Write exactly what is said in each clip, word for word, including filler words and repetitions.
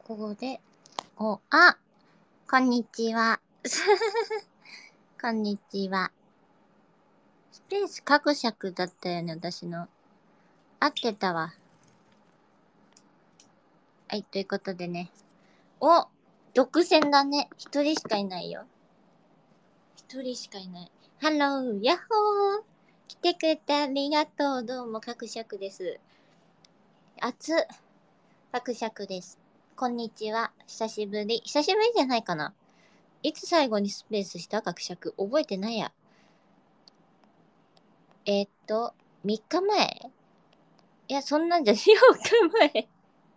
ここで、お、あ、こんにちは。こんにちは。スペース各尺だったよね、私の。合ってたわ。はい、ということでね。お、独占だね。一人しかいないよ。一人しかいない。ハロー、ヤッホー。来てくれてありがとう。どうも、各尺です。熱っ。各尺です。こんにちは。久しぶり。久しぶりじゃないかな。いつ最後にスペースした各尺。覚えてないや。えー、っと、みっかまえいや、そんなんじゃよっかまえ。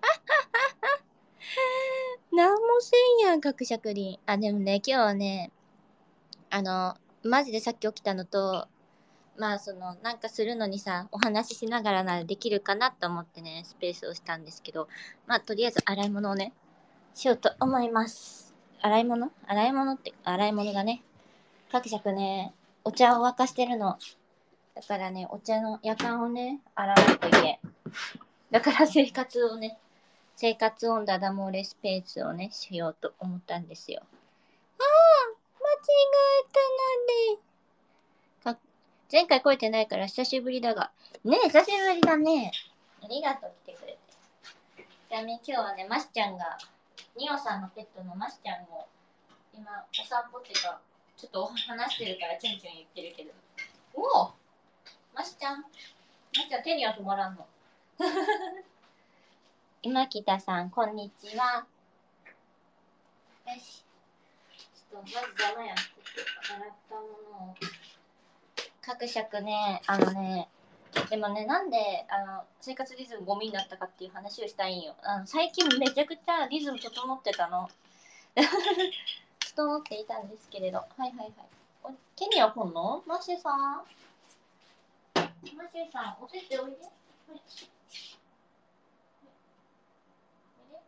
なんもせんやん、各尺林。あ、でもね、今日はね、あの、マジでさっき起きたのと、まあ、その、なんかするのにさ、お話ししながらならできるかなと思ってね、スペースをしたんですけど、まあ、とりあえず洗い物をね、しようと思います。洗い物洗い物って、洗い物がね、各尺ね、お茶を沸かしてるの。だからね、お茶の夜間をね、洗わないといけん。だから生活をね、生活音ダダ漏れスペースをね、しようと思ったんですよ。ああ、間違えたなんで。か前回来れてないから久しぶりだが。ねえ、久しぶりだね。ありがとう、来てくれて。ちなみに今日はね、マシちゃんが、ニオさんのペットのマシちゃんを、今、お散歩っていうか、ちょっと話してるからチュンチュン言ってるけど。おおマシちゃん。マシちゃん手には止まらんの。今北さん、こんにちは。よし。ちょっとまず邪魔やん。洗ったものを。各尺ね、あのね、でもね、なんであの生活リズムゴミになったかっていう話をしたいんよ。あの最近めちゃくちゃリズム整ってたの。整っていたんですけれど。はいはいはい。お手には来んのマシュさんマシュさん、お手っておいで。はい。おいで。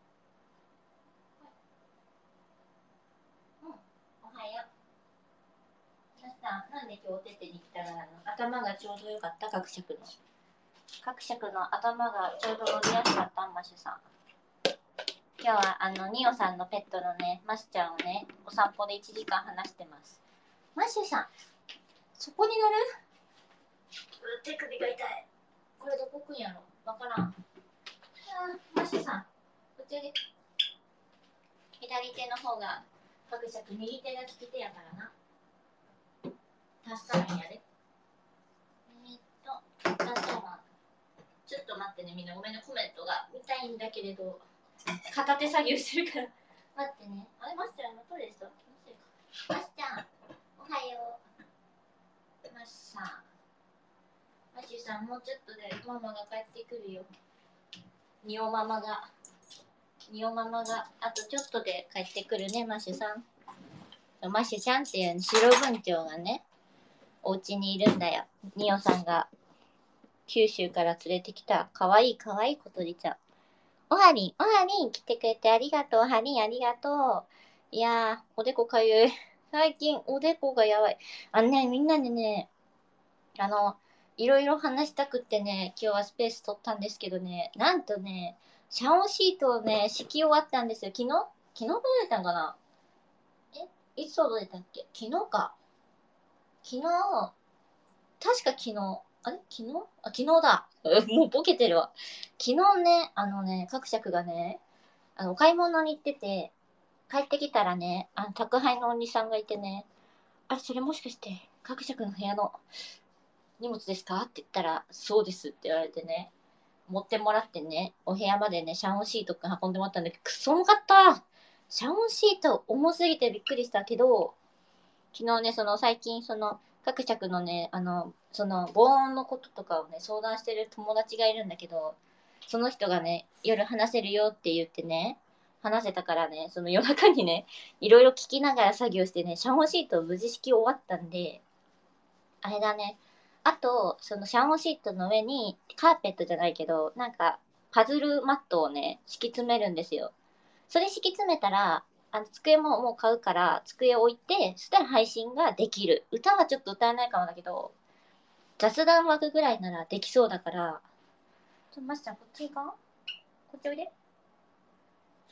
うん。おはよう。マシさん、なんで今日お手手に来たらなの頭がちょうどよかった各尺の。各尺の頭がちょうど乗りやすかったマシュさん。今日はあのニオさんのペットのねマシちゃんをねお散歩でいちじかん話してます。マシュさんそこに乗る？手首が痛い。これどこくんやろわからん。あマシュさんこっちで左手の方がパクシャク右手が利き手やからな助かるんやで。えー、っとじゃあちょっと待ってねみんなごめんねコメントが見たいんだけれど片手作業してるから待ってね。あれマシちゃんのトイレしたマシちゃんおはよう。マシさんマシさんもうちょっとでママが帰ってくるよ。ニオママがニオママがあとちょっとで帰ってくるねマシさん。マシちゃんっていう白文鳥がねお家にいるんだよ。ニオさんが九州から連れてきたかわいいかわいい小鳥ちゃん。おはりんおはりん来てくれてありがとう。おはりんありがとう。いやーおでこかゆい。最近おでこがやばい。あのねみんなでねあのいろいろ話したくってね今日はスペース取ったんですけどねなんとねシャオシートをね敷き終わったんですよ。昨日昨日届いたんかな。えいつ届いたっけ。昨日か昨日確か昨日あれ昨日あ昨日だもうボケてるわ。昨日ねあのね各尺がねあのお買い物に行ってて帰ってきたらねあの宅配のお兄さんがいてねあそれもしかして各尺の部屋の荷物ですかって言ったらそうですって言われてね持ってもらってねお部屋までねシャンオシート運んでもらったんだけどくそ重かった。シャンオシート重すぎてびっくりしたけど昨日ねその最近その各着のねあのその防音のこととかをね相談してる友達がいるんだけどその人がね夜話せるよって言ってね話せたからねその夜中にねいろいろ聞きながら作業してねシャンオシートを無事敷き終わったんであれだね。あとそのシャンオシートの上にカーペットじゃないけどなんかパズルマットをね敷き詰めるんですよ。それ敷き詰めたらあの机ももう買うから机を置いてそしたら配信ができる。歌はちょっと歌えないかもだけど雑談枠ぐらいならできそうだからちょっとマスちゃんこっち行かんこっちおいで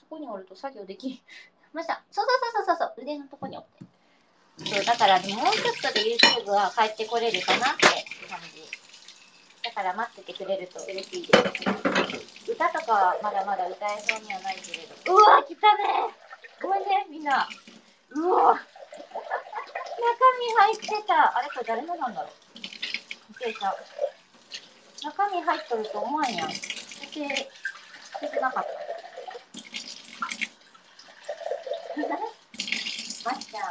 こにおると作業できる。ました。そうそうそうそうそう、腕のとこにおって。そう、だからもうちょっとで YouTube は帰ってこれるかなって感じ。だから待っててくれると嬉しいです。歌とかはまだまだ歌えそうにはないけれど。うわ、来たね。ごめんね、みんな。うわ。中身入ってた。あれこれ誰のなんだろう。失礼した。中身入っとると思わんやん。捨て、捨ててなかった。ましちゃん。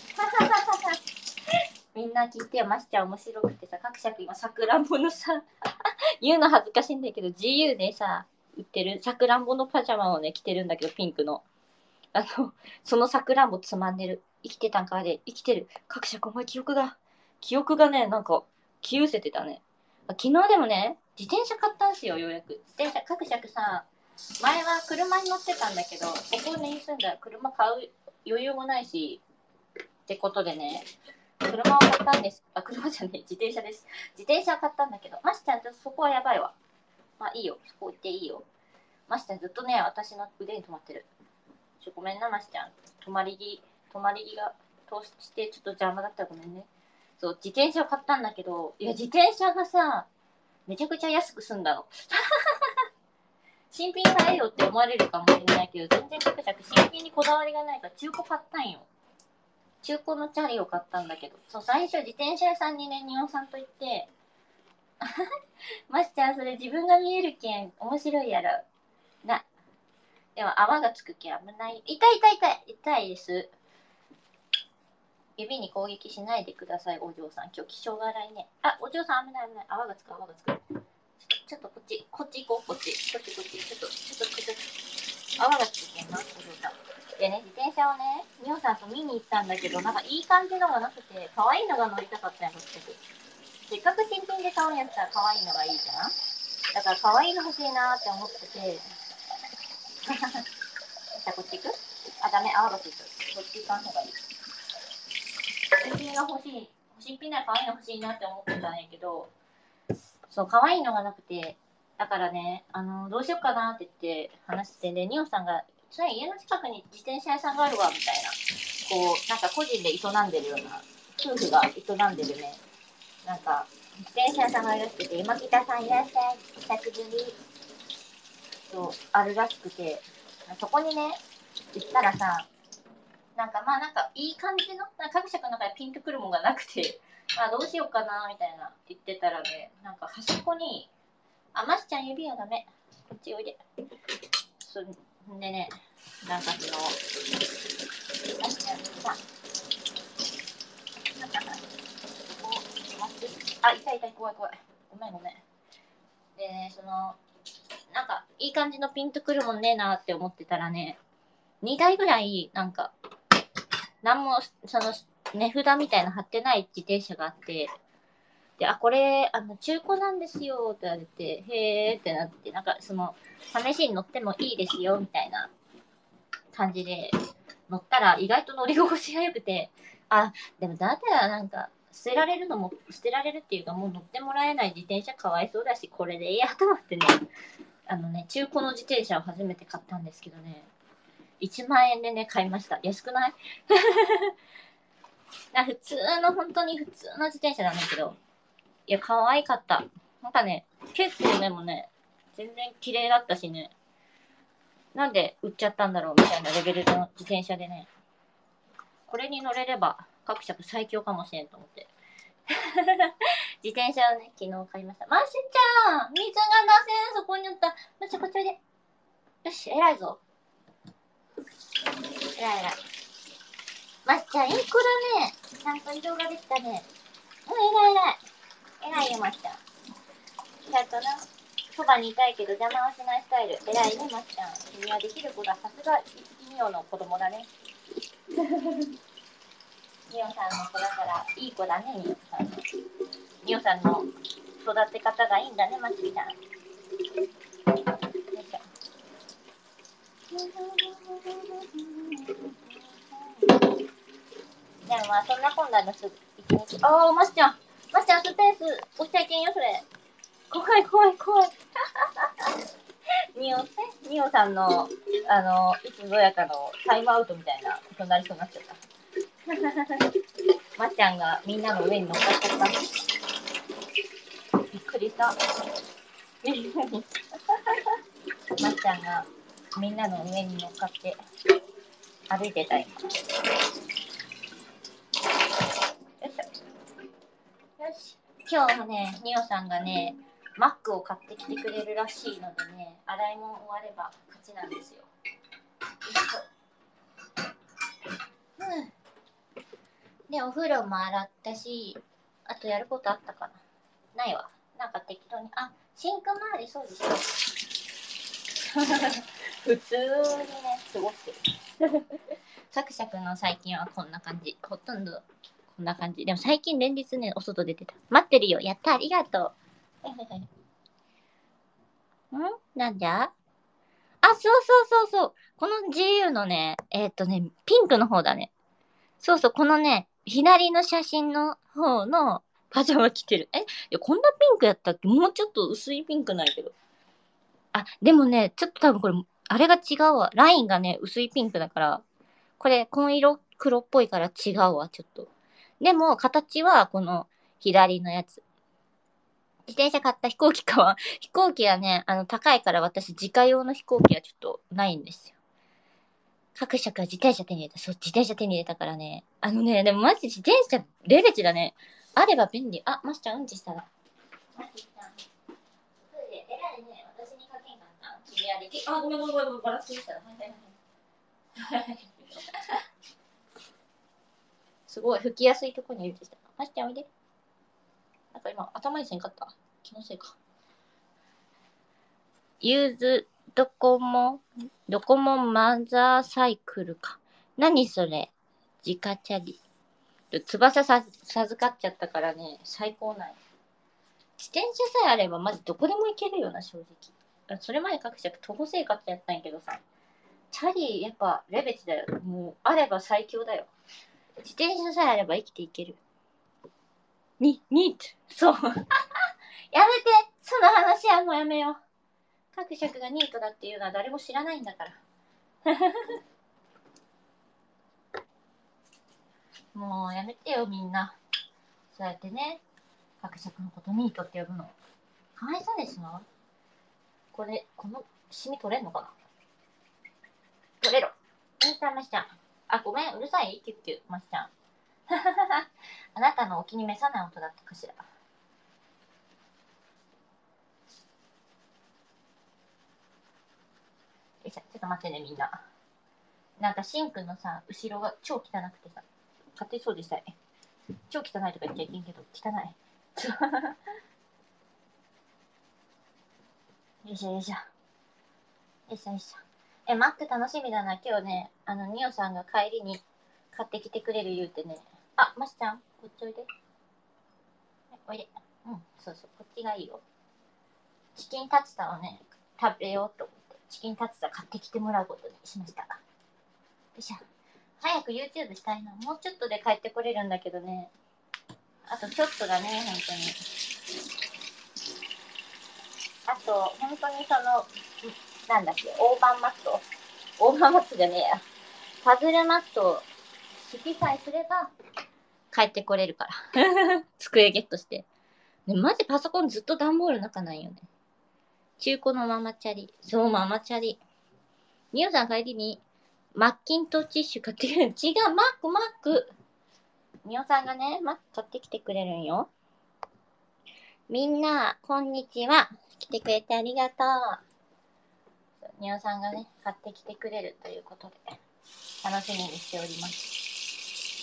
みんな聞いてよ、ましちゃん面白くてさ、各社今さくらんぼのさ、言うの恥ずかしいんだけど、ジーユー でさ、売ってるさくらんぼのパジャマをね、着てるんだけど、ピンクの。あの、そのさくらんぼつまんでる。生きてたんかで、生きてる。各社お前記憶が、記憶がね、なんか、消ゆせてたね。昨日でもね、自転車買ったんすよ、ようやく。自転車、各社さ、前は車に乗ってたんだけど、ここに住んだら車買う余裕もないし、ってことでね、車を買ったんです。あ、車じゃねえ、自転車です。自転車を買ったんだけど、ましちゃん、ちょっとそこはやばいわ。まあいいよ、そこ行っていいよ。ましちゃん、ずっとね、私の腕に止まってる。ちょ、ごめんな、ましちゃん。止まり木、止まり木が通してちょっと邪魔だったらごめんね。そう、自転車を買ったんだけど、いや、自転車がさ、めちゃくちゃ安く済んだの。新品買えよって思われるかもしれないけど、全然カクカク新品にこだわりがないから中古買ったんよ。中古のチャリを買ったんだけど、そう、最初自転車屋さんにね、ニオンさんと行って、ましちゃん、それ自分が見えるけん、面白いやろ。な、でも泡がつくけん危ない。痛い痛い痛い痛いです。指に攻撃しないでください、お嬢さん。今日気性が荒いね。あ、お嬢さん危ない危ない。泡がつく泡がつく。ちょっとこっち、こっち行こう、こっち。こっちこっち。ちょっと、ちょっと、ちょっと、泡がつくけんな、お嬢さん。でね、自転車をね、みおさんと見に行ったんだけど、なんかいい感じのがなくて、可愛いのが乗りたかったんや、結局。せっかく新品で買うんやったら可愛いのがいいじゃん。だから可愛いの欲しいなーって思ってて。じゃあこっち行く？あ、ダメ、泡がついてる。こっち行かん方がいい。新品が欲しい。新品なら可愛いの欲しいなって思ってたんやけど、そう、可愛いのがなくて、だからね、あの、どうしようかなって言って話してて、で、ニオさんが、それ家の近くに自転車屋さんがあるわ、みたいな。こう、なんか個人で営んでるような、夫婦が営んでるね、なんか、自転車屋さんがいらしくて、今北さんいらっしゃい、久しぶり、そう、あるらしくて、そこにね、行ったらさ、なんかまあなんかいい感じの、なんか各社の中でピンとくるもんがなくて、まあどうしようかな、みたいな言ってたらね、なんか端っこに、あ、ましちゃん指はダメ。こっちおいで。そんでね、なんかその、ましちゃんさ、なんかな、こう、あ、痛い痛い、怖い怖い。ごめんごめん。でね、その、なんか、いい感じのピンとくるもんねえなって思ってたらね、にだいぐらい、なんか、なんも、その、値札みたいな貼ってない自転車があって、で、あ、これ、あの、中古なんですよって言われて、へーってなって、なんか、その、試しに乗ってもいいですよ、みたいな感じで、乗ったら意外と乗り心地が良くて、あ、でもだったらなんか、捨てられるのも、捨てられるっていうか、もう乗ってもらえない自転車かわいそうだし、これでいいやと思ってね、あのね、中古の自転車を初めて買ったんですけどね、いちまん円でね、買いました。安くないな普通の、本当に普通の自転車なんだけど、いや、可愛かった。なんかね、結構でもね、全然綺麗だったしね、なんで売っちゃったんだろうみたいなレベルの自転車でね、これに乗れれば各社最強かもしれんと思って。自転車をね、昨日買いました。マシちゃん水が出せんそこにおった。マシこっちおいで。よし、偉いぞ。偉い偉い。マシちゃん、いい子だね。ちゃんと移動ができたね。うん、偉い偉い。偉いよ、マシちゃん。ちゃんとな、そばにいたいけど邪魔はしないスタイル。偉いね、マシちゃん。君はできる子だ。さすが、いつきみおの子供だね。みおさんの子だから、いい子だね、みおさん。みおさんの育て方がいいんだね、マシちゃん。よいしょ。でもまあ、そんなこんなのすぐ一日。ああ、マシちゃん。マシちゃん、スペース押しちゃいけんよ、それ。怖い怖い怖い。 ニオね、ニオさんの、あの、いつぞやかのタイムアウトみたいなことになりそうになっちゃった。まっちゃんがみんなの上に乗っかっちゃった。びっくりした。まっちゃんがみんなの上に乗っかって歩いてた今。よいしょ。よし。今日はね、ニオさんがね、マックを買ってきてくれるらしいのでね、洗い物終われば勝ちなんですよ。よいしょ。うん。で、お風呂も洗ったし、あとやることあったかな。ないわ。なんか適当に、あ、シンク周りそうでしょ。普通にね、過ごしてる。サクシャクの最近はこんな感じ。ほとんどこんな感じ。でも最近連日ね、お外出てた。待ってるよ。やった、ありがとう。んなんじゃあ、そうそうそうそう。この ジーユー のね、えー、っとね、ピンクの方だね。そうそう、このね、左の写真の方のパジャマ着てる。え、いや、こんなピンクやったっけ？もうちょっと薄いピンクないけど。あ、でもね、ちょっと多分これ、あれが違うわ。ラインがね、薄いピンクだから、これ、紺色黒っぽいから違うわ、ちょっと。でも、形はこの左のやつ。自転車買った飛行機かは、飛行機はね、あの、高いから私、自家用の飛行機はちょっとないんですよ。各社から自転車手に入れた。そう、自転車手に入れたからね。あのね、でもマジ自転車、レベチだね。あれば便利。あ、マシちゃんうんちしたら。マシちゃん。トイレ、えらいね。私にかけんかった。君はでき、あ、ごめんごめんごめん、ごめん、バラつきしたら。はいはいはい。すごい、吹きやすいとこにうんちした。マシちゃんおいで。なんか今、頭にせんかった。気のせいか。ユーズドコモ、ドコモマザーサイクルか。何それ？自家チャリ。翼さ授かっちゃったからね、最高ない。自転車さえあれば、まずどこでも行けるよな、正直。それまで各社徒歩生活やったんやけどさ、チャリ、やっぱレベチだよ。もう、あれば最強だよ。自転車さえあれば生きていける。に、ニート。そう。やめて、その話はもうやめよう。各社がニートだっていうのは誰も知らないんだから。もうやめてよ、みんな。そうやってね、各社のことニートって呼ぶの。かわいそうですよ。これ、このシミ取れんのかな？取れろ。インスタマシちゃん。あ、ごめん、うるさい？キュッキュ、マシちゃん。あなたのお気に召さない音だったかしら。よいしょ、ちょっと待ってね、みんな。なんかシンクのさ、後ろが超汚くてさ、勝手に掃除したい。超汚いとか言っちゃいけんけど、汚い。よいしょよいしょ。よいしょよいしょ。え、マック楽しみだな。今日ね、あの、ニオさんが帰りに買ってきてくれる言うてね。あ、マシちゃん、こっちおいで。はい、おいで。うん、そうそう、こっちがいいよ。チキンタツタをね、食べようと思って、チキンタツタ買ってきてもらうことにしました。よいしょ。早く YouTube したいな。もうちょっとで帰ってこれるんだけどね。あとちょっとだね、本当に。あと、本当にその、なんだっけ、大判マット。大判マットじゃねえや。パズルマットを敷きさえすれば、帰ってこれるから。机ゲットして。ね、マジパソコンずっと段ボールの中ないよね。中古のママチャリ。そう、ママチャリ。ニオさん帰りに、マッキントッシュティッシュ買ってくれる。違う、マック、マック。ニオさんがね、マック買ってきてくれるんよ。みんな、こんにちは。来てくれてありがとう。ニオさんがね、買ってきてくれるということで、楽しみにしております。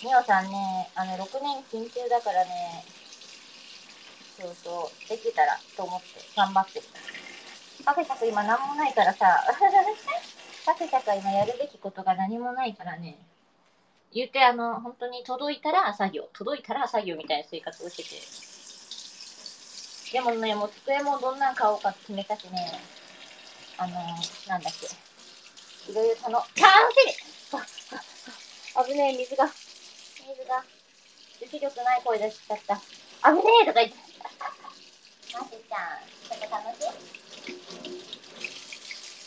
ニオさんね、あの、ろくねん緊急だからね、そうそう、できたらと思って頑張ってる。カフェシャク今何もないからさ、カフェシャク今やるべきことが何もないからね、言うてあの、本当に届いたら作業、届いたら作業みたいな生活をしてて。でもね、もう机もどんなん買おうかって決めたしね、あのー、なんだっけ、いろいろ頼、あー、お危ねえ、水が、水が、雪力ない声出しちゃった。危ねえとか言って。マシちゃん、ちょっと楽しい？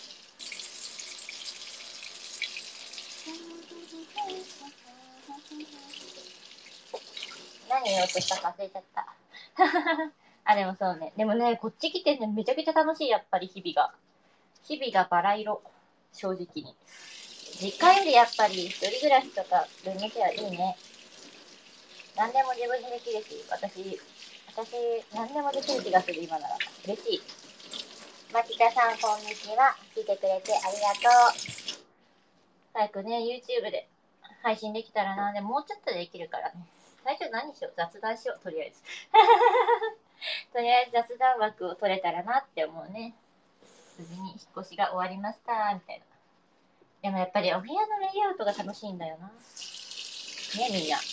何言おうとしたか忘れちゃった。あ、でもそうね。でもね、こっち来てね、めちゃくちゃ楽しい、やっぱり日々が。日々がバラ色。正直に。実家よりやっぱり一人暮らしとかルームシェアいいね。何でも自分にできるし、私、私、何でもできる気がする、今なら。嬉しい。牧田さん、こんにちは。来てくれてありがとう。早くね、YouTube で配信できたらな。でももうちょっとでできるからね。最初何しよう、雑談しよう、とりあえず。とりあえず雑談枠を取れたらなって思うね。無事に引っ越しが終わりました、みたいな。でもやっぱりお部屋のレイアウトが楽しいんだよな。ね、みんな。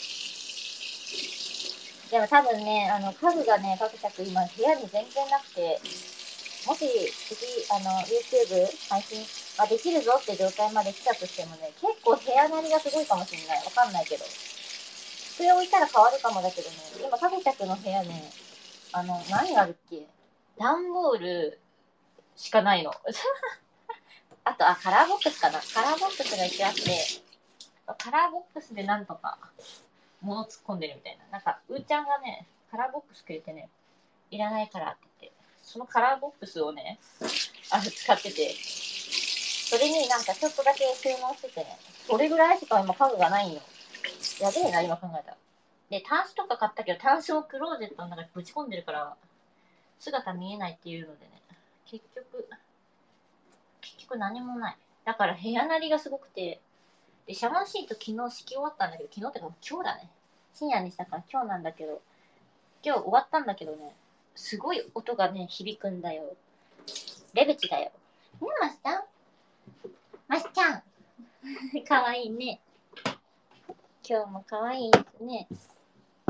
でも多分ね、あの、家具がね、各作今部屋に全然なくて、もし次、あの、YouTube 配信、あ、できるぞって状態まで来たとしてもね、結構部屋なりがすごいかもしれない。わかんないけど。机置いたら変わるかもだけどね、今、各作の部屋ね、あの、何があるっけ？段ボールしかないの。あと、あ、カラーボックスかな。カラーボックスが一応あって、カラーボックスでなんとか物突っ込んでるみたいな。なんか、うーちゃんがね、カラーボックスくれてね、いらないからって言って、そのカラーボックスをね、あの使ってて、それになんかちょっとだけ収納しててね、それぐらいしか今家具がないんよ。やべえな、今考えたら。で、タンスとか買ったけど、タンスをクローゼットの中にぶち込んでるから、姿見えないっていうのでね、結局、結局何もない。だから部屋なりがすごくて、で、シャワーシート昨日敷き終わったんだけど、昨日ってか今日だね。深夜にしたから今日なんだけど、今日終わったんだけどね、すごい音がね、響くんだよ。レベチだよ。ね、マスちゃんマスちゃんかわいいね。今日もかわいいですね。ち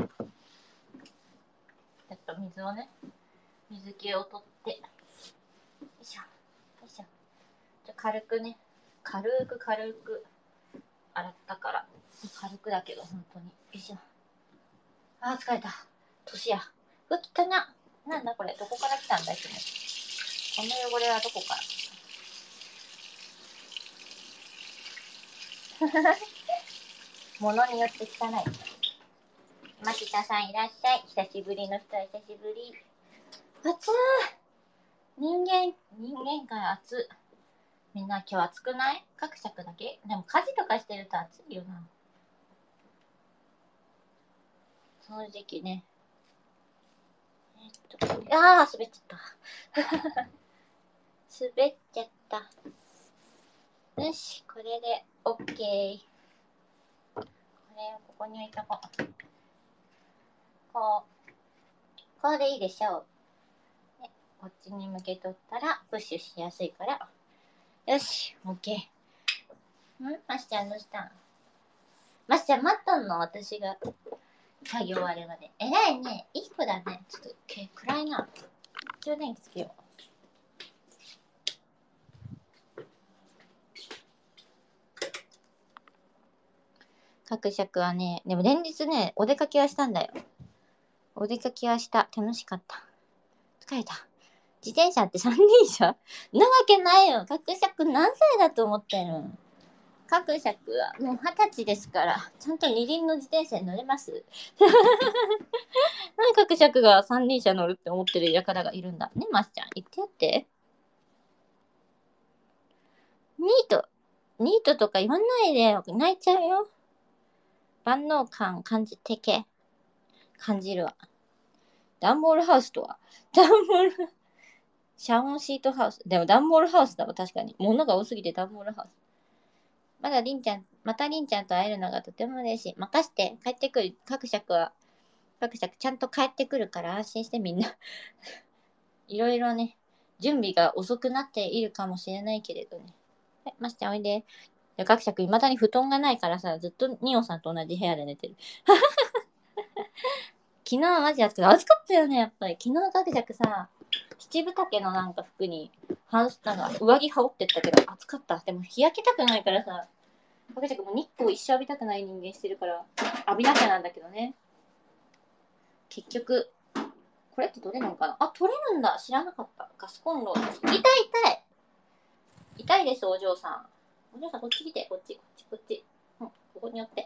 ょっと水をね、水気を取って、よいしょ、よいしょ。じゃ軽くね、軽く軽く洗ったから、軽くだけど、本当に。よいしょ。あー、疲れた。年や。うわ、汚な。なんだこれ、どこから来たんだいつも。この汚れはどこから物によって汚い。牧田さんいらっしゃい。久しぶりの人は久しぶり。暑い。人間、人間界暑い。みんな今日暑くない？各尺だけ？でも家事とかしてると暑いよな。その時期ね。えっと、ああ、滑っちゃった。滑っちゃった。よし、これで OK。これをここに置いとこう。こう、こうでいいでしょう。でこっちに向けとったらプッシュしやすいから。よし、OK。ん？マスちゃんどうしたん？マスちゃん待っとんの？私が作業あれまで。えらいね。いい子だね。ちょっとけ暗いな。充電器つけよう。各尺はね、でも連日ね、お出かけはしたんだよ。お出かけはした。楽しかった。疲れた。自転車って三輪車なわけないよ。各尺何歳だと思ってるの？各尺はもう二十歳ですから、ちゃんと二輪の自転車に乗れます。何各尺が三輪車乗るって思ってる輩がいるんだ。ね、マスちゃん。言ってやって。ニート。ニートとか言わないでよ。泣いちゃうよ。万能感感じてけ。感じるわ。ダンボールハウスとはダンボール、シャオンシートハウス。でもダンボールハウスだわ、確かに。物が多すぎてダンボールハウス。まだりんちゃん、またりんちゃんと会えるのがとても嬉しい。任して、帰ってくる。各尺は、各尺ちゃんと帰ってくるから安心してみんな。いろいろね、準備が遅くなっているかもしれないけれどね。はい、ましちゃんおいで。各尺未だに布団がないからさ、ずっとニオさんと同じ部屋で寝てる。昨日マジ暑くて、暑かったよね、やっぱり。昨日各尺さ、七分丈のなんか服に、半なんか上着羽織ってったけど、暑かった。でも日焼けたくないからさ、各尺も日光一生浴びたくない人間してるから、浴びなきゃなんだけどね。結局、これって取れるのかなあ、取れるんだ。知らなかった。ガスコンロ。痛い痛い痛いです、お嬢さん。お嬢さん、こっち来て、こっち、こっち、こっち。 ここによって。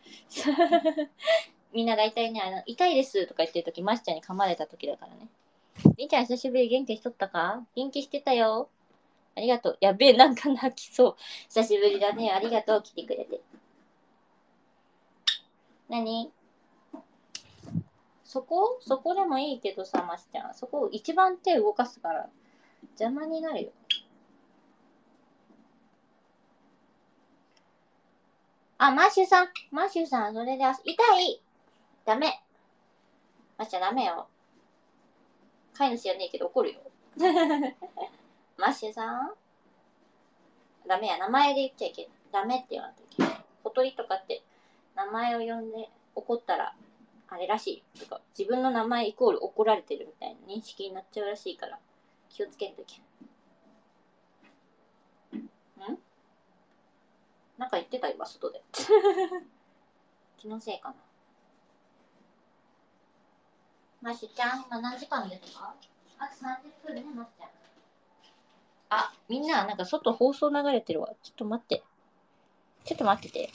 みんな大体ね、あの、痛いですとか言ってるとき、マシちゃんに噛まれたときだからね。りんちゃん久しぶり、元気しとったか？元気してたよ。ありがとう。やべえ、なんか泣きそう。久しぶりだね。ありがとう。来てくれて。何？そこそこでもいいけどさ、マシちゃん。そこ一番手動かすから邪魔になるよ。あ、マッシュさん。マッシュさん、それで痛い。ダメ。マッシュダメよ。飼い主やねえけど怒るよ。マッシュさんダメや。名前で言っちゃいけない。ダメって言わなきゃいけない。小鳥とかって名前を呼んで怒ったらあれらしいとか、自分の名前イコール怒られてるみたいな認識になっちゃうらしいから気をつけんとき。んなんか言ってた今外で。気のせいかな。マシちゃん、今何時間ですか？あとさんじゅっぷんね、マシちゃん。あ、みんな、なんか外放送流れてるわ。ちょっと待って。ちょっと待ってて。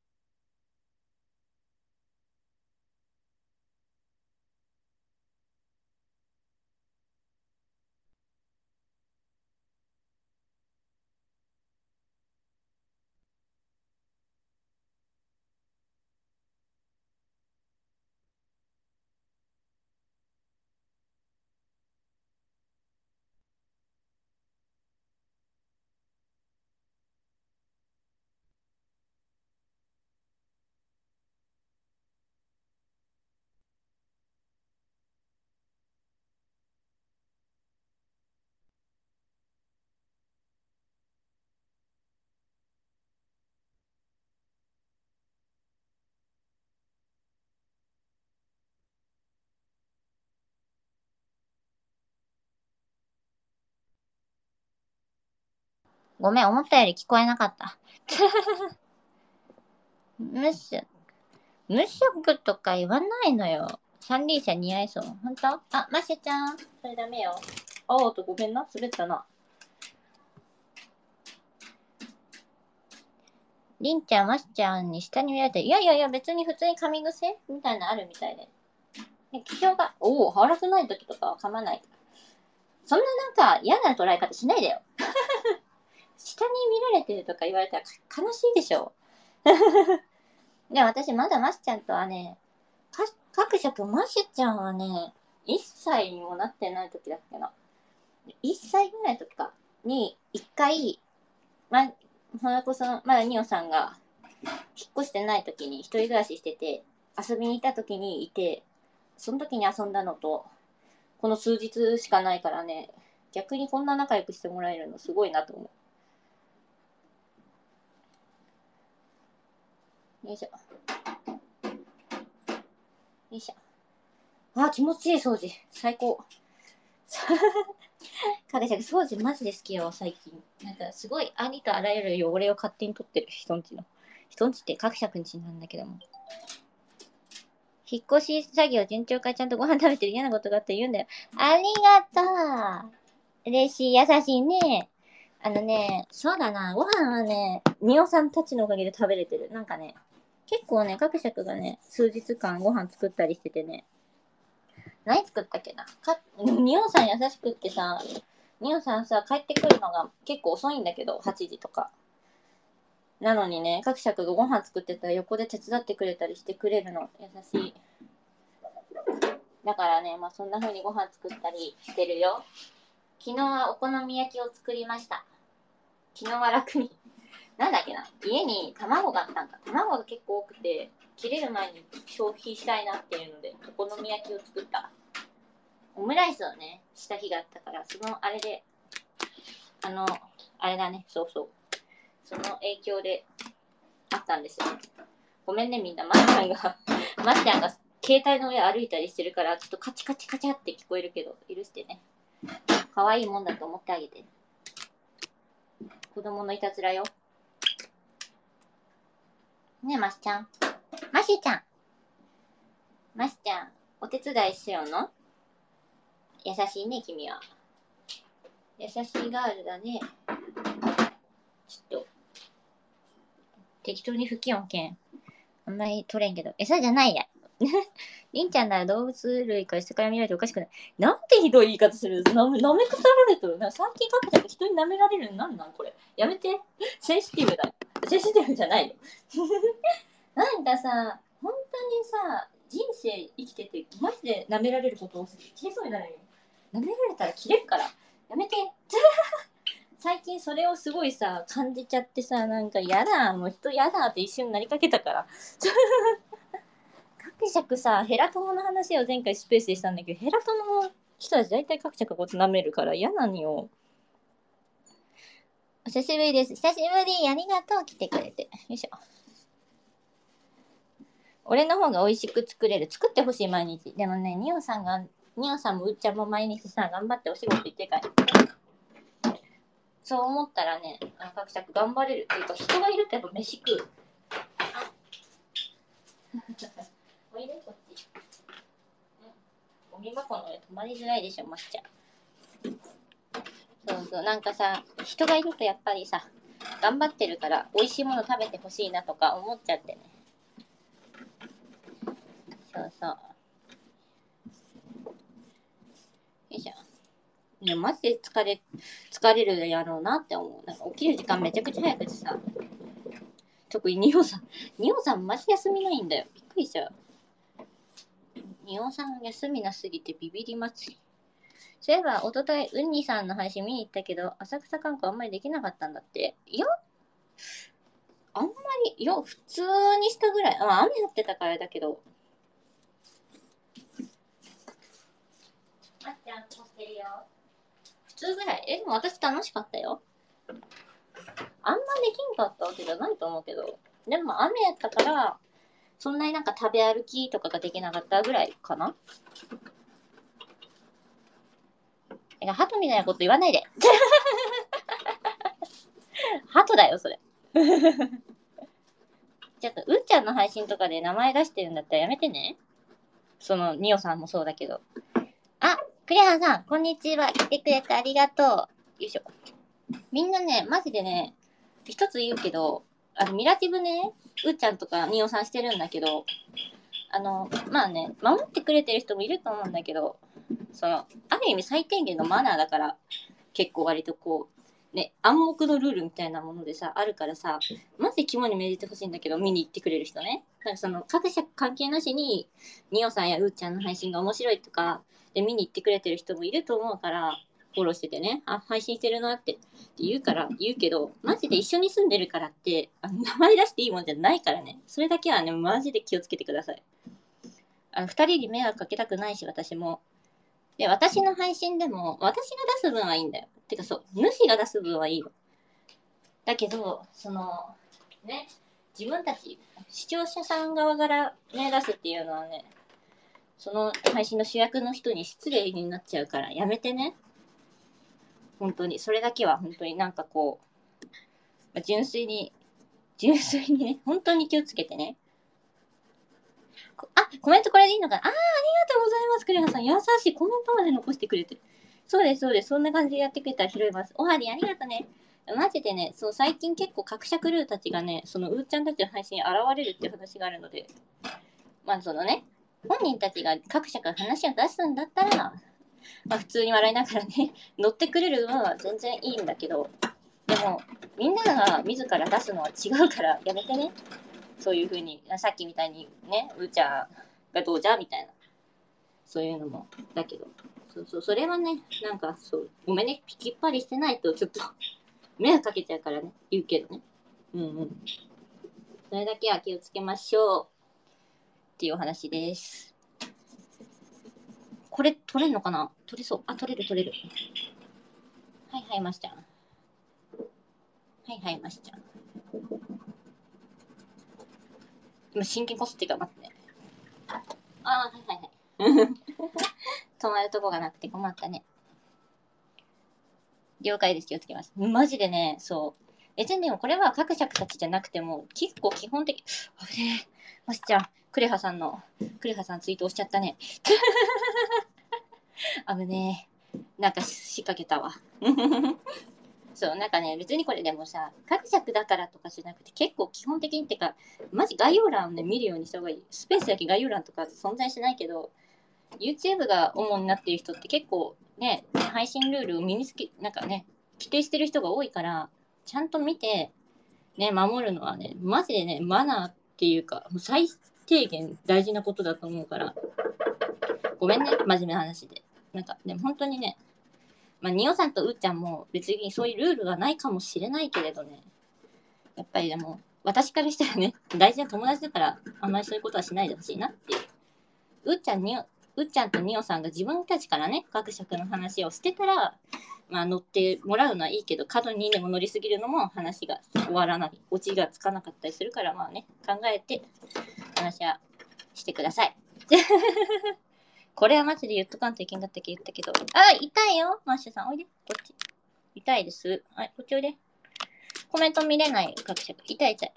ごめん、思ったより聞こえなかった。無視。無職とか言わないのよ。三輪車似合いそう。ほんと？あ、マシちゃん。それダメよ。あおとごめんな。滑ったな。りんちゃん、マシちゃんに下に見られて、いやいやいや、別に普通に噛み癖みたいなのあるみたいで。気象が、おお、ハラスない時とかは噛まない。そんななんか嫌な捉え方しないでよ。下に見られてるとか言われたら悲しいでしょ。でも私まだマシちゃんとはね、各職マシちゃんはね、いっさいにもなってない時だっけな。いっさいぐらいの時かに、いっかい、ま、それこそ、まだニオさんが引っ越してない時に一人暮らししてて、遊びに行った時にいて、その時に遊んだのと、この数日しかないからね、逆にこんな仲良くしてもらえるのすごいなと思う。よいしょ。よいしょ。あ、気持ちいい掃除。最高。かげちゃん、掃除マジで好きよ、最近。なんか、すごい、ありとあらゆる汚れを勝手に取ってる、人んちの。人んちって、かげちゃんちなんだけども。引っ越し作業順調かちゃんとご飯食べてる嫌なことがあって言うんだよ。ありがとう。嬉しい、優しいね。あのね、そうだな、ご飯はね、ニオさんたちのおかげで食べれてる。なんかね、結構ね、かくしゃくがね、数日間ご飯作ったりしててね、何作ったっけなか、ニオさん優しくってさ、ニオさんさ、帰ってくるのが結構遅いんだけど、はちじとか。なのにね、かくしゃくがご飯作ってたら横で手伝ってくれたりしてくれるの。優しい。だからね、まあそんな風にご飯作ったりしてるよ。昨日はお好み焼きを作りました。昨日は楽に。なんだっけな、家に卵があったんか。卵が結構多くて、切れる前に消費したいなっていうので、お好み焼きを作った。オムライスをね、した日があったから、そのあれで、あの、あれだね、そうそう。その影響であったんですよ。ごめんね、みんな。まっちゃんが、まっちゃんが携帯の上歩いたりしてるから、ちょっとカチカチカチャって聞こえるけど、許してね。可愛いもんだと思ってあげて。子供のいたずらよ。ねえ、ましちゃん。ましちゃん。ましちゃん、お手伝いしようの？優しいね、君は。優しいガールだね。ちょっと、 適当に不気温けん。あんまり取れんけど。餌じゃないや。りんちゃんなら動物類から下から見られておかしくない。なんてひどい言い方する。なめ、なめくさられとる。なんか最近かけたら人に舐められるのなんなんこれ。やめて。センシティブだよ。センシティブじゃないよ。なんかさ、本当にさ、人生生きてて、マジで舐められることを切れそうになるよ。舐められたら切れるから。やめて。最近それをすごいさ、感じちゃってさ、なんかやだ、もう人やだって一瞬なりかけたから。各尺さ、ヘラ友の話を前回スペースでしたんだけど、ヘラ友の人たち大体各尺こう舐めるから嫌なのよ。お久しぶりです。久しぶり。ありがとう。来てくれて。よいしょ。俺の方が美味しく作れる。作ってほしい毎日。でもね、ニオさんが、ニオさんもうっちゃんも毎日さ、頑張ってお仕事行ってから。そう思ったらね、各尺頑張れるっていうか、人がいるとやっぱ飯食う。おいで、こっち。ゴミ箱の上止まりづらいでしょ、まっちゃん。そうそう、なんかさ、人がいるとやっぱりさ、頑張ってるから美味しいもの食べてほしいなとか思っちゃってね。そうそう。よいしょ。いや、マジで疲れ、疲れるやろうなって思う。なんか起きる時間めちゃくちゃ早くてさ。特にニオさん。ニオさんマジ休みないんだよ。びっくりしちゃう。ニオさん休みなすぎてビビります。そういえば、おととい、ウンニさんの配信見に行ったけど、浅草観光あんまりできなかったんだって。いや、あんまり、いや、普通にしたぐらい。まあ、雨降ってたからだけど。あっちゃん、持ってるよ。普通ぐらい。え、でも私楽しかったよ。あんまできんかったわけじゃないと思うけど。でも雨やったから、そんなになんか食べ歩きとかができなかったぐらいかな。鳩みたいなこと言わないで。鳩だよ、それ。ちょっと、うーちゃんの配信とかで名前出してるんだったらやめてね。その、ニオさんもそうだけど。あ、クレハさん、こんにちは。来てくれてありがとう。よいしょ。みんなね、マジでね、一つ言うけど、あの、ミラティブね、うーちゃんとかニオさんしてるんだけど、あの、まあね、守ってくれてる人もいると思うんだけど、その、ある意味最低限のマナーだから、結構割とこう、ね、暗黙のルールみたいなものでさ、あるからさ、マジで肝に銘じてほしいんだけど、見に行ってくれる人ね。なんかその、各社関係なしに、ニオさんやうーちゃんの配信が面白いとか、で、見に行ってくれてる人もいると思うから、フォローしててね、あ、配信してるなってって言うから、言うけど、マジで一緒に住んでるからって、あの名前出していいもんじゃないからね。それだけはね、マジで気をつけてください。あの、二人に迷惑かけたくないし、私も。で、私の配信でも、私が出す分はいいんだよ。てかそう、主が出す分はいいよ。だけど、その、ね、自分たち、視聴者さん側からね、出すっていうのはね、その配信の主役の人に失礼になっちゃうから、やめてね。本当に、それだけは本当になんかこう、純粋に、純粋にね、本当に気をつけてね。あ、コメントこれでいいのかなあー、ありがとうございます、クレハさん。優しい。コメントまで残してくれてる。そうです、そうです。そんな感じでやってくれたら拾います。おはり、ありがとね。マジでね、そう、最近結構各社クルーたちがね、そのうーちゃんたちの配信に現れるっていう話があるので、まあそのね、本人たちが各社から話を出すんだったら、まあ普通に笑いながらね、乗ってくれるのは全然いいんだけど、でも、みんなが自ら出すのは違うからやめてね。そういう風に、さっきみたいにね、うーちゃんがどうじゃみたいな。そういうのも。だけど、そうそう、それはね、なんかそう、ごめんね、きっぱりしてないとちょっと迷惑かけちゃうからね、言うけどね。うんうん。それだけは気をつけましょう。っていうお話です。これ取れんのかな？取れそう。あ、取れる取れる。はいはい、ましちゃん。はいはい、ましちゃん。今、真剣こすっていうか、待ってね。あー、はいはいはい。止まるとこがなくて困ったね。了解です。気をつけます。マジでね、そう。別にでもこれは各社たちじゃなくても、結構基本的、あぶねえ。ましちゃん、クレハさんの、クレハさんツイート押しちゃったね。あぶねえ。なんか仕掛けたわ。 そう、なんかね、別にこれでもさ、各尺だからとかじゃなくて、結構基本的にってか、マジ概要欄をね、見るようにした方がいい。スペースだけ概要欄とか存在しないけど、YouTube が主になっている人って結構ね、配信ルールを身につけ、なんかね、規定してる人が多いから、ちゃんと見て、ね、守るのはね、マジでね、マナーっていうか、もう最低限大事なことだと思うから、ごめんね、真面目な話で。なんか、でも本当にね、まあ、ニオさんとうーちゃんも別にそういうルールがないかもしれないけれどね、やっぱりでも、私からしたらね、大事な友達だから、あんまりそういうことはしないでほしいなっていう。うーちゃんにお、うーちゃんとニオさんが自分たちからね、学尺の話をしてたら、まあ乗ってもらうのはいいけど、過度にでも乗りすぎるのも話が終わらない、オチがつかなかったりするから、まあね、考えて話はしてください。これはマジで言っとかんといけんかったっけ言ったけど。あ、痛いよマッシュさん。おいで。こっち。痛いです。はい、こっちおいで。コメント見れない、各社。痛い痛い。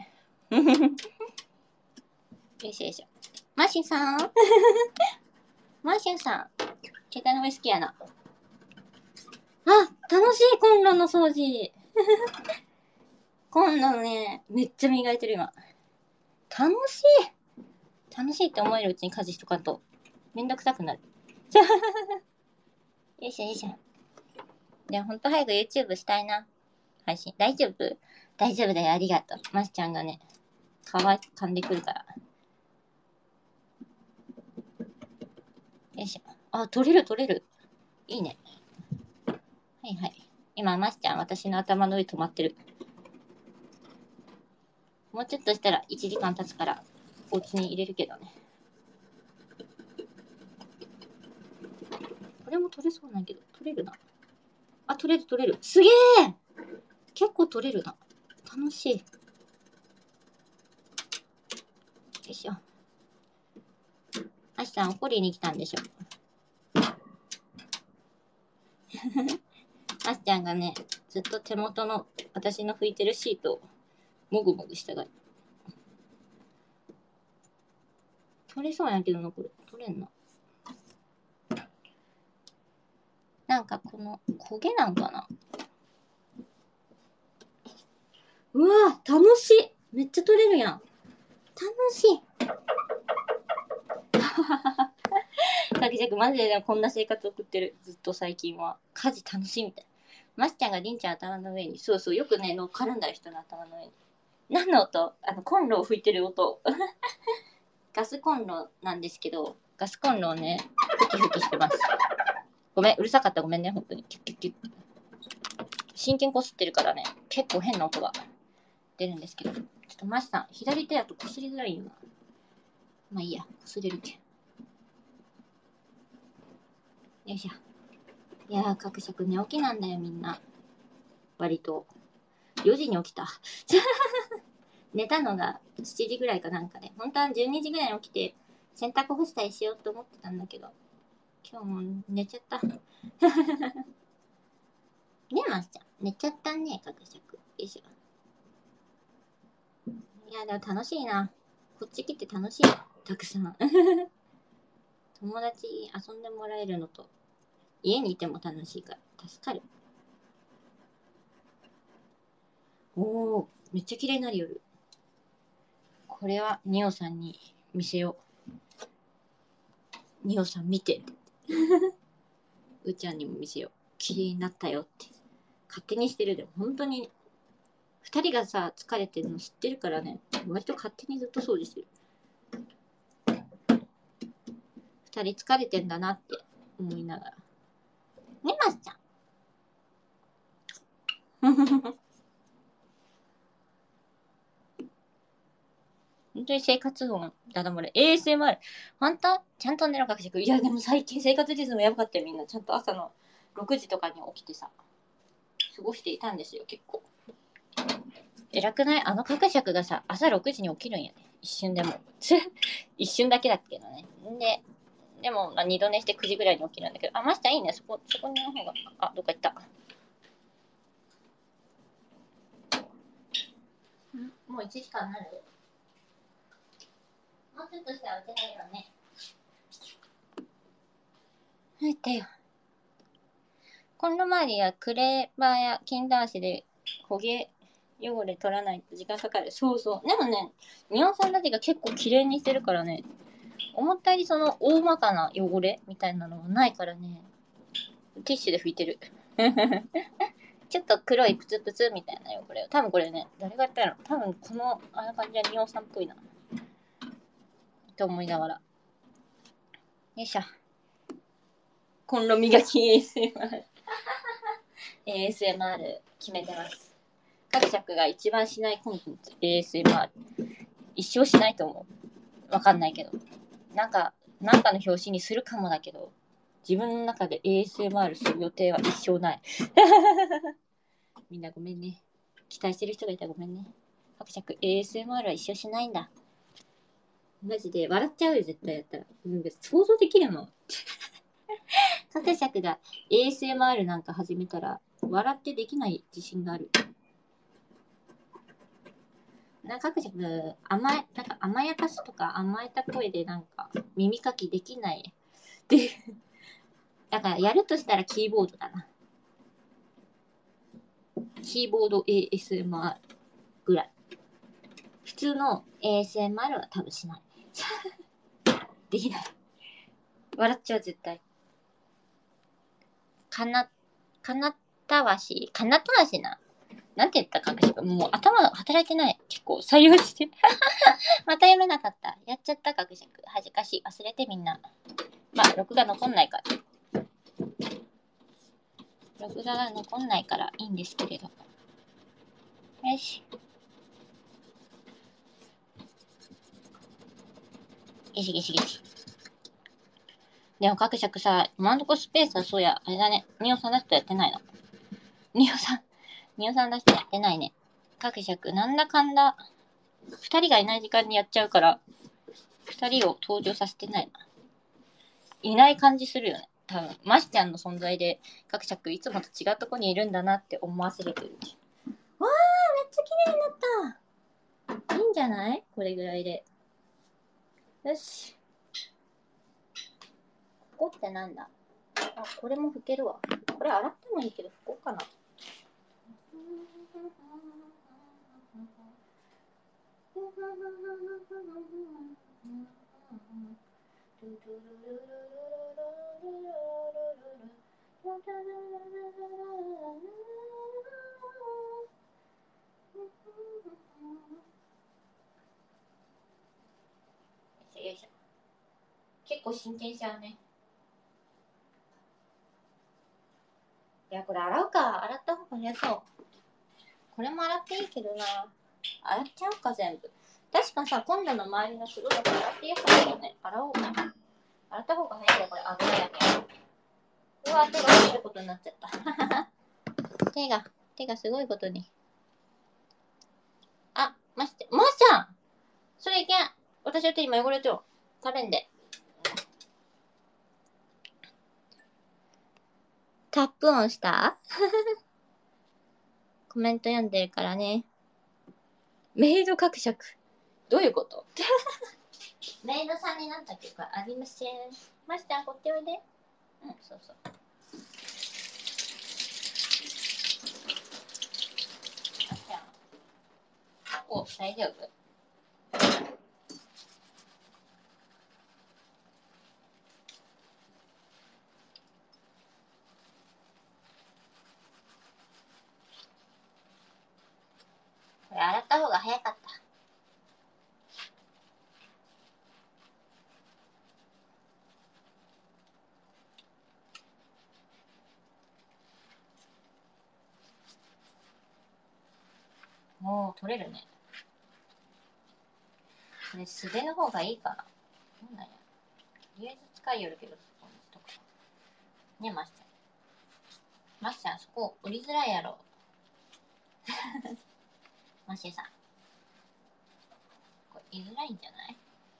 よいしょよいしょ。マッシュさんマッシュさん。携帯の上好きやな。あ、楽しい、コンロの掃除。コンロね、めっちゃ磨いてる今。楽しい。楽しいって思えるうちに家事しとかんと。めんどくさくなる。よいしょよいしょ。でもほんと早く YouTube したいな。配信。大丈夫大丈夫だよ。ありがとう。マシちゃんがね、皮噛んでくるから。よいしょ。あ、取れる取れる。いいね。はいはい。今、マシちゃん、私の頭の上止まってる。もうちょっとしたらいちじかん経つから、お家に入れるけどね。これも取れそうなんやけど、取れるな。あ、取れる取れる。すげえ結構取れるな。楽しい。よいしょ。マシちゃん、怒りに来たんでしょ。マシちゃんがね、ずっと手元の私の拭いてるシートをもぐもぐしたがる。取れそうやけどな、これ。取れんな。なんかこの焦げなんかな。うわ楽しい。めっちゃ取れるやん。楽しい。かきじゃくマジでこんな生活送ってる。ずっと最近は。家事楽しいみたいな。ましちゃんがりんちゃん頭の上に、そうそう、よくね、乗っかるんだよ、人の頭の上に。何の音？あの、コンロを拭いてる音。ガスコンロなんですけど、ガスコンロをね、ふきふきしてます。ごめん、うるさかった。ごめんね、本当に。キュッキュッキュッ。真剣こすってるからね、結構変な音が出るんですけど。ちょっとマシさん、左手だとこすりづらいよな。まあいいや、こすれるけん。よいしょ。いやー、各職寝起きなんだよ、みんな。割と。よじに起きた。寝たのがしちじぐらいかなんかで、本当はじゅうにじぐらいに起きて、洗濯干したりしようと思ってたんだけど、今日も寝ちゃった。ねえ、ましちゃん。寝ちゃったね、各職。よいしょ。いや、でも楽しいな。こっち来て楽しい。たくさん。友達に遊んでもらえるのと、家にいても楽しいから、助かる。おー、めっちゃ綺麗になる夜。これはニオさんに見せよう。ニオさん見て。うーちゃんにも見せよう。綺麗になったよって。勝手にしてるでも本当に、二人がさ、疲れてるの知ってるからね、割と勝手にずっと掃除してる。二人疲れてんだなって思いながら。ね、ましちゃん。本当に生活音だだ漏れ。エーエスエムアール。本当ちゃんと寝ろ、学習。いや、でも最近生活リズムやばかったよ、みんな。ちゃんと朝のろくじとかに起きてさ、過ごしていたんですよ、結構。偉くない？あの各尺がさ、朝ろくじに起きるんやね。一瞬でも。一瞬だけだけどね。で、でも、まあ、二度寝してくじぐらいに起きるんだけど、あ、ましたいいね。そこ、そこの方が、あ、どっか行った。んもういちじかんになる？もうちょっとしたらうち入るよね。はい、てよ。 コンロ周りやクレーバーや金断紙で焦げ汚れ取らないと時間かかる。そうそう。でもね、ニオン酸ラテが結構綺麗にしてるからね、思ったよりその大まかな汚れみたいなのもないからね、ティッシュで拭いてる。ちょっと黒いプツプツみたいな汚れを。多分これね、誰がやったの？多分このあんな感じはニオン酸っぽいな。と思いながら。よいしょ。コンロ磨き エーエスエムアール。エーエスエムアール 決めてます。各尺が一番しないコンテンツ エーエスエムアール。一生しないと思う。わかんないけど。なんか、なんかの表紙にするかもだけど、自分の中で エーエスエムアール する予定は一生ない。みんなごめんね。期待してる人がいたらごめんね。各尺 エーエスエムアール は一生しないんだ。マジで笑っちゃうよ、絶対やったら。なんか想像できるの。各尺が エーエスエムアール なんか始めたら、笑ってできない自信がある。なんか各尺甘え、なんか甘やかすとか甘えた声でなんか耳かきできない。で、だからやるとしたらキーボードだな。キーボード エーエスエムアール ぐらい。普通の エーエスエムアール は多分しない。できない。笑っちゃう絶対。かな、かなたわし、かなたわしな。なんて言ったかかしか、もう頭が働いてない。結構採用して。また読めなかった。やっちゃったかくしゃく。恥ずかしい。忘れてみんな。まあ、録画残んないから。録画が残んないからいいんですけれど。よし。ゲシゲシゲシ。でも、各尺さ、今んとこスペースはそうや、あれだね。ニオさん出してやってないの。ニオさん、ニオさん出してやってないね。各尺、なんだかんだ、二人がいない時間にやっちゃうから、二人を登場させてないな。いない感じするよね。多分、マシちゃんの存在で、各尺いつもと違うとこにいるんだなって思わせれてる。わー、めっちゃ綺麗になった。いいんじゃない？これぐらいで。よし。ここってなんだ？あ、これも拭けるわ。これ洗ってもいいけど拭こうかな。よいしょ。結構真剣しちゃうね。いや、これ洗うか。洗った方が早そう。これも洗っていいけどな。洗っちゃうか、全部。確かさ、今度の周りの白だから洗っていいかもね。洗おうかな。洗った方が早いよ、これ。油やけん。うわ、手がすごいことになっちゃった。手が、手がすごいことに。あ、まして、まーちゃんそれいけん。私の手今汚れてる。食べんで。タップオンしたコメント読んでるからね。メイド伯爵。どういうことメイドさんになった曲はありません。ましてん、こっちおいで。うん、そうそう。ましてん。お、大丈夫？これ洗った方が早かった。もう取れるね。これ素手の方がいいかな。なんだよ。とりあえず使いよるけど、そこにとか。ね、ましちゃん。ましちゃん、そこ折りづらいやろ。マシさん。これ言いづらいんじゃない？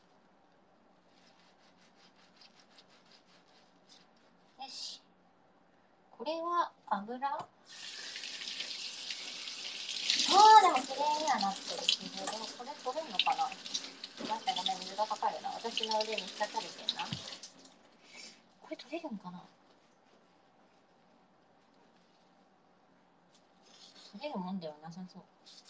よし。これは油？ああ、でも綺麗にはなってるけど、でもこれ取れるのかな？待って、ごめん、水がかかるな。私の腕に浸されてんな。これ取れるんかな？ 取れるもんではなさそう。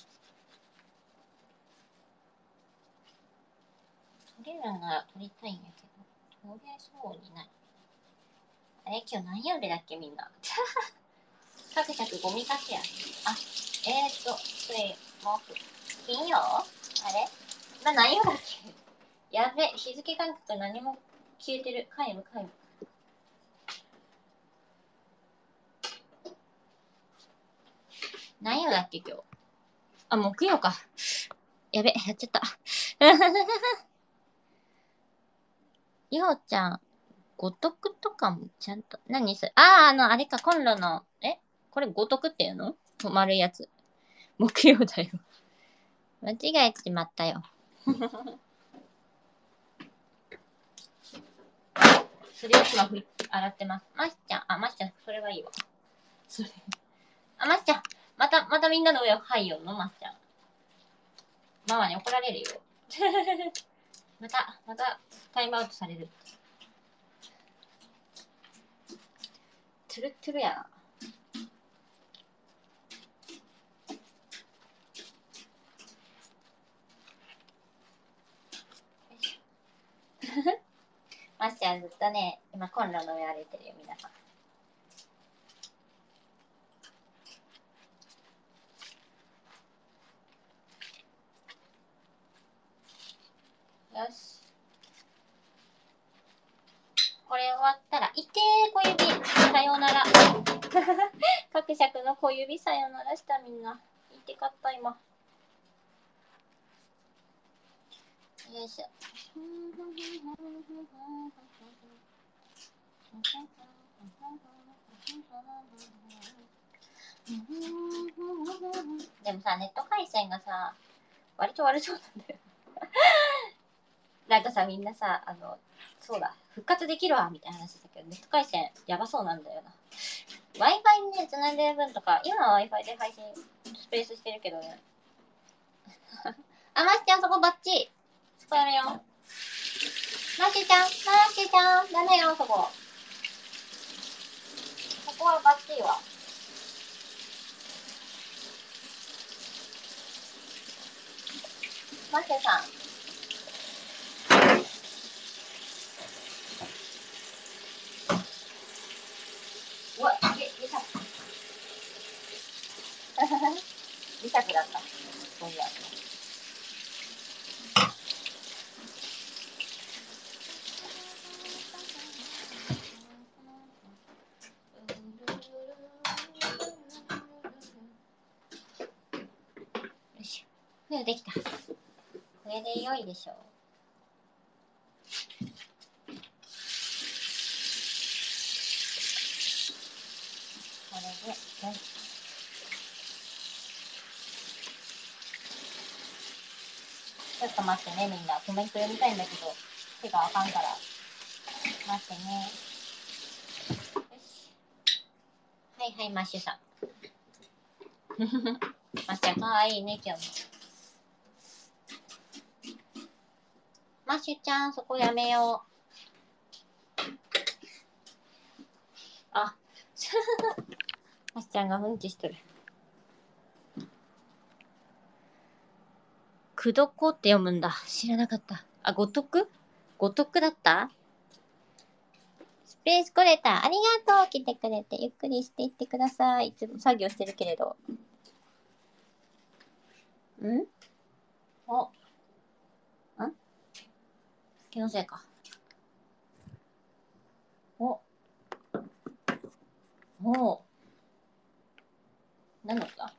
取れるなら取りたいんやけど、取れそうにない。あれ、今日何曜日だっけみんな。かくしゃくゴミかけや。あ、えーっと、それ、もう、金曜あれな、何曜だっけやべ、日付感覚何も消えてる。皆無、皆無。何曜だっけ今日。あ、木曜か。やべ、やっちゃった。ようちゃん、ごとくとかもちゃんと、何それあー、あの、あれか、コンロの、えこれごとくっていうの丸いやつ。木曜だよ。間違えちまったよ。それを今ふ洗ってます。ましちゃん、あ、ましちゃん、それはいいわ。それ。あ、ましちゃん、また、またみんなの上をはいよんの、ましちゃん。ママに怒られるよ。また、また、タイムアウトされる。トゥルトゥルやな。ましちゃんずっとね、今コンロの上歩いてるよ、皆さん。よし。これ終わったら、いてー小指、さようなら。かくしゃくの小指さようならしたみんな。いてかった今。よいしょ。でもさ、ネット回線がさ、割と悪そうなんだよ。なんかさ、みんなさ、あの、そうだ、復活できるわ、みたいな話だけど、ネット回線やばそうなんだよな。Wi-Fi にね、繋いでる分とか、今は Wi-Fi で配信スペースしてるけどね。あ、ましちゃんそこバッチリ。そこやめよう。ましちゃん、ましちゃん、ダメよ、そこ。そこはバッチリわ。マシュさん。うわ、え、磁石。磁石だった。そういや。よし。ふう、できた。これで良いでしょう。これで良い。ちょっと待ってね、みんな。コメント読みたいんだけど、手があかんから。待ってね。よし。はいはい、マッシュさん。マッシュかわいいね、今日も。マッシュちゃん、そこやめよう。あ、マッシュちゃんがうんちしとる。くどこって読むんだ。知らなかった。あ、ごとくごとくだったスペースコレタ、ありがとう来てくれて。ゆっくりしていってください。いつも作業してるけれど。んお、ん気のせいか。お、おう。何の音だ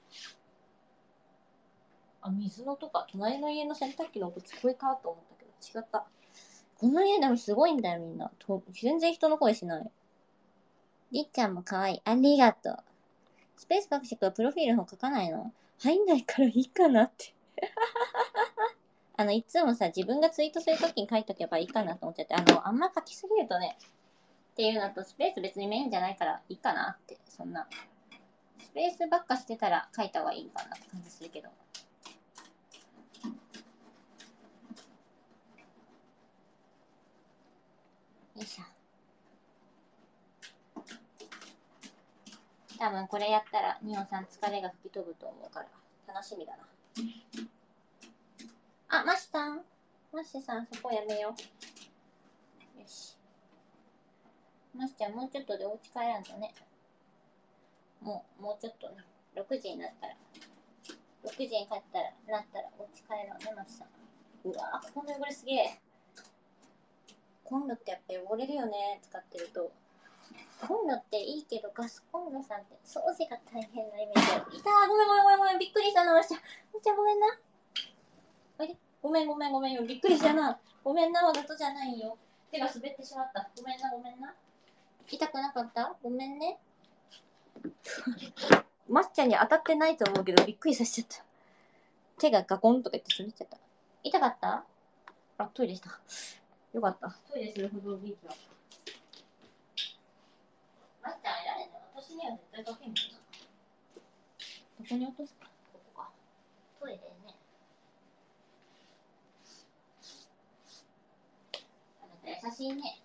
あ、水の音か。隣の家の洗濯機の音聞こえたと思ったけど、違った。この家でもすごいんだよ、みんな。と全然人の声しない。りっちゃんも可愛い。ありがとう。スペース学習はプロフィールの方書かないの入んないからいいかなって。あの、いつもさ、自分がツイートするときに書いとけばいいかなと思っちゃって、あの、あんま書きすぎるとね、っていうのと、スペース別にメインじゃないからいいかなって、そんな。スペースばっかしてたら書いた方がいいかなって感じするけど。よいしょ。 多分これやったらニオンさん疲れが吹き飛ぶと思うから楽しみだな。あ、マシさんマシさんそこやめよう。よし。マシちゃんもうちょっとでお家帰らんとね。もう、もうちょっとね。ろくじになったら。ろくじに帰ったら、なったらお家帰ろうね、マシさん。うわぁ、この汚れすげえ。コンロってやっぱ汚れるよね、使ってると。コンロっていいけど、ガスコンロさんって掃除が大変なイメージある。いたー、ごめんごめんごめんごめん、びっくりしたな、マシちゃん。マシちゃんごめんな。あれごめんごめんごめんよ、びっくりしたな。ごめんな、わざとじゃないよ。手が滑ってしまった。ごめんな、ごめんな。痛くなかった？ごめんね。マシちゃんに当たってないと思うけど、びっくりさせちゃった。手がガコンとか言って滑っちゃった。痛かった？あ、トイレした。よかった。トイレするほど元気だった。マシちゃん偉いね。私には絶対かけんもんな。どこに落とすか？ここか。トイレね。あなた優しいね。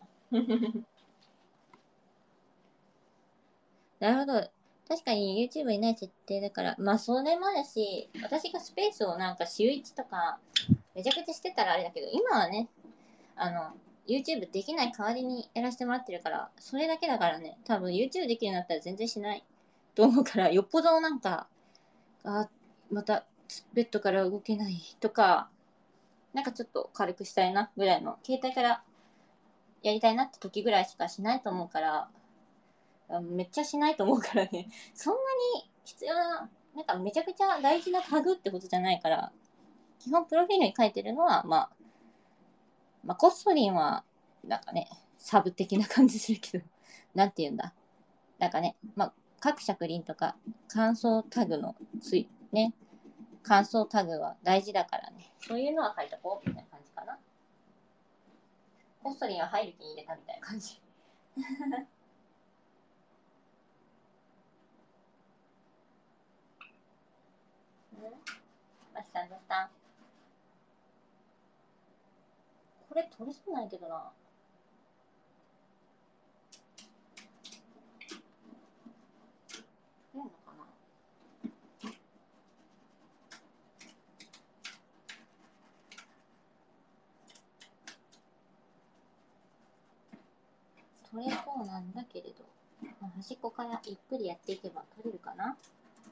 なるほど。確かに YouTube にない設定だから、まあそれもあるし、私がスペースをなんか週いちとかめちゃくちゃしてたらあれだけど、今はね、あの、YouTube できない代わりにやらせてもらってるから、それだけだからね、多分 YouTube できるようになったら全然しないと思うから、よっぽどなんか、あ、またベッドから動けないとか、なんかちょっと軽くしたいなぐらいの、携帯からやりたいなって時ぐらいしかしないと思うから、めっちゃしないと思うからね、そんなに必要な、なんかめちゃくちゃ大事なタグってことじゃないから、基本プロフィールに書いてるのは、まあ、まあ、コッソリンは、なんかね、サブ的な感じするけど、なんて言うんだ。なんかね、まあ、各尺輪とか、感想タグのつい、ね、感想タグは大事だからね、そういうのは書いとこう、みたいな感じかな。コッソリンは入る気に入れたみたいな感じ。うんマシさんどうした？これ取れそうないけどな。取れんのかな？取れそうなんだけれど、まあ、端っこからゆっくりやっていけば取れるかな。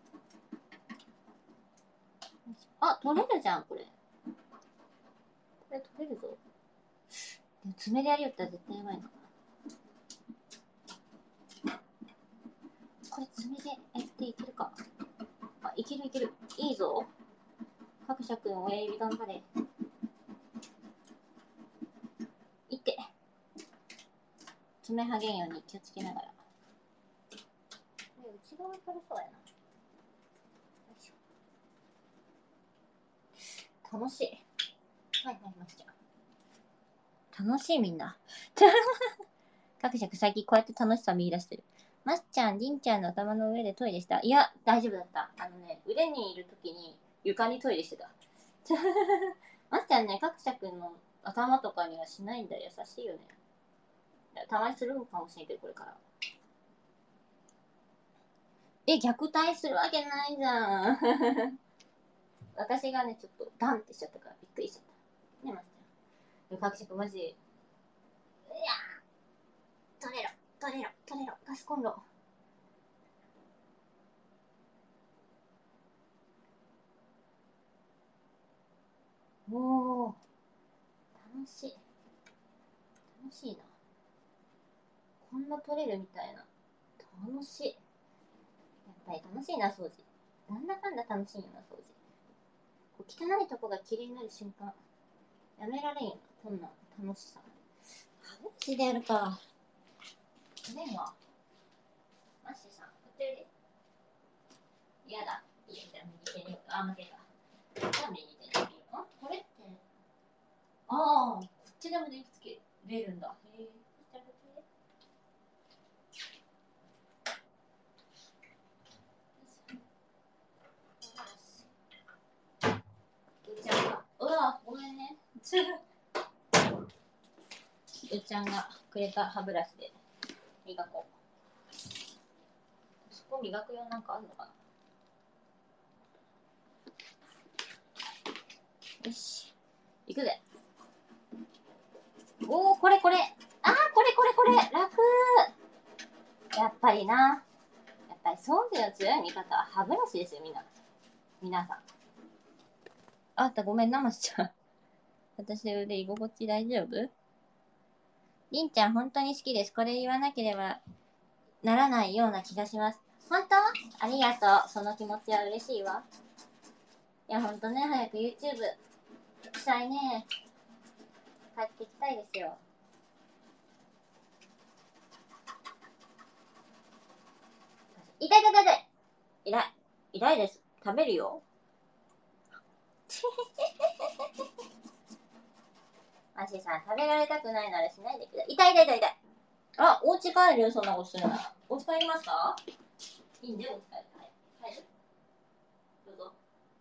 あ、取れるじゃん、これ。これ取れるぞ。でも爪でやりよったら絶対やばいのかな。これ爪でやっていけるか。あ、いけるいける。いいぞ。各社くん親指頑張れ。いって。爪はげんように気をつけながら。これ内側からそうやな。楽しい。はいはい、ましちゃん。楽しいみんな。各社最近こうやって楽しさ見出してる。ましちゃん、りんちゃんの頭の上でトイレした？いや、大丈夫だった。あのね、腕にいるときに床にトイレしてた。ましちゃんね、各社くんの頭とかにはしないんだよ。優しいよね。たまにするのかもしれんけど、これから。え、虐待するわけないじゃん。私がね、ちょっとダンってしちゃったからびっくりしちゃった。ね、ましちゃん。各社くんマジで。いやー、取れろ、取れろ、取れろ、ガスコンロ。おー、楽しい。楽しいな。こんな取れるみたいな。楽しい。やっぱり楽しいな、掃除。なんだかんだ楽しいよな、掃除。こう汚いとこが綺麗になる瞬間。やめられんよな、こんな楽しさ。歯ブラシでやるか。ねえわ。マッシーさん、こっちで。嫌だ。いいよ、じゃあ右手に。あ、負けた。じゃあ右手に。あ、これって。ああ、こっちでも電気つけれるんだ。へえ。じゃあこっちで。うちゃんが、うわ、ごめんね。うちゃんがくれた歯ブラシで磨こう。 こ磨く用なんかあるのかな。よし。いくぜ。おー、これこれ。あー、これこれこれ。楽。やっぱりな。やっぱり装備の強い味方は歯ブラシですよ、みんな。皆さん。あった、ごめんな、ましちゃん。私の腕居心地大丈夫？りんちゃん、本当に好きです。これ言わなければならないような気がします。本当？ありがとう。その気持ちは嬉しいわ。いや、ほんとね、早く YouTube したいね。帰ってきたいですよ。痛い痛い痛い痛い。痛い。痛いです。食べるよ。マシさん、食べられたくないならしないでください。痛い痛い痛い痛い。あ、お家帰るよ、そんなことするなら。お家帰りますか？いいんで、お家帰る。はい。帰る？どうぞ。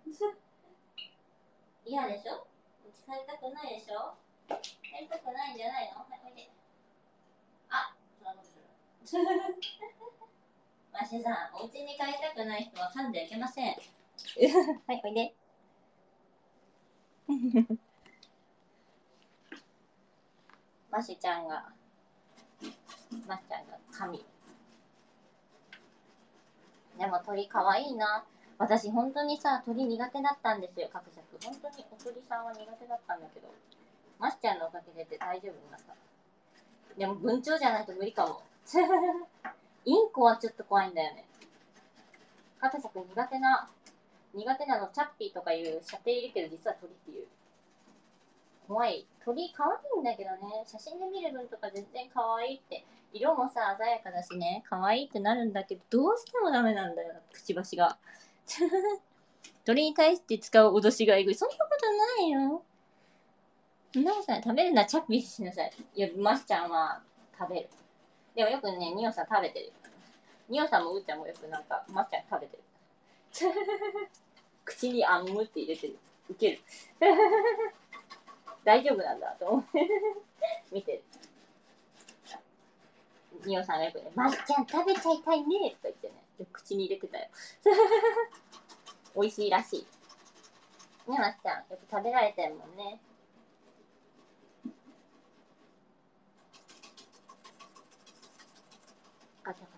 嫌でしょ？お家帰りたくないでしょ？帰りたくないんじゃないの？はい、おいで。あ、そんなことする。マシさん、お家に帰りたくない人は噛んではいけません。はい、おいで。マシちゃんが、マシちゃんが神。でも鳥かわいいな。私本当にさ、鳥苦手だったんですよ、各尺。本当にお鳥さんは苦手だったんだけど、マシちゃんのおかげで大丈夫になった。でも文鳥じゃないと無理かも。インコはちょっと怖いんだよね。各尺苦手な、苦手なの、チャッピーとかいう射程いるけど、実は鳥っていう。怖い。鳥可愛いんだけどね、写真で見る分とか全然可愛いって。色もさ、鮮やかだしね、可愛いってなるんだけど、どうしてもダメなんだよ、くちばしが。鳥に対して使う脅しがえぐい。そんなことないよ。そんなことない。食べるならチャッピーしなさい。いや、マシちゃんは食べる。でもよくね、ニオさん食べてる。ニオさんもうーちゃんもよくなんか、マシちゃん食べてる。口にあんむって入れてる。ウケる。大丈夫なんだと思って見てる。ニオさんがよくね、マシちゃん食べちゃいたいねとか言ってね、口に入れてたよ。美味しいらしい。ね、マシちゃん、よく食べられてるもんね。ガチャガ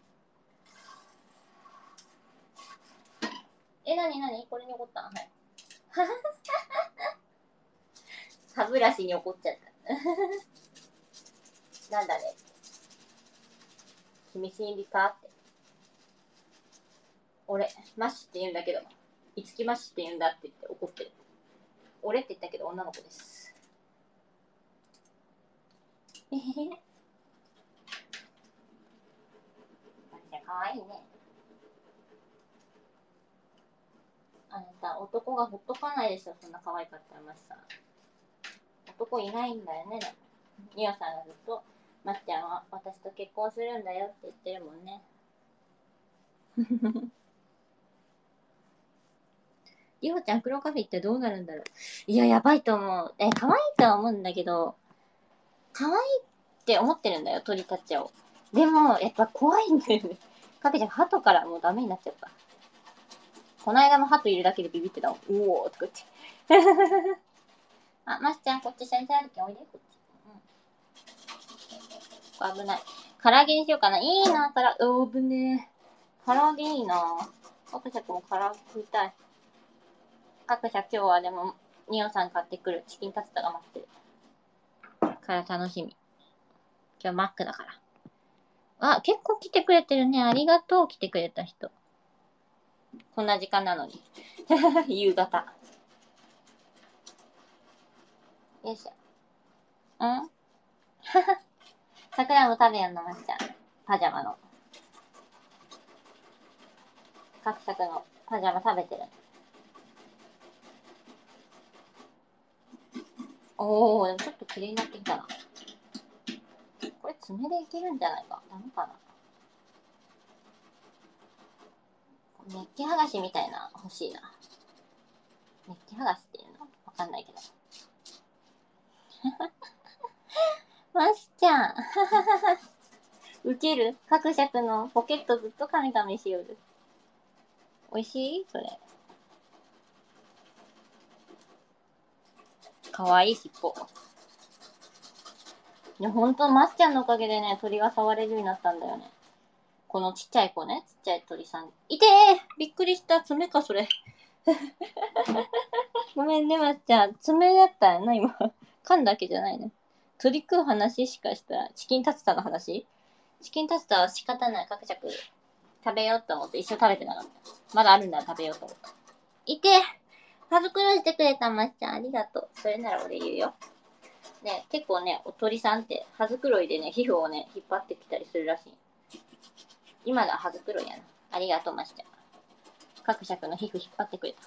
チャ。え、なになにこれに怒ったん？はい。歯ブラシに怒っちゃった。なんだね。君心理かって。俺、マッシュって言うんだけど、いつきマッシュって言うんだって言って怒ってる。俺って言ったけど女の子です。えへへ。マッシュかわいいね。あなた、男がほっとかないでしょ、そんな可愛かったらマッシュさん。男いないんだよね、でも。ニオさんがずっと、マッちゃんは私と結婚するんだよって言ってるもんね。リホちゃん、黒カフェってどうなるんだろう。いや、やばいと思う。え、可愛いとは思うんだけど、可愛いって思ってるんだよ、鳥たちを。でも、やっぱ怖いんだよね。かけちゃん、鳩からもうダメになっちゃった。この間も鳩いるだけでビビってたもん。うおーとか言って。あ、マスちゃん、こっち先生あるけんおいで、こっち。うん。ここ危ない。唐揚げにしようかな。いいな、から、おーぶねー。唐揚げいいな。各社も唐揚げ食いたい。各社今日はでも、ニオさん買ってくるチキンタツタが待ってる。から楽しみ。今日マックだから。あ、結構来てくれてるね。ありがとう、来てくれた人。こんな時間なのに。夕方。よいしょ。ん桜も食べやんのましちゃん。パジャマの。各作のパジャマ食べてる。おー、でもちょっと綺麗になってきたな。これ爪でいけるんじゃないか。ダメかな。メッキ剥がしみたいな欲しいな。メッキ剥がしっていうのわかんないけど。ましちゃん。ウける。各尺のポケットずっとカミカミしよる。おいしいそれ。かわいい尻尾。いや、ほんと、マスちゃんのおかげでね、鳥が触れるようになったんだよね。このちっちゃい子ね、ちっちゃい鳥さん。いてーびっくりした。爪か、それ。ごめんね、マスちゃん。爪だったよな、今。噛んだわけじゃないね。鳥食う話しかしたら、チキンタツタの話チキンタツタは仕方ない。かくちゃく食べようと思って一生食べてなかった。まだあるんだら食べようと思った。いて歯袋してくれた、マスちゃん。ありがとう。それなら俺言うよ。ね、結構ね、お鳥さんって歯繕いでね、皮膚をね、引っ張ってきたりするらしい。今のは歯繕いやな。ありがとう、マスちゃん。各尺の皮膚引っ張ってくれた。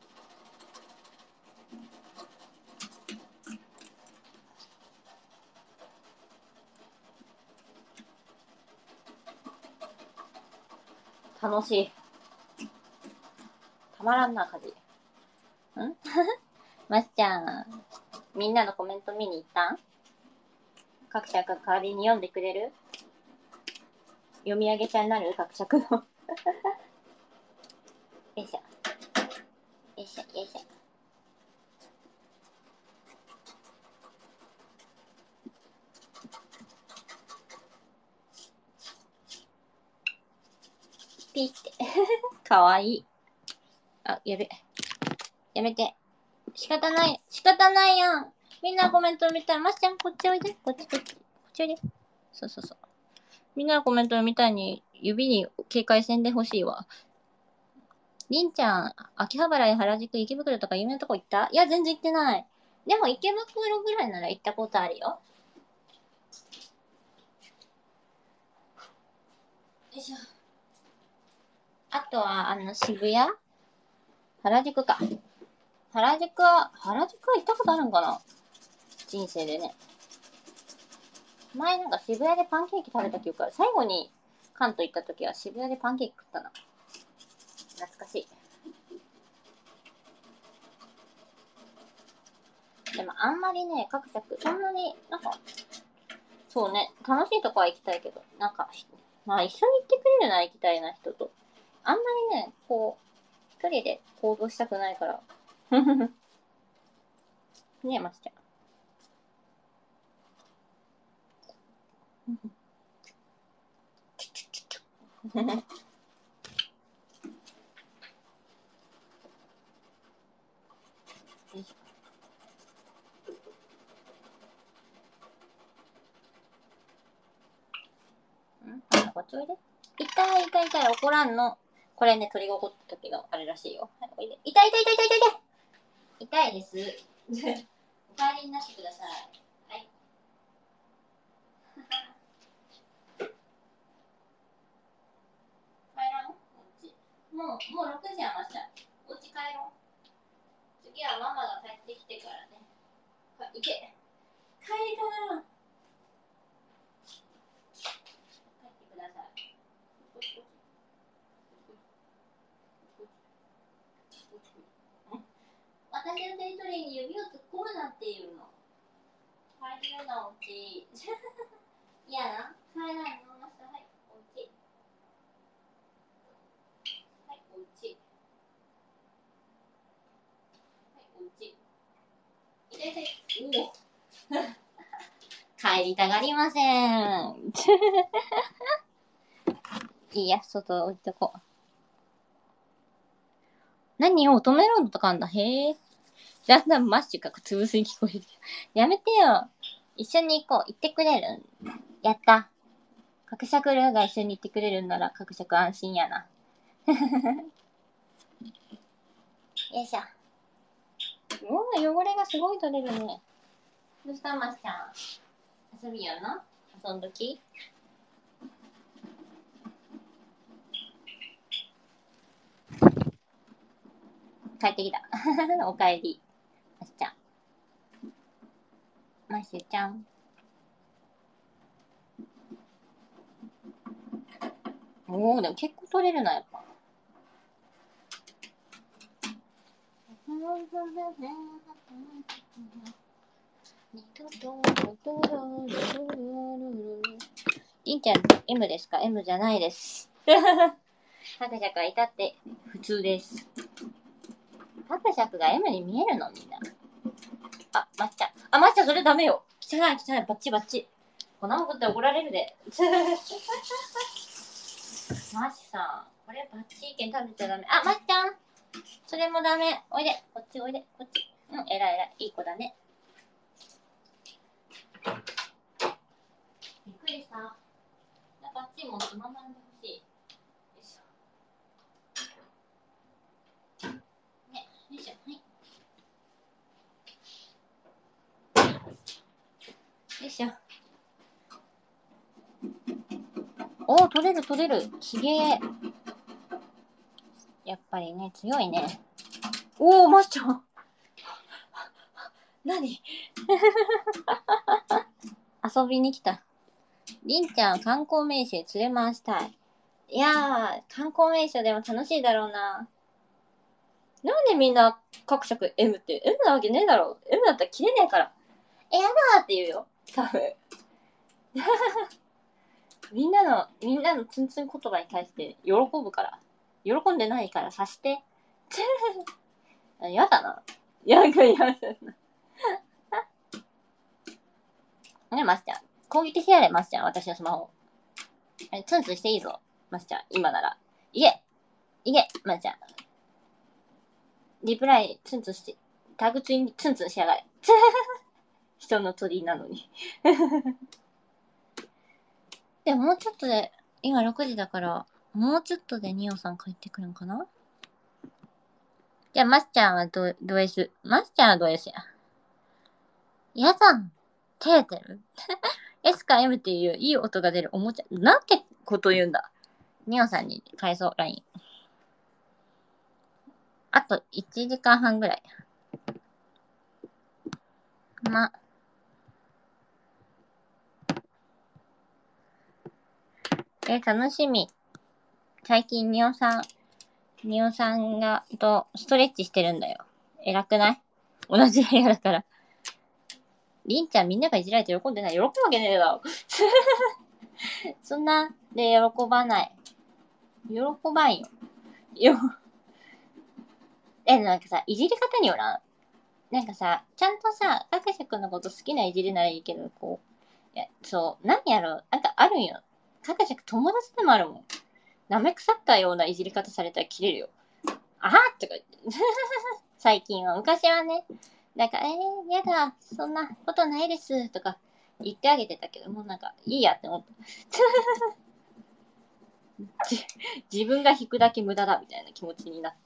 楽しい。たまらんな、家事。んマスちゃん、みんなのコメント見に行ったん？各尺が代わりに読んでくれる？読み上げちゃになる？各尺の。よいしょ。よいしょ、よいしょ。ピって。かわいい。あ、やべ。やめて。仕方ない。仕方ないやん。みんなコメント見たい。マスちゃん、こっちおいで。こっちこっち。こっちおいで。そうそうそう。みんなのコメントみたいに指に警戒せんでほしいわ。りんちゃん、秋葉原や原宿、池袋とか有名なとこ行った？いや、全然行ってない。でも池袋ぐらいなら行ったことあるよ。よいしょ。あとは、あの、渋谷？原宿か。原宿は、原宿は行ったことあるんかな？人生でね。前なんか渋谷でパンケーキ食べた記憶ある。最後に関東行った時は渋谷でパンケーキ食ったな。懐かしい。でもあんまりね、各作、そんなになんか、そうね、楽しいとこは行きたいけど、なんか、まあ一緒に行ってくれるなら行きたいな、人と。あんまりね、こう、一人で行動したくないから。ねえ、まつちゃん。ん？こっちおいで。痛い痛い痛い、怒らんの。これね、鳥が怒った時があるらしいよ。はい、おいで。痛い痛い痛い痛い痛い痛い痛いです。お帰りになってください。はい。帰らん？お家。もう、もうろくじやました。お家帰ろう。次はママが帰ってきてからね。は、行け。帰りたがらん。帰ってください。私のテリトリーに指を突っ込むなっていうの。帰るようなおうち。嫌な？帰らないの？マスター、はい、おうち。はい、おうち。はい、おうち。痛い痛い。おお。帰りたがりません。いいや、外置いとこう。何を乙女ロードとかあんだ。へえ。だんだんマッシュが潰すに聞こえる。やめてよ。一緒に行こう。行ってくれる？やった。角尺ルーが一緒に行ってくれるんなら角尺安心やな。よいしょ。おー、汚れがすごい取れるね。どうしたマッシャン？遊びやな？遊んどき？帰ってきた。おかえり。マッシュちゃん。マッシュちゃん。おー、でも結構取れるな、やっぱ。 りんちゃん エム ですか？ エム じゃないです。タクシャクがいたって普通です。タクシャクが エム に見えるのみんな。あ、まっちゃん。あ、まっちゃんそれダメよ。汚い汚い。バッチバッチ。こんなもん食って怒られるで。マシさん。これバッチ意見食べちゃダメ。あ、まっちゃん。それもダメ。おいで。こっちおいで。こっち。うん、えらいえらい。いい子だね。びっくりした。バッチもつままんでほしい。よいしょ。ね、よいしょ。はい。よいしょ。おー、取れる取れる。すげえ。やっぱりね、強いね。おー、マッチョン。何遊びに来た。りんちゃん、観光名所へ連れ回したい。いやー、観光名所でも楽しいだろうな。なんでみんな各色 エム って エム なわけねえだろ。エム だったら切れねえから。え、やだーって言うよ。多分。みんなの、みんなのツンツン言葉に対して喜ぶから。喜んでないから察して。やだな。やだやだな。ね、マスちゃん。攻撃してやれ、マスちゃん。私のスマホ。ツンツンしていいぞ、マスちゃん。今なら。いけいけマスちゃん。リプライツンツンして、タグツインツンツンしやがれ。人の鳥なのに。でももうちょっとで、今ろくじだから、もうちょっとでニオさん帰ってくるんかな？じゃあ、マスちゃんはド、ド S。マスちゃんはド S や。やだん。照れてる？S か エム っていういい音が出るおもちゃ。なんてこと言うんだ。ニオさんに返そう、ライン。あといちじかんはんぐらい。ま。え、楽しみ。最近ニオさん、ニオさんが、と、ストレッチしてるんだよ。偉くない？同じ部屋だから。りんちゃんみんながいじられて喜んでない。喜ぶわけねえだろ。そんなで喜ばない。喜ばんよ。よ。え、なんかさ、いじり方によらん。なんかさ、ちゃんとさ、たかしくんのこと好きないじりならいいけど、こう、いや、そう、何やろ、なんかあるんよ。たかしくん友達でもあるもん。舐め腐ったようないじり方されたら切れるよ。あはとか言って。最近は、昔はね、なんか、えー、やだ、そんなことないです、とか言ってあげてたけど、もうなんか、いいやって思った。自分が引くだけ無駄だ、みたいな気持ちになって。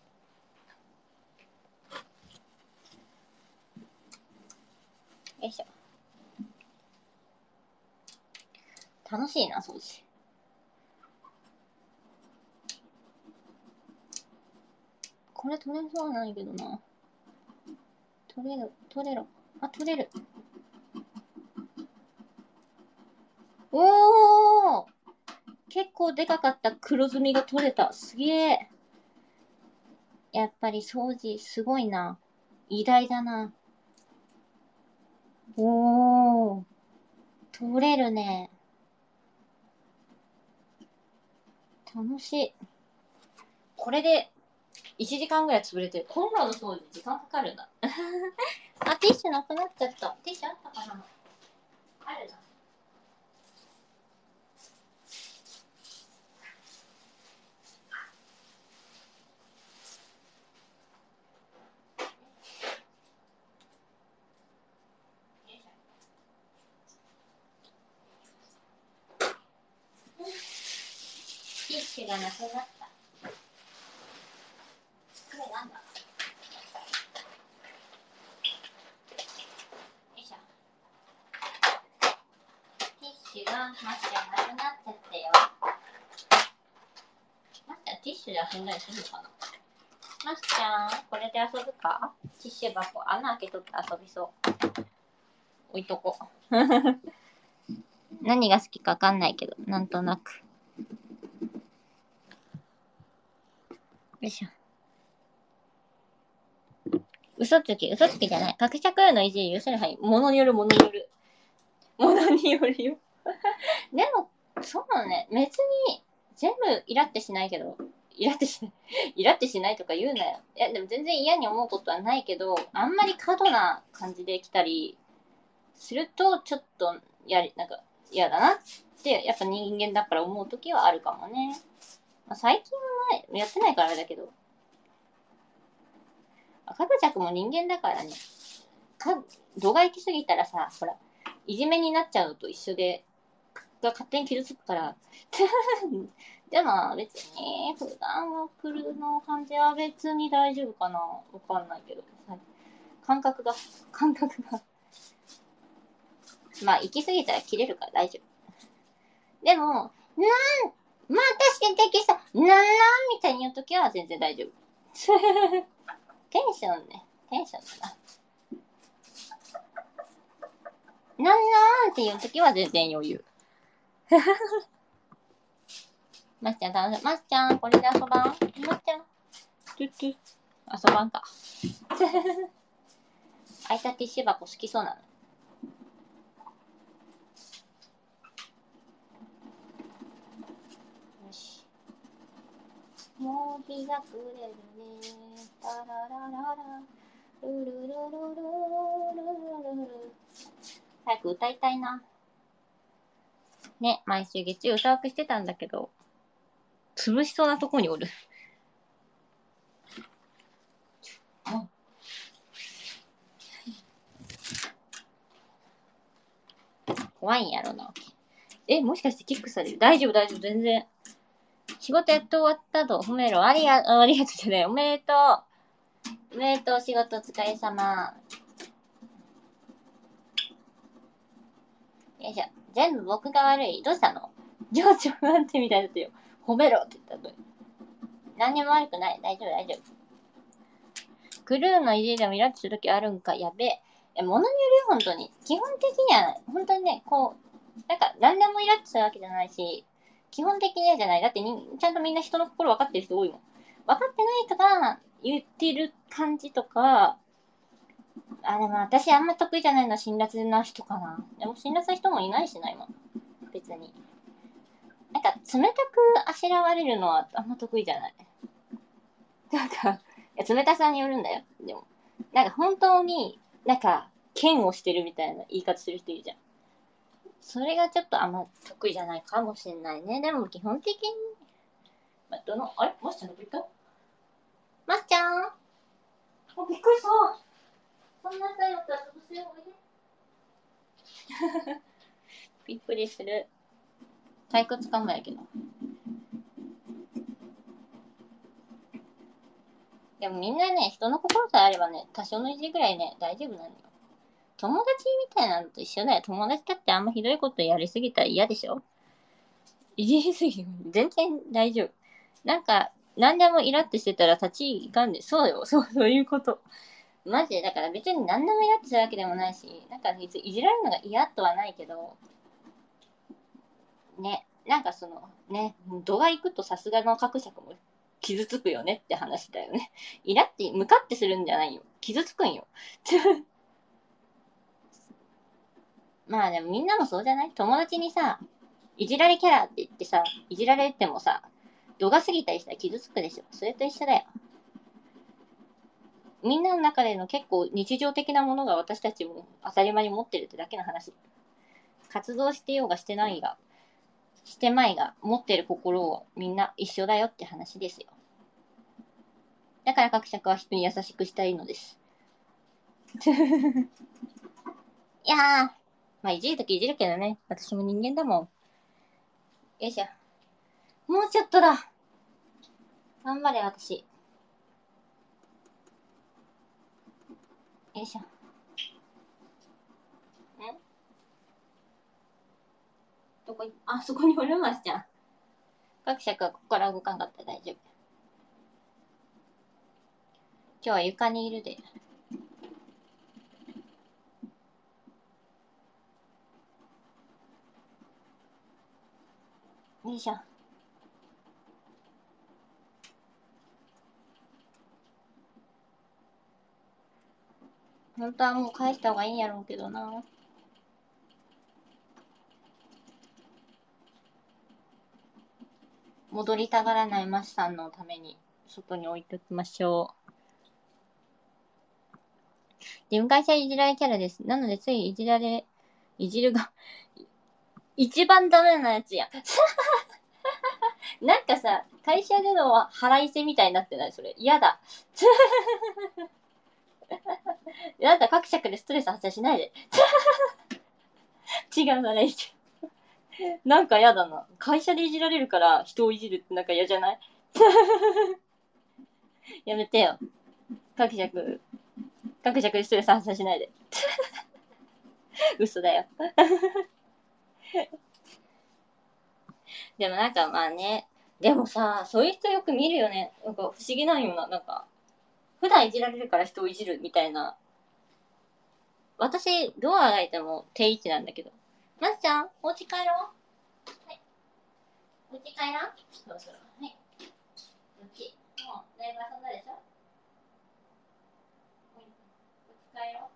よいしょ。楽しいな、掃除。これ取れそうなんやけどな。取れる、取れる。あ、取れる。おー！結構でかかった黒ずみが取れた。すげえ。やっぱり掃除すごいな。偉大だな。おー。取れるね。楽しい。これでいちじかんぐらい潰れてる。コンロの掃除時間かかるな。あ、ティッシュなくなっちゃった。ティッシュあったかな？あるな。ティッシュがなくなった。これなんだ？よいしょ。ティッシュがマスちゃんなくなっちゃったよ。マスちゃんティッシュで遊んだりするのかな？マスちゃん、これで遊ぶか？ティッシュ箱穴開けとって遊びそう。置いとこう。何が好きかわかんないけど、なんとなく。よいしょ。嘘つき、嘘つきじゃない。格着のいじり許せる範囲。物による、物による。物によるよ。でも、 そうね、別に全部イラってしないけど、イラってしない、イラってしないとか言うなよ。いや、でも全然嫌に思うことはないけど、あんまり過度な感じで来たりすると、ちょっとやり、なんか嫌だなって、やっぱ人間だから思うときはあるかもね。まあ、最近はやってないからあれだけど、かぐちゃくも人間だからね。か度が行き過ぎたらさ、ほら、いじめになっちゃうのと一緒で、が勝手に傷つくから。でも別に、普段の来るの感じは別に大丈夫かな。わかんないけど。感覚が、感覚が。まあ、行き過ぎたら切れるから大丈夫。でも、なん、まあ確かにテキスト、なんなんみたいに言うときは全然大丈夫。テンションね。テンションだな。なんなんっていうときは全然余裕。ますちゃん楽しい。ますちゃん、これで遊ばん？ますちゃん。トゥトゥ。遊ばんか。空いたティッシュ箱好きそうなの。よし。もう日が暮れるね。タララララ。ルルルルルルルルル。早く歌いたいな。ね、毎週月曜歌わくしてたんだけど、潰しそうなとこにおる。怖いんやろな。え、もしかしてキックされる？大丈夫、大丈夫、全然。仕事やっと終わったと褒めろ。ありが、ありがとうじゃない。おめでとう。おめでとう、仕事お疲れ様。よいしょ。全部僕が悪い。どうしたの？情緒不安定みたいだったよ。褒めろって言ったのに。何にも悪くない。大丈夫、大丈夫。クルーのいじりでもイラッとするときあるんか。やべえ。え、物によるよ、本当に。基本的には、本当にね、こう、なんか、何でもイラッとするわけじゃないし、基本的にはじゃない。だってちゃんとみんな人の心分かってる人多いもん。分かってない人が言ってる感じとか、あ、でも私あんま得意じゃないのは辛辣な人かな。でも辛辣な人もいないしな、今。別に。なんか、冷たくあしらわれるのはあんま得意じゃない。なんか、いや冷たさによるんだよ。でも。なんか本当に、なんか、剣をしてるみたいな言い方する人いるじゃん。それがちょっとあんま得意じゃないかもしれないね。でも基本的に、まあ、どの、あれマスちゃんどこ行った？マスちゃん、お、びっくりした。そんなさよったら潰すよ、おいで。びっくりする。退屈かもやけど。でもみんなね、人の心さえあればね、多少のいじりぐらいね、大丈夫なのよ。友達みたいなのと一緒だよ。友達だってあんまひどいことやりすぎたら嫌でしょ？いじりすぎる。全然大丈夫。なんか、何でもイラってしてたら立ちいかんで、そうよ。そう、そういうこと。マジで、だから別に何でもイラってするわけでもないし、なんかいじられるのが嫌とはないけど、ね、なんかその、ね、度が行くとさすがの格尺も傷つくよねって話だよね。イラって、向かってするんじゃないよ。傷つくんよ。まあでもみんなもそうじゃない？友達にさ、いじられキャラって言ってさ、いじられてもさ、度が過ぎたりしたら傷つくでしょ。それと一緒だよ。みんなの中での結構日常的なものが私たちも当たり前に持ってるってだけの話。活動してようがしてないが、してまいが持ってる心をみんな一緒だよって話ですよ。だから各社は人に優しくしたいのです。いやー、まあいじるときいじるけどね。私も人間だもん。よいしょ。もうちょっとだ。頑張れ、私。よいしょ。んどこい、あ、そこにおるましちゃん。各社はここから動かんかったら大丈夫。今日は床にいるで。よいしょ。本当はもう返した方がいいんやろうけどな。 戻りたがらないマシさんのために外に置いときましょう。自分会社いじられキャラです。なのでついいじられ、いじるが、一番ダメなやつやん。なんかさ、会社での腹いせみたいになってないそれ。嫌だ。なんか各尺でストレス発散しないで。違うなね。なんか嫌だな。会社でいじられるから人をいじるってなんか嫌じゃない？やめてよ。各尺、各尺でストレス発散しないで。嘘だよ。でもなんかまあね、でもさ、そういう人よく見るよね。なんか不思議なんよな。なんか、普段いじられるから人をいじるみたいな。私、どうあがいても定位置なんだけど。まずちゃん、お家帰ろう。はい。お家帰らん？どうする？はい。うち。もう、だいぶ遊んだでしょ？お家帰ろ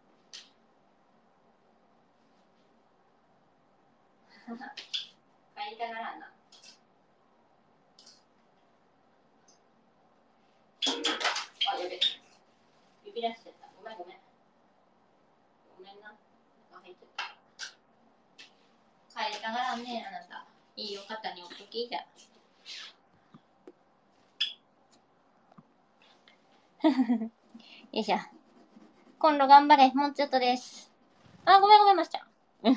う。帰りたがらんな。あ、やべ。指出しちゃった。ごめんごめん。ごめんな。なんか入っちゃった。帰りたがらんね、あなた。いいよ、肩に置っときじゃ。よいしょ。今度頑張れ。もうちょっとです。あ、ごめんごめん、ましちゃん。うん。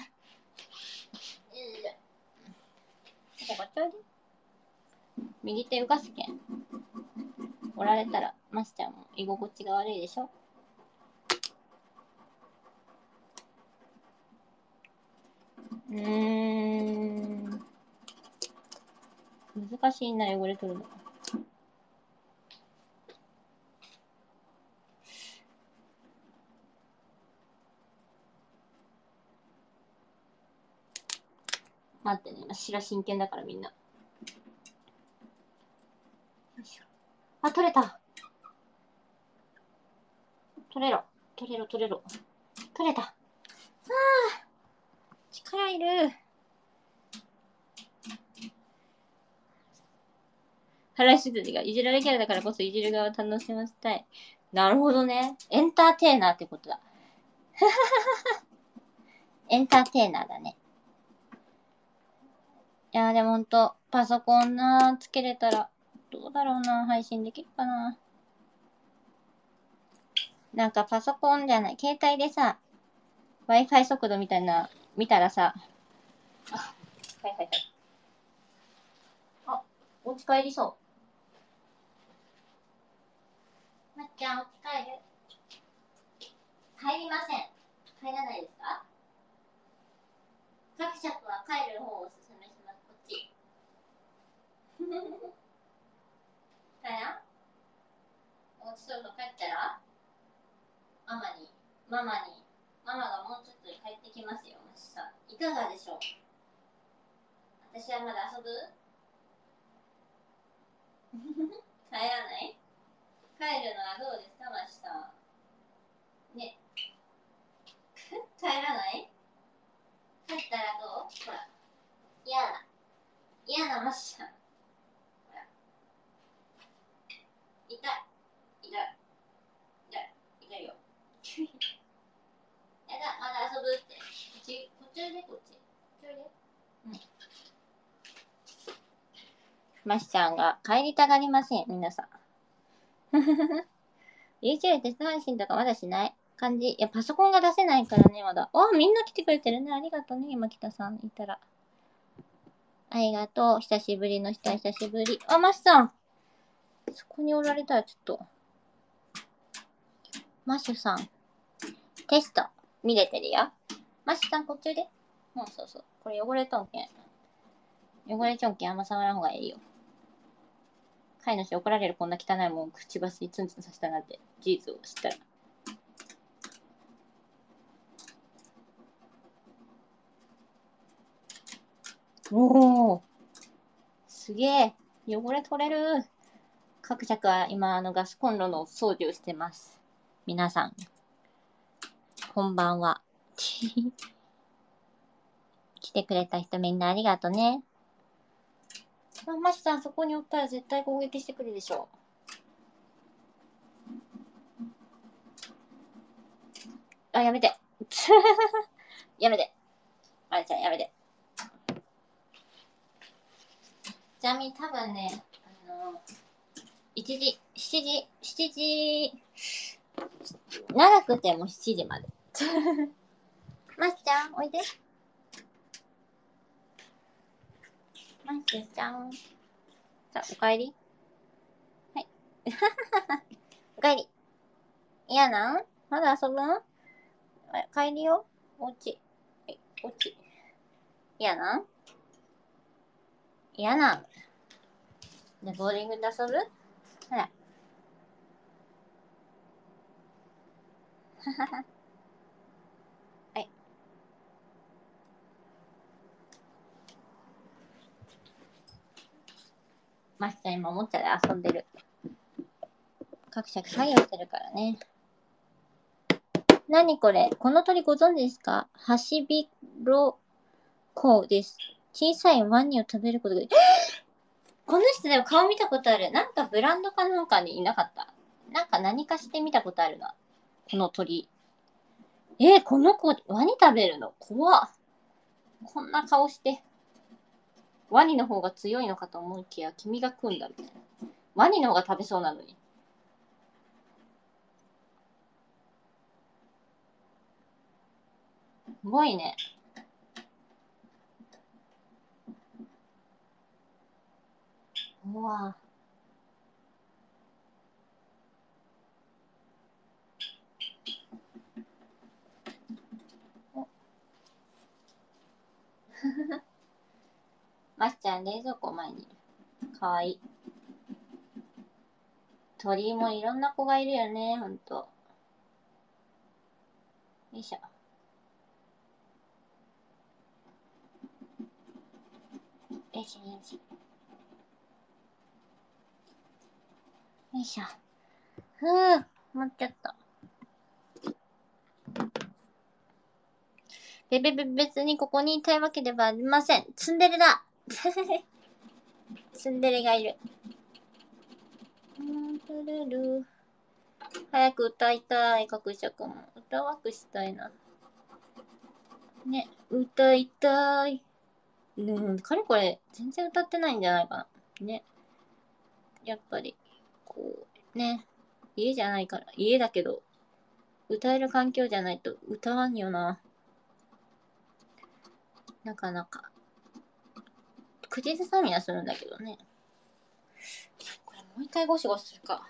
ここちょいで。右手浮かすけん。おられたら、ましちゃんも居心地が悪いでしょ。うーん。難しいな、汚れとるの。待ってね、今、白真剣だからみんな。よいしょ。あ、取れた。取れろ。取れろ、取れろ。取れた。ああ、力いる。腹いし筋がいじられキャラだからこそいじる側を楽しませたい。なるほどね。エンターテイナーってことだ。エンターテイナーだね。いやーでもほんと、パソコンなーつけれたら、どうだろうな、配信できるかな。なんかパソコンじゃない、携帯でさ、Wi-Fi 速度みたいな、見たらさ、あ、はいはいはい。あ、お家帰りそう。まっちゃん、お家帰る？帰りません。帰らないですか？各尺は帰る方をおすすめします。こっち。帰らん？お家そろそろ帰ったらママに、ママに、ママがもうちょっとで帰ってきますよ、マシさん。いかがでしょう？私はまだ遊ぶ？帰らない？帰るのはどうですか、マシさん。ね。帰らない？帰ったらどう？ほら。嫌だ。嫌なマシさん。ほら。痛い。痛い。痛い。痛いよ。やだ、まだ遊ぶって。こっち、こっちおいで、こっち。こっちおいで。うん。マシちゃんが帰りたがりません、皆さん。YouTube テスト配信とかまだしない感じ。いや、パソコンが出せないからね、まだ。あ、みんな来てくれてるね。ありがとうね、今北さんいたら。ありがとう。久しぶりの人は久しぶり。あ、マシさん。そこにおられたらちょっと。マシュさん。テスト。見れてるよ。マシュさん、こっちで。うん、そうそう。これ汚れとんけん。汚れちょんけんあんま触らんほうがいいよ。飼い主怒られるこんな汚いもんくちばしにツンツンさせたなんて事実を知ったら。おー。すげえ。汚れ取れる。各尺は今、あの、ガスコンロの掃除をしてます。皆さん、こんばんは。来てくれた人みんなありがとね。 あ、マシさん、そこにおったら絶対攻撃してくるでしょ。あ、やめて。やめて。あれちゃん、やめて。ちなみに多分ね、あの、いちじ、しちじ、しちじ、長くてもしちじまで。マシちゃん、おいで。マシちゃん。さあ、おかえり。はい。おかえり。嫌なん？まだ遊ぶん？帰りよ。おうち。はい、おうち。嫌なん？嫌なん？で、ボーリングで遊ぶ？ほら。はい。マスちゃん今おもちゃで遊んでる。各社作業してるからね。何これ？この鳥ご存知ですか？ハシビロコウです。小さいワニを食べることができる。この人でも顔見たことある。なんかブランドかなんかにいなかった。なんか何かして見たことあるな。この鳥。えー、この子、ワニ食べるの？怖っ。こんな顔して。ワニの方が強いのかと思いきや、君が食うんだみたいな。ワニの方が食べそうなのに。すごいね。うわぁ。ましちゃん、冷蔵庫前にいる。かわいい。鳥もいろんな子がいるよね、ほんと。よいしょ。よいしょよいしょ。よいしょ。ふぅ、もうちょっと。べべべ、別にここにいたいわけではありません。ツンデレだ。ツンデレがいる。早く歌いたい、各社くんも。歌わくしたいな。ね、歌いたい。うん、かれこれ、全然歌ってないんじゃないかな。ね。やっぱり、こう、ね。家じゃないから、家だけど、歌える環境じゃないと歌わんよな。なかなか。口ずさみはするんだけどね。これもう一回ゴシゴシするか。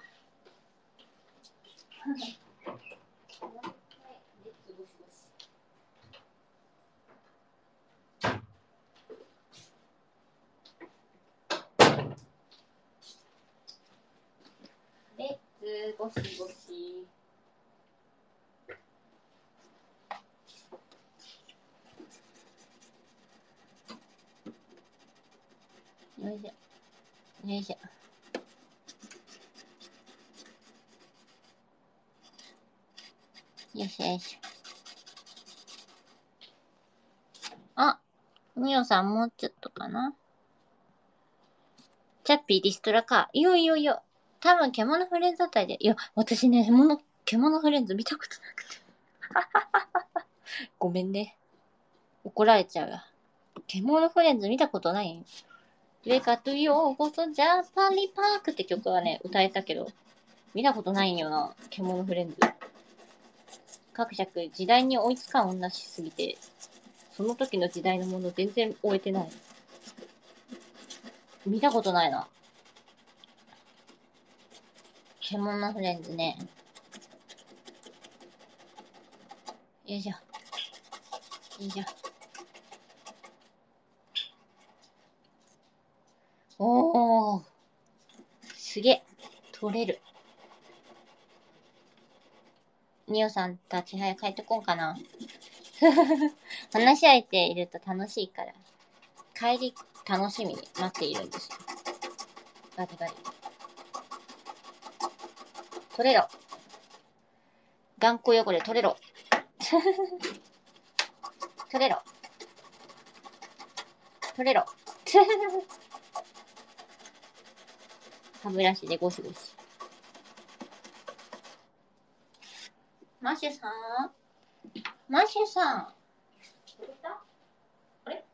レッツゴシゴシ。よいしょ。よいしょ。よいしょよいしょ。あ、ミオさんもうちょっとかな。チャッピーリストラか。いよいよいよ。多分、獣フレンズあたりで。いや、私ね、獣、獣フレンズ見たことなくて。ごめんね。怒られちゃうわ。獣フレンズ見たことないよ。レカトゥヨーゴソジャーパリパークって曲はね、歌えたけど、見たことないんよな。獣フレンズ。各尺、時代に追いつかん女しすぎて、その時の時代のもの全然終えてない。見たことないな。獣フレンズね。よいしょ。よいしょ。おー。すげえ。取れる。ニオさんたち早く帰ってこんかな。話し相手いると楽しいから。帰り楽しみに待っているんですよ。ガリガリ。取れろ。頑固汚れ取れろ。取れろ。取れろ。 歯ブラシでゴシゴシ。マシュさんマシュさんどこ行った？あれ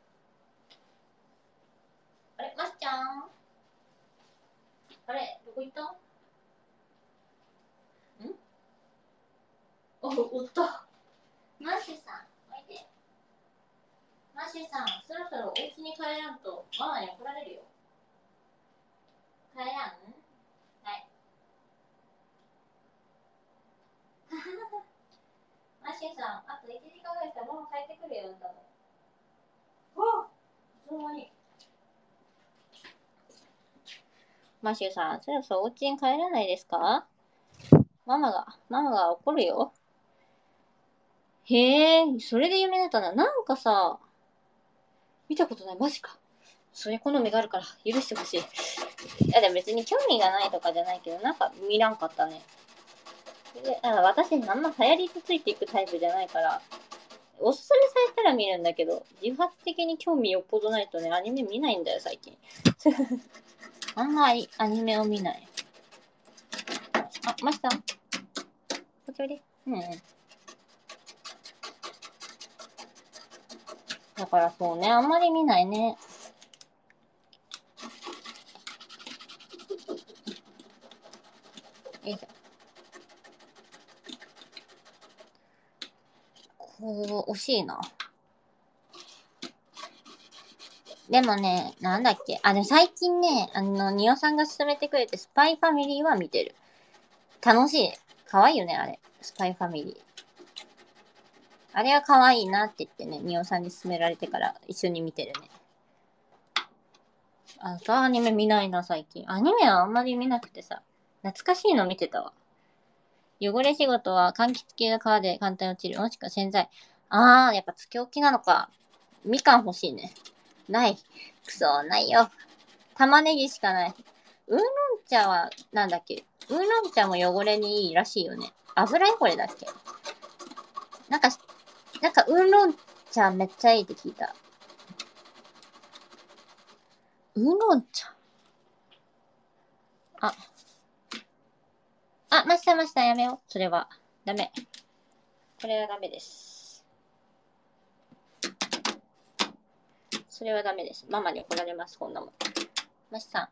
あれマシちゃんあれどこ行った？んお、おった。マシュさんおいで。マシュさんそろそろお家に帰らんとママに怒られるよ。帰らん？はい。マシュさんあといちじかんぐらいしたらママ帰ってくるよ。あんたも。わっそんなに。マシュさんそろそろお家に帰らないですか？ママがママが怒るよ。へえ、それで有名だったな。なんかさ、見たことない。マジか。そういう好みがあるから許してほしい。いやでも別に興味がないとかじゃないけど、なんか見らんかったね。でなんか私、あんま流行りについていくタイプじゃないから、おすすめされたら見るんだけど、自発的に興味よっぽどないとね、アニメ見ないんだよ、最近。あんまりアニメを見ない。あ、マシタこっちおいで。うんうん。だからそうね、あんまり見ないね。よいしょ。こう、惜しいな。でもね、なんだっけ。あ、でも最近ね、あの、ニオさんが勧めてくれて、スパイファミリーは見てる。楽しい。可愛いよね、あれ。スパイファミリー。あれは可愛いなって言ってね、ニオさんに勧められてから一緒に見てるね。あ、そう、アニメ見ないな、最近。アニメはあんまり見なくてさ。懐かしいの見てたわ。汚れ仕事は柑橘系が皮で簡単に落ちる。もしくは洗剤。あー、やっぱつけ置きなのか。みかん欲しいね。ない。くそ、ないよ。玉ねぎしかない。ウーロン茶は、なんだっけ。ウーロン茶も汚れにいいらしいよね。油汚れだっけ。なんか、なんかウーロン茶めっちゃいいって聞いた。ウーロン茶あ、あ、ましたました、やめよう。それは。ダメ。これはダメです。それはダメです。ママに怒られます、こんなもん。ましさん。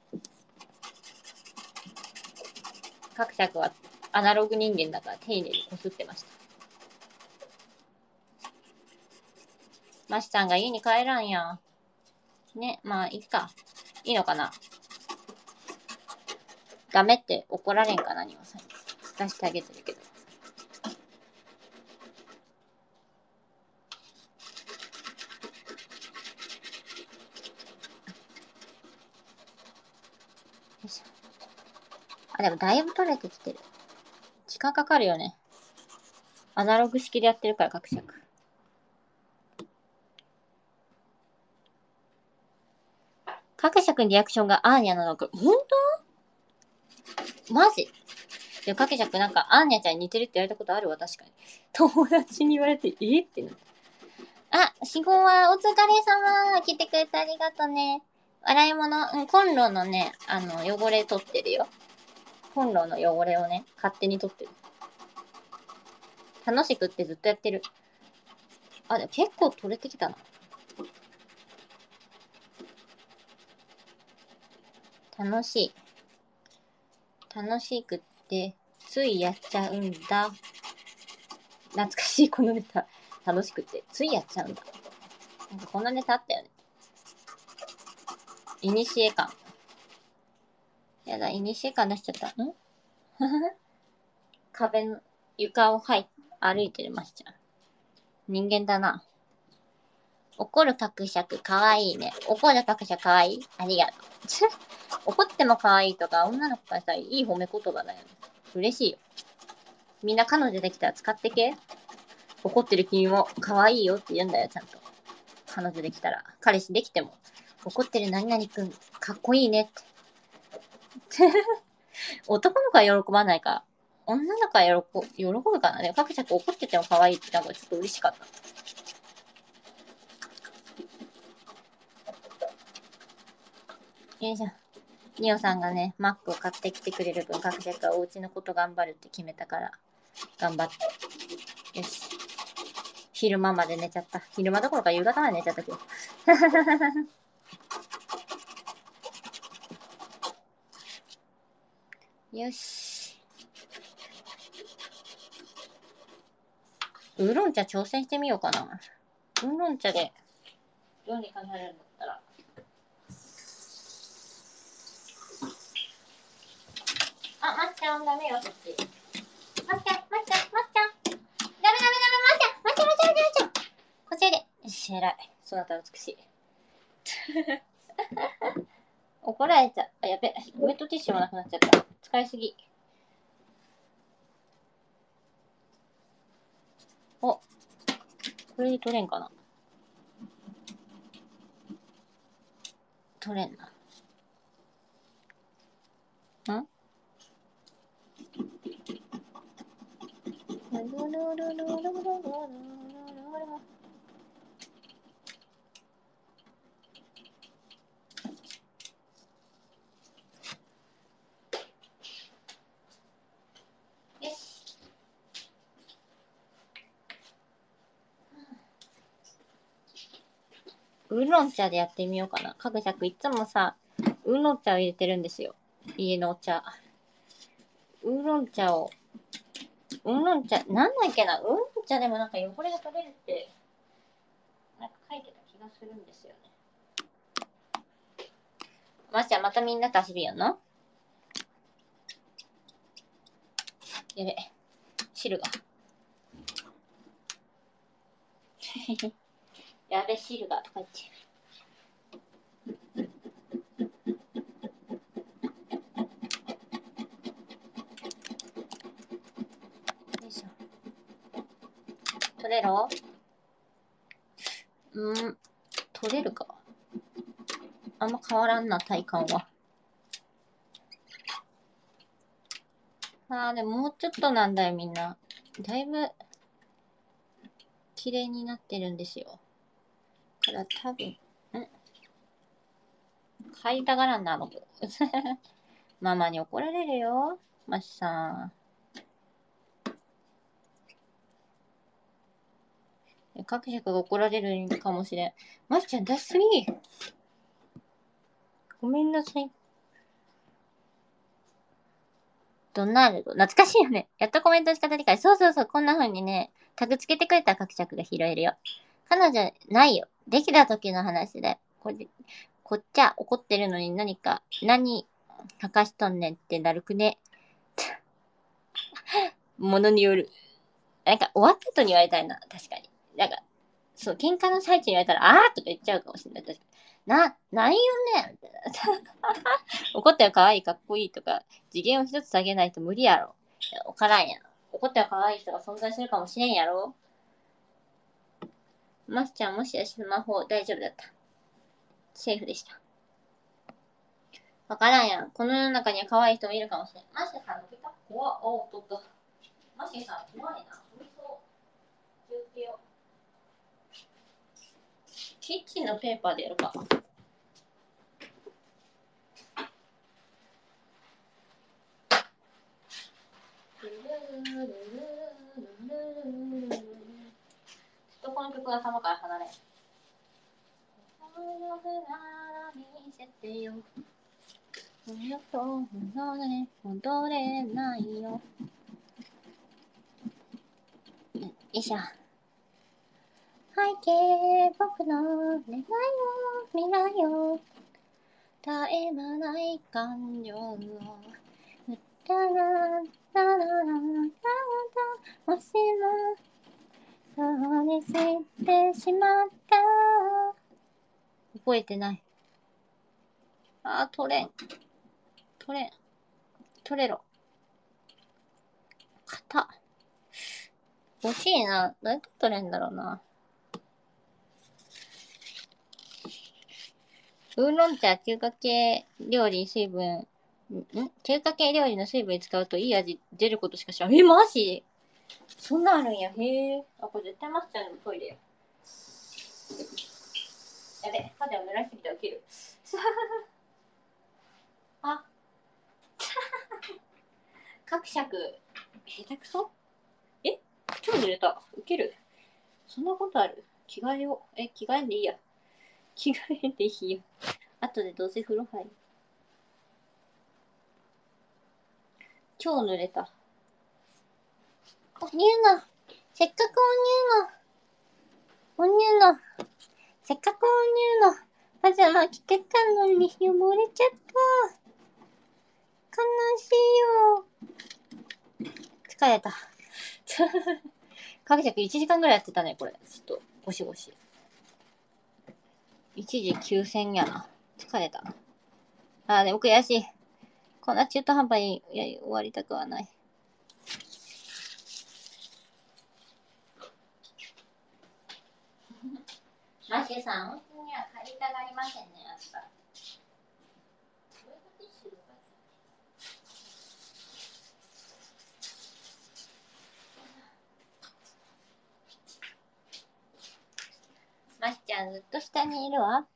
各尺はアナログ人間だから丁寧にこすってました。マシさんが家に帰らんやん。ね、まあ、いいか。いいのかな。ダメって怒られんかな、にわさんに。出してあげてるけど。よいしょ。あ、でもだいぶ取れてきてる。時間かかるよね。アナログ式でやってるから、各尺。各尺にリアクションがアーニャなのか。ほんと？マジでも、かけちゃくなんか、アーニャちゃんに似てるって言われたことあるわ、確かに。友達に言われて、えってなった。あ、死後はお疲れ様。来てくれてありがとね。洗い物、うん、コンロのね、あの、汚れ取ってるよ。コンロの汚れをね、勝手に取ってる。楽しくってずっとやってる。あ、でも結構取れてきたな。楽しい。楽しくって、ついやっちゃうんだ。懐かしいこのネタ。楽しくって、ついやっちゃうんだ。なんかこんなネタあったよね。イニシエ感。やだ、イニシエ感出しちゃった。ん壁の床をはい歩いてましちゃう。人間だな。怒る格尺かわいいね。怒る格尺かわいいありがとう。怒ってもかわいいとか、女の子からさ、いい褒め言葉だよね。嬉しいよ。みんな彼女できたら使ってけ。怒ってる君も可愛いよって言うんだよ、ちゃんと。彼女できたら。彼氏できても。怒ってる何々くん、かっこいいねって。男の子は喜ばないか。女の子は喜喜ぶかな。でも、かくしゃく怒ってても可愛いってなんかちょっと嬉しかった。よいしょ。 ニオさんがね、マックを買ってきてくれる分、各社がお家のこと頑張るって決めたから、頑張って。よし。昼間まで寝ちゃった。昼間どころか夕方まで寝ちゃったけど。よし。ウーロン茶挑戦してみようかな。ウーロン茶でどうにかなるんだったら。あ、まっちゃんダメよ、そっち。まっちゃん、まっちゃん、まっちゃん。ダメダメダメ、まっちゃん、まっちゃん、まっちゃん、まっちゃん。こっちで。よし、偉い。そなた美しい。怒られちゃう。あ、やべ。ウェットティッシュもなくなっちゃった。使いすぎ。お、これで取れんかな。取れんな。んよし。ウーロン茶でやってみようかな。かぐしゃくいつもさ、ウーロン茶を入れてるんですよ。家のお茶。ウーロン茶を、ウーロン茶、なんだっけな、ウーロン茶でもなんか汚れが取れるって、なんか書いてた気がするんですよね。ましちゃん、またみんなと遊びやんな。やべ、汁が。やべ、汁が、とか言って。よいしょ。取れろ？うーん、取れるか。あんま変わらんな、体感は。あー、でももうちょっとなんだよ、みんな。だいぶ、綺麗になってるんですよ。だから多分、ん買いたがらんな、僕。ママに怒られるよ、マシさん。各社が怒られるかもしれん。マシちゃん出しすぎ。ごめんなさい。ドナルド。懐かしいよね。やっとコメントの仕方理解。そうそうそう。こんな風にね、タグつけてくれたら各社が拾えるよ。彼女、ないよ。できた時の話で。これ、こっちは怒ってるのに何か、何、吐かしとんねんってなるくね。ものによる。なんか、終わった後に言われたいな。確かに。なんか、そう、喧嘩の最中に言われたら、あーとか言っちゃうかもしれない。確かに。な、ないよねみたいな。怒ったよ、可愛い、かっこいいとか、次元を一つ下げないと無理やろ。わからんやん。怒ったよ、可愛い人が存在するかもしれんやろ。マスちゃん、もしやスマホ大丈夫だった。セーフでした。わからんやん。この世の中には可愛い人もいるかもしれん。マシさんのピカ怖っ。おっとっと。マシさん、怖いな。そりそう。気をつけよう。キッチンのペーパーでやるか。ちょっとこの曲が頭から離れん。見せてよ。よそのね、戻れないよ。よいしょ。背景、僕の願いを見なよ。絶え間ない感情を。たらたららららもしもそうにしてしまった。覚えてない。あー、取れん。取れん。取れろ。型。欲しいな。どうやって取れんだろうな。ウーロン茶、中華系料理水分、ん中華系料理の水分に使うといい味出ることしか知らん。え、マジそんなんあるんや。へえ。あ、これ絶対マスちゃんのトイレや。やべ、肌を濡らしすぎて起きる。あかくしゃく、下手くそ？え？超濡れた。ウケる。そんなことある？着替えよう。え、着替えんでいいや。着替えんでいいよ。後でどうせ風呂入る。超濡れた。お乳の。せっかくお乳の。お乳の。せっかくお乳の。パジャマ着てたのに汚れちゃった。悲しいよ。疲れた。かけちゃくいちじかんぐらいやってたね、これ。ちょっと、ゴシゴシ。一時休戦やな。疲れた。あー、でも悔しい。こんな中途半端にいや終わりたくはない。マシュさん、本当には帰りたがりませんね、明日。マシちゃんずっと下にいるわ。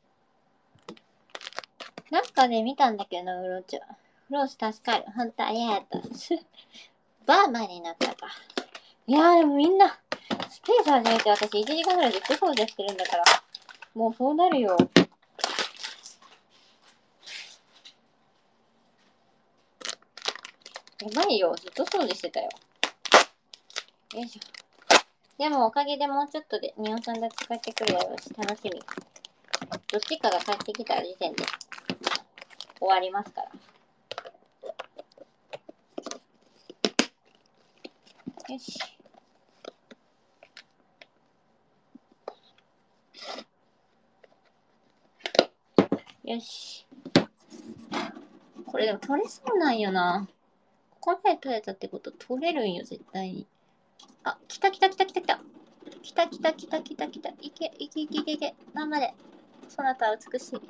なんかで見たんだけど、うろちゃん。ロース助かる。ほんとありがとう。バーマンになったか。いやーでもみんな、スペース始めて私いちじかんぐらいずっと掃除してるんだから。もうそうなるよ。やばいよ。ずっと掃除してたよ。よいしょ。でもおかげでもうちょっとでニオさんだけ帰ってくるやろうし、楽しみ。どっちかが帰ってきた時点で終わりますから。よし。よし。これでも取れそうなんよな。ここで取れたってこと取れるんよ、絶対に。あ、来た来た来た来た来た。来た来た来た来た来た。いけ、いけいけいけいけ。頑張れ。そなたは美しい。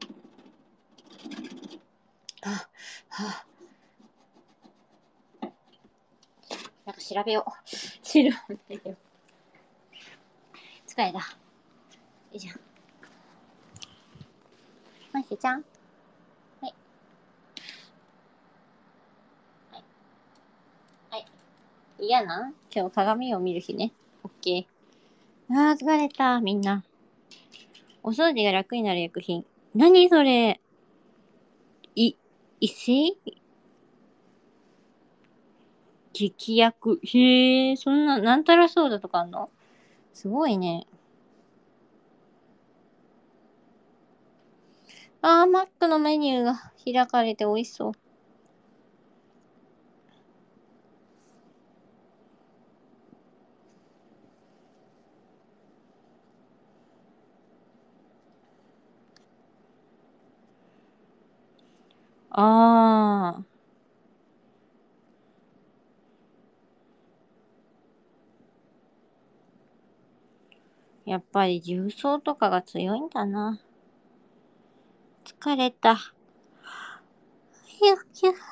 あ、はあ。なんか調べよう。調べよう。疲れた。よいしょ。マシちゃん。はい。はい。はい。嫌な？今日鏡を見る日ね。オッケー。あー、疲れた。みんな。お掃除が楽になる薬品。何それ？い、石？劇薬。へえ、そんな、なんたらソーダとかあんの？すごいね。あー、マックのメニューが開かれて美味しそう。あー。やっぱり重曹とかが強いんだな。疲れた。ひゅひゅ。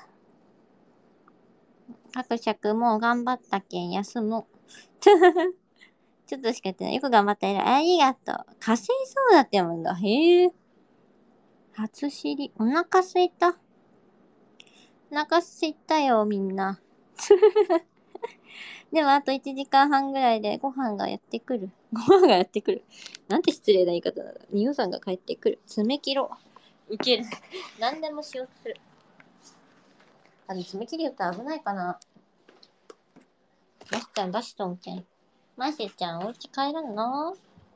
かくしゃくもう頑張ったけん休もう。ちょっとしかやってない。よく頑張ったよ。ありがとう。火星そうだって読むんだ。へえ。初知り。お腹すいた。お腹すいたよ、みんな。でもあといちじかんはんぐらいでご飯がやってくる。ご飯がやってくる。なんて失礼な言い方だ。ニオさんが帰ってくる。爪切ろう。ウケる。何でもしようとする。あの爪切り歌危ないかな。マシちゃん出しとんけん。マシちゃんお家帰らんの？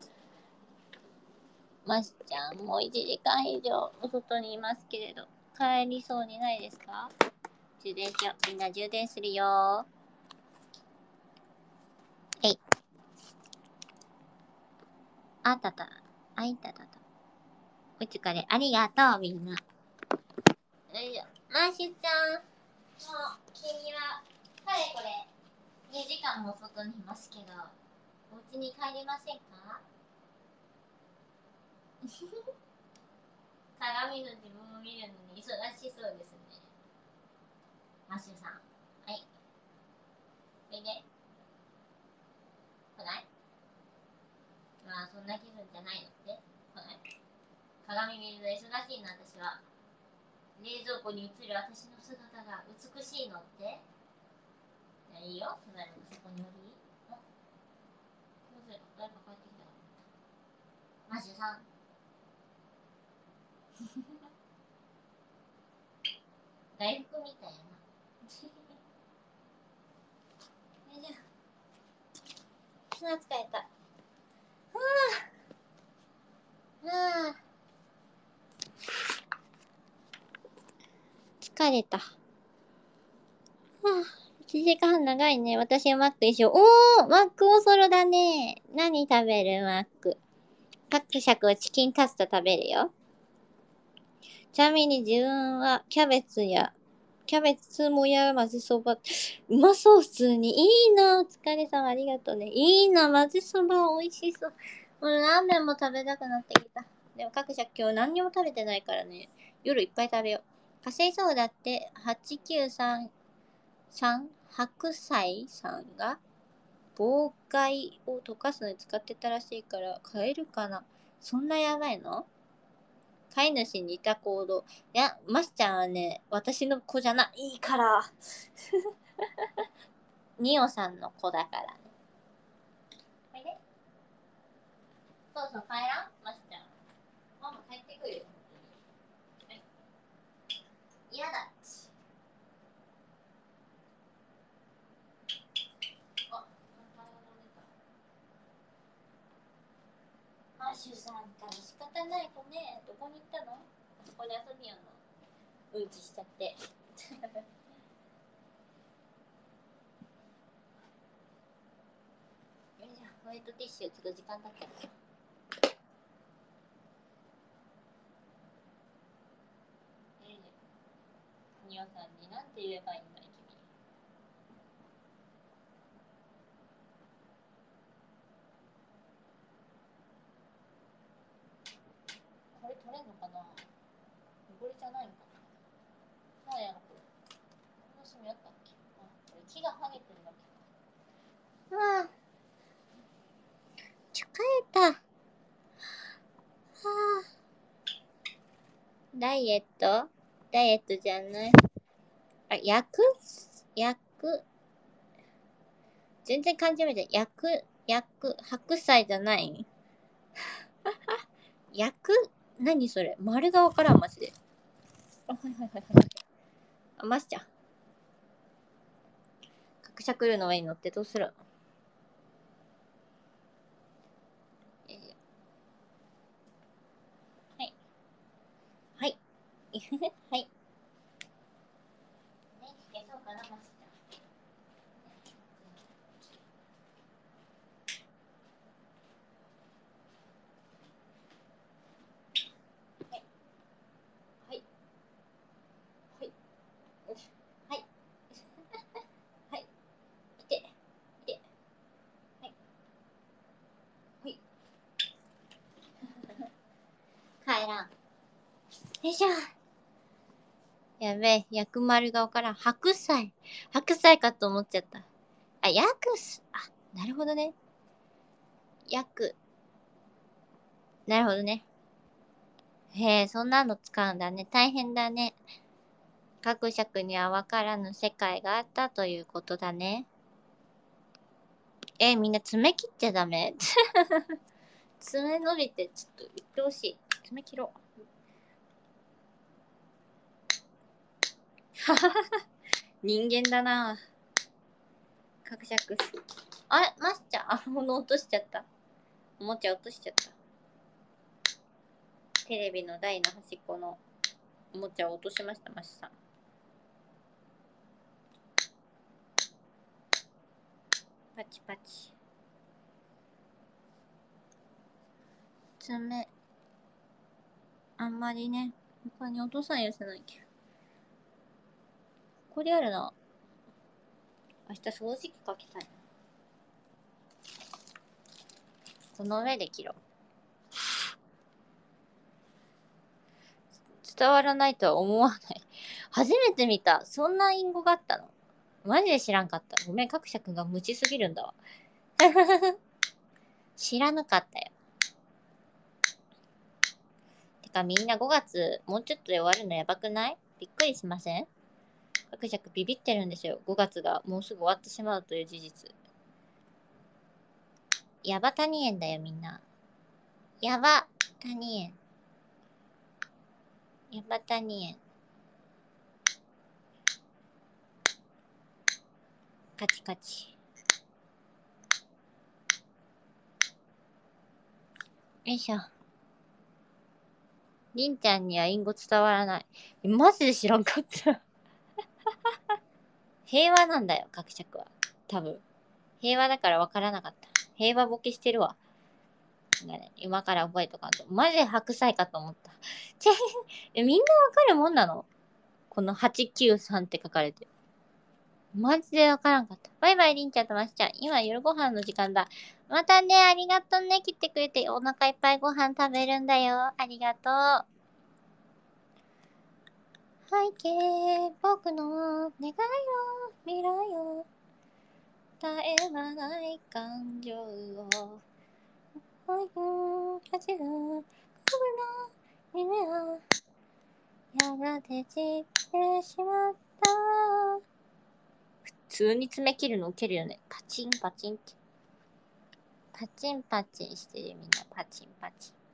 マシちゃんもういちじかん以上お外にいますけれど帰りそうにないですか？充電しよう。みんな充電するよ。えい。あたた。あいたたた。お疲れ。ありがとう、みんな。よいしょ。マシちゃん。もう、君は、かれこれ、にじかんも外にいますけど、お家に帰りませんか？鏡の自分を見るのに忙しそうですね。マシュさん。はい。おいで。来ない？まあ、そんな気分じゃないのって来ない？鏡見るの忙しいの私は。冷蔵庫に映る私の姿が美しいのっていや、いいよ。そんなのそこにおり。あ、すいません。誰か帰ってきた。マッシュさん。大福みたいな。よいしょ。あ、疲れた。はあ。はあ。疲れた。はあ。いちじかん長いね。私はマック一緒。おー、マックおそろだね。何食べるマック。パクシャクはチキンタツタ食べるよ。ちなみに自分はキャベツや、キャベツもや混ぜそば。うまそう、普通に。いいな、お疲れ様、ありがとうね。いいな、混ぜそば美味しそう。もうラーメンも食べたくなってきた。でも、各社今日何にも食べてないからね。夜いっぱい食べよう。火星そうだってはちきゅうさんさん白菜さんが妨害を溶かすのに使ってたらしいから買えるかな。そんなやばいの？飼い主に似た行動。いや、マスちゃんはね、私の子じゃないから。ニオさんの子だからね。おいで。そうそう、帰らんマスちゃん。ママ帰ってくるよ、本当に。嫌だっち。あ、マッシュさんったら仕方ない子ね。どこに行ったの？そこで遊びよんの。うんちしちゃって。よいしょ、ホワイトティッシュちょっと時間経っちゃった。ニオさんになんて言えばいいんだい、君。これ取れんのかな？汚れじゃないのかな？なんやろこれ。このシミあったっけ？あ、これ木が剥げてるだけ。ああ、疲れた。はあ。ダイエット？ダイエットじゃない。あ、焼く？焼く。全然感じめて。焼く、焼く。白菜じゃない。焼く？何それ？丸がわからん、マジで。あ、はいはいはいはい。あ、マスちゃん。角しゃくるの上に乗ってどうするの？えーはい。はい。はい。ね、いけそうかな、マスちゃん。はい。はい。はい。はい。はい。いて。いて。はい。はい。帰らん。よいしょ。やべえ、薬丸がわからん。白菜。白菜かと思っちゃった。あ、薬す。あ、なるほどね。薬。なるほどね。へえ、そんなの使うんだね。大変だね。各尺にはわからぬ世界があったということだね。えー、みんな爪切っちゃダメ？爪伸びてちょっと言ってほしい。爪切ろう。人間だな。各尺。あれ、マスちゃん、あ、物落としちゃった。おもちゃ落としちゃった。テレビの台の端っこのおもちゃを落としました、マスさん。パチパチ。爪。あんまりね、他に落とさんやせないけど。これあるな。明日掃除機かけたいな。この上で切ろう。伝わらないとは思わない。初めて見た。そんな隠語があったの？マジで知らんかった。ごめん、各社くんが無知すぎるんだわ。知らなかったよ。てかみんなごがつもうちょっとで終わるのやばくない？びっくりしません？ 各尺ビビってるんですよ。ごがつがもうすぐ終わってしまうという事実。ヤバタニエンだよみんな。ヤバタニエン。ヤバタニエン。カチカチ。よいしょ。りんちゃんには隠語伝わらない。マジで知らんかった。平和なんだよ、各尺は。多分。平和だから分からなかった。平和ボケしてるわ。ね、今から覚えとかんと。マジで白菜かと思った。え、みんな分かるもんなの？このはちきゅうさんって書かれて。マジで分からんかった。バイバイ、りんちゃんとましちゃん。今夜ご飯の時間だ。またね、ありがとうね。来てくれて。お腹いっぱいご飯食べるんだよ。ありがとう。背景、僕の願いを、未来を、絶え間ない感情を、愛を感じる、僕の夢は、やがて散ってしまった。普通に爪切るのウケるよね。パチンパチンって。パチンパチンしてるみんな。パチンパチン。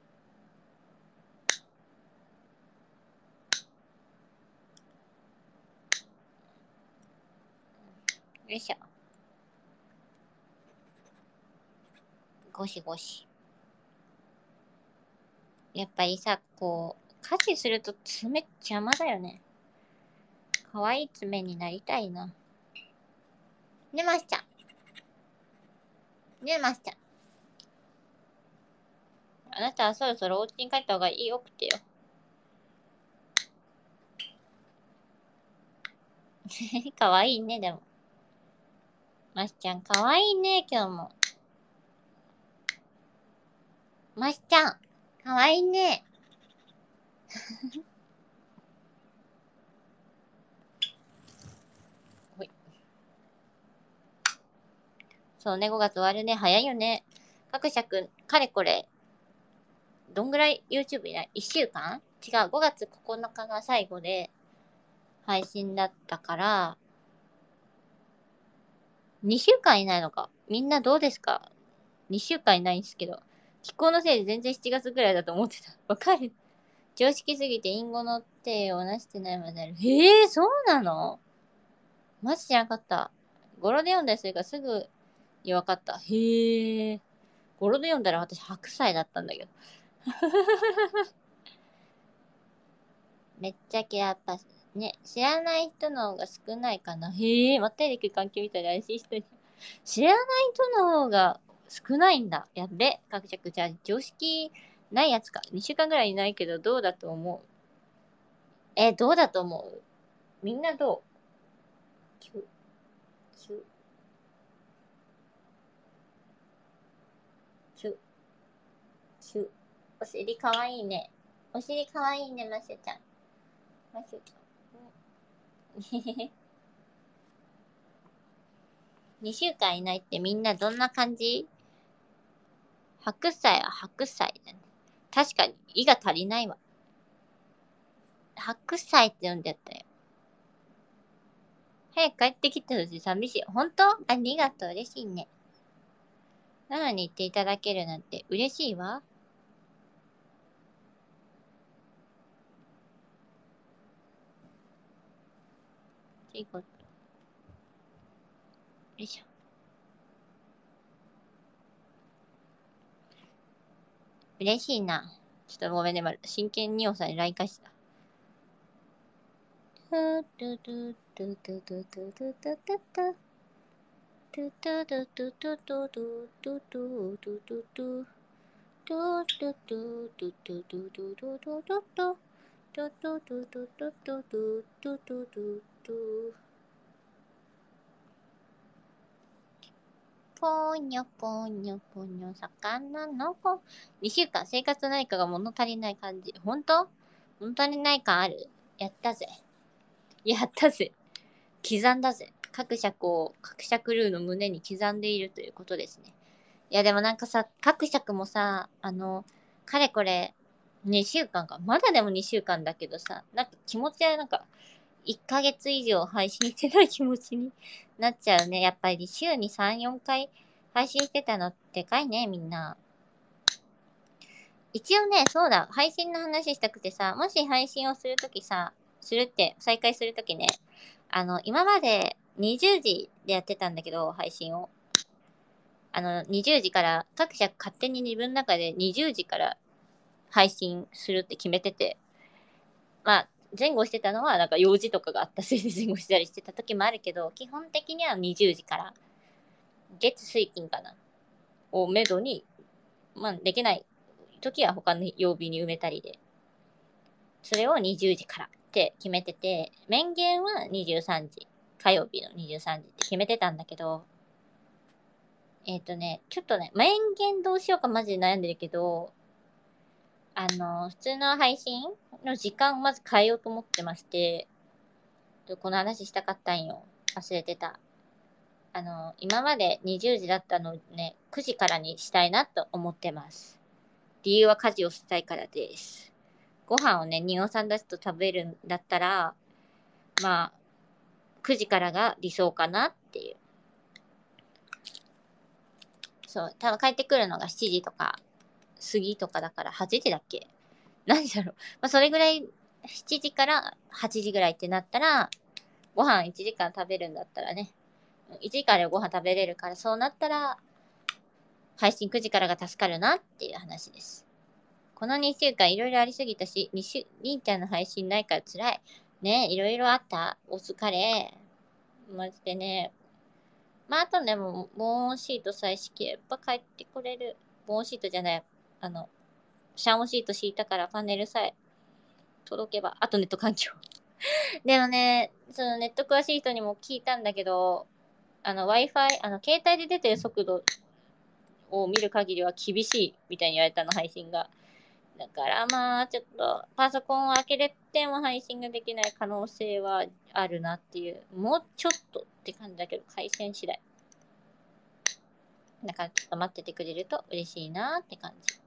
よいしょ。ゴシゴシ。やっぱりさ、こう、家事すると爪邪魔だよね。可愛い爪になりたいな。ねましちゃん。ねましちゃん。あなたはそろそろお家に帰った方がいいよくてよ。かわいいね、でも。ましちゃん、かわいいね、今日も。ましちゃん、かわいいね。ほい。そうね、ごがつ終わるね。早いよね。各社くん、かれこれ、どんぐらい YouTube いない ?いっ 週間違う、ごがつここのかが最後で配信だったから、にしゅうかんいないのか。みんなどうですか？ に 週間いないんですけど。気候のせいで全然しちがつぐらいだと思ってた。わかる？常識すぎて隠語の手をなしてないまである。へえ、そうなの？マジ知らなかった。語呂で読んだりするからすぐにわかった。へえ。語呂で読んだら私白菜だったんだけど。めっちゃ嫌った。ね、知らない人の方が少ないかな。へえ、まったりできる関係みたいで怪しい人に。知らない人の方が少ないんだ。やっべ。各着じゃあ常識ないやつか。にしゅうかんぐらいいないけどどうだと思う？え、どうだと思う？みんなどう？キュ、キュ、キュ、キュ。お尻かわいいね。お尻かわいいね、マシュちゃん。マシュちゃん。にしゅうかんいないってみんなどんな感じ？白菜は白菜だね。確かに、胃が足りないわ。白菜って呼んでたよ。早く帰ってきてほしい。寂しい。本当？ありがとう。嬉しいね。なのに言っていただけるなんて嬉しいわ。いいこと。よいしょ。嬉しいな。ちょっとごめんね、ま、真剣におさんに ライン 返した。ぽーにょぽーにょぽにょ、魚の子。にしゅうかん生活何かが物足りない感じ。ほんと？物足りない感ある？やったぜ。やったぜ。刻んだぜ。各社こう、各社クルーの胸に刻んでいるということですね。いやでもなんかさ、各尺もさ、あの、かれこれにしゅうかんか。まだでもにしゅうかんだけどさ、なんか気持ちはなんか、 いっかげつ以上配信してない気持ちになっちゃうね。やっぱり週にさん、よんかい配信してたのでかいね、みんな。一応ね、そうだ、配信の話したくてさ、もし配信をするときさ、するって、再開するときね、あの、今までにじゅうじでやってたんだけど、配信を。あの、にじゅうじから、各社勝手に自分の中でにじゅうじから配信するって決めてて、まあ、前後してたのは、なんか用事とかがあったせいで前後したりしてた時もあるけど、基本的にはにじゅうじから、月水金かな、をめどに、まあ、できない時は他の曜日に埋めたりで、それをにじゅうじからって決めてて、面言はにじゅうさんじ、火曜日のにじゅうさんじって決めてたんだけど、えっ、ー、とね、ちょっとね、面言どうしようかマジで悩んでるけど、あの、普通の配信の時間をまず変えようと思ってまして、この話したかったんよ。忘れてた。あの、今までにじゅうじだったのね、くじからにしたいなと思ってます。理由は家事をしたいからです。ご飯をね、におさんだちと食べるんだったら、まあ、くじからが理想かなっていう。そう、多分帰ってくるのがしちじとか、過ぎとかだからはちじだっけ？何だろう。まあ、それぐらい、しちじからはちじぐらいってなったら、ご飯いちじかん食べるんだったらね、いちじかんでご飯食べれるから、そうなったら、配信くじからが助かるなっていう話です。このにしゅうかんいろいろありすぎたし、に週、りんちゃんの配信ないから辛い。ね、いろいろあった。お疲れ。マジでね。まあ、あとね、もう、防音シートさえ敷けば帰ってこれる。防音シートじゃない。あの、シャンオシート敷いたからパネルさえ届けば。あとネット環境。でもね、そのネット詳しい人にも聞いたんだけど、あの Wi-Fi、あの携帯で出てる速度を見る限りは厳しいみたいに言われたの、配信が。だからまあ、ちょっとパソコンを開けれても配信ができない可能性はあるなっていう。もうちょっとって感じだけど、回線次第。だからちょっと待っててくれると嬉しいなって感じ。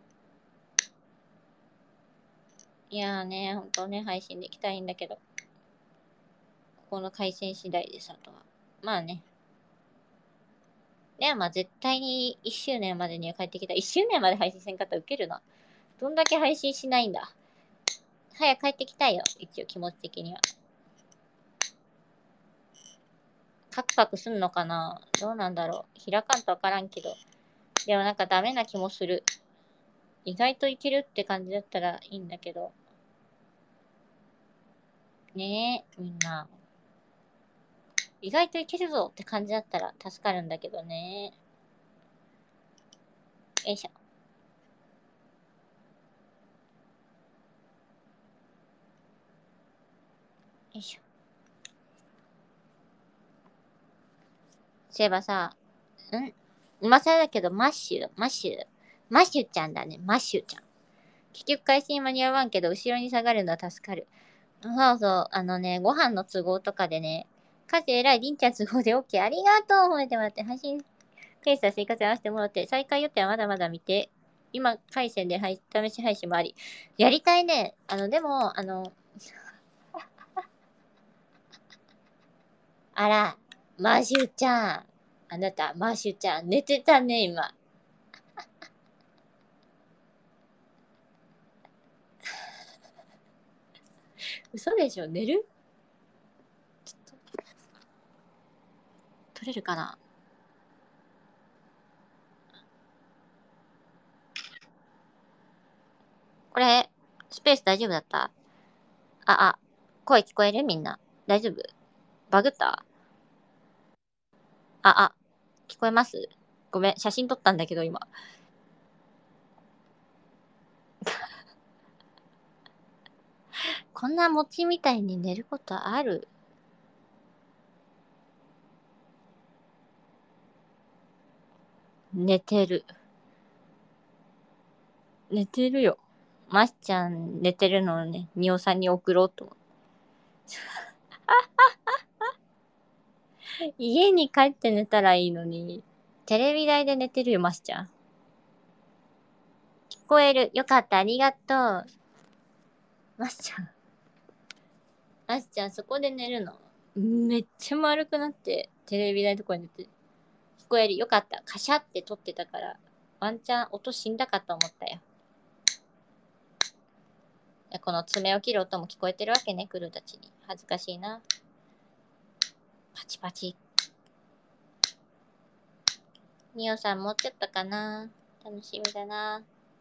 いやーね、ほんとね、配信できたいんだけど、ここの回線次第です、あとは。まあね。でもまあ絶対にいっしゅうねんまでには帰ってきた。いっしゅうねんまで配信せんかったらウケるな。どんだけ配信しないんだ。早く帰ってきたいよ。一応気持ち的には。パクパクすんのかな？どうなんだろう。開かんとわからんけど。でもなんかダメな気もする。意外といけるって感じだったらいいんだけど。ねえ、みんな。意外といけるぞって感じだったら助かるんだけどね。よいしょ。よいしょ。そういえばさ、ん今更だけど、マッシュ、マッシュ、マッシュちゃんだね、マッシュちゃん。結局回収間に合わんけど、後ろに下がるのは助かる。そうそう、あのね、ご飯の都合とかでね、家事偉い、りんちゃん都合で OK。ありがとう褒めてもらって、配信ペースや生活に合わせてもらって、再開予定はまだまだ見て、今、回線で配試し配信もあり。やりたいね。あの、でも、あの、あら、マシュちゃん。あなた、マシュちゃん、寝てたね、今。嘘でしょ？寝る？ちょっと、取れるかな？これ、スペース大丈夫だった？あ、あ、声聞こえる？みんな。大丈夫？バグった？あ、あ、聞こえます？ごめん、写真撮ったんだけど、今。こんな餅みたいに寝ることある？寝てる。寝てるよ。ましちゃん寝てるのをね、みおさんに送ろうと思って。家に帰って寝たらいいのに、テレビ台で寝てるよ、ましちゃん。聞こえる。よかった、ありがとう。ましちゃん。 あすちゃんそこで寝るの？めっちゃ丸くなってテレビ台のとこに寝て聞こえる。よかった。カシャって撮ってたからワンチャン音死んだかと思ったよ。この爪を切る音も聞こえてるわけね、クルーたちに。恥ずかしいな。パチパチ。ミオさんもうちょっとかな。楽しみだな。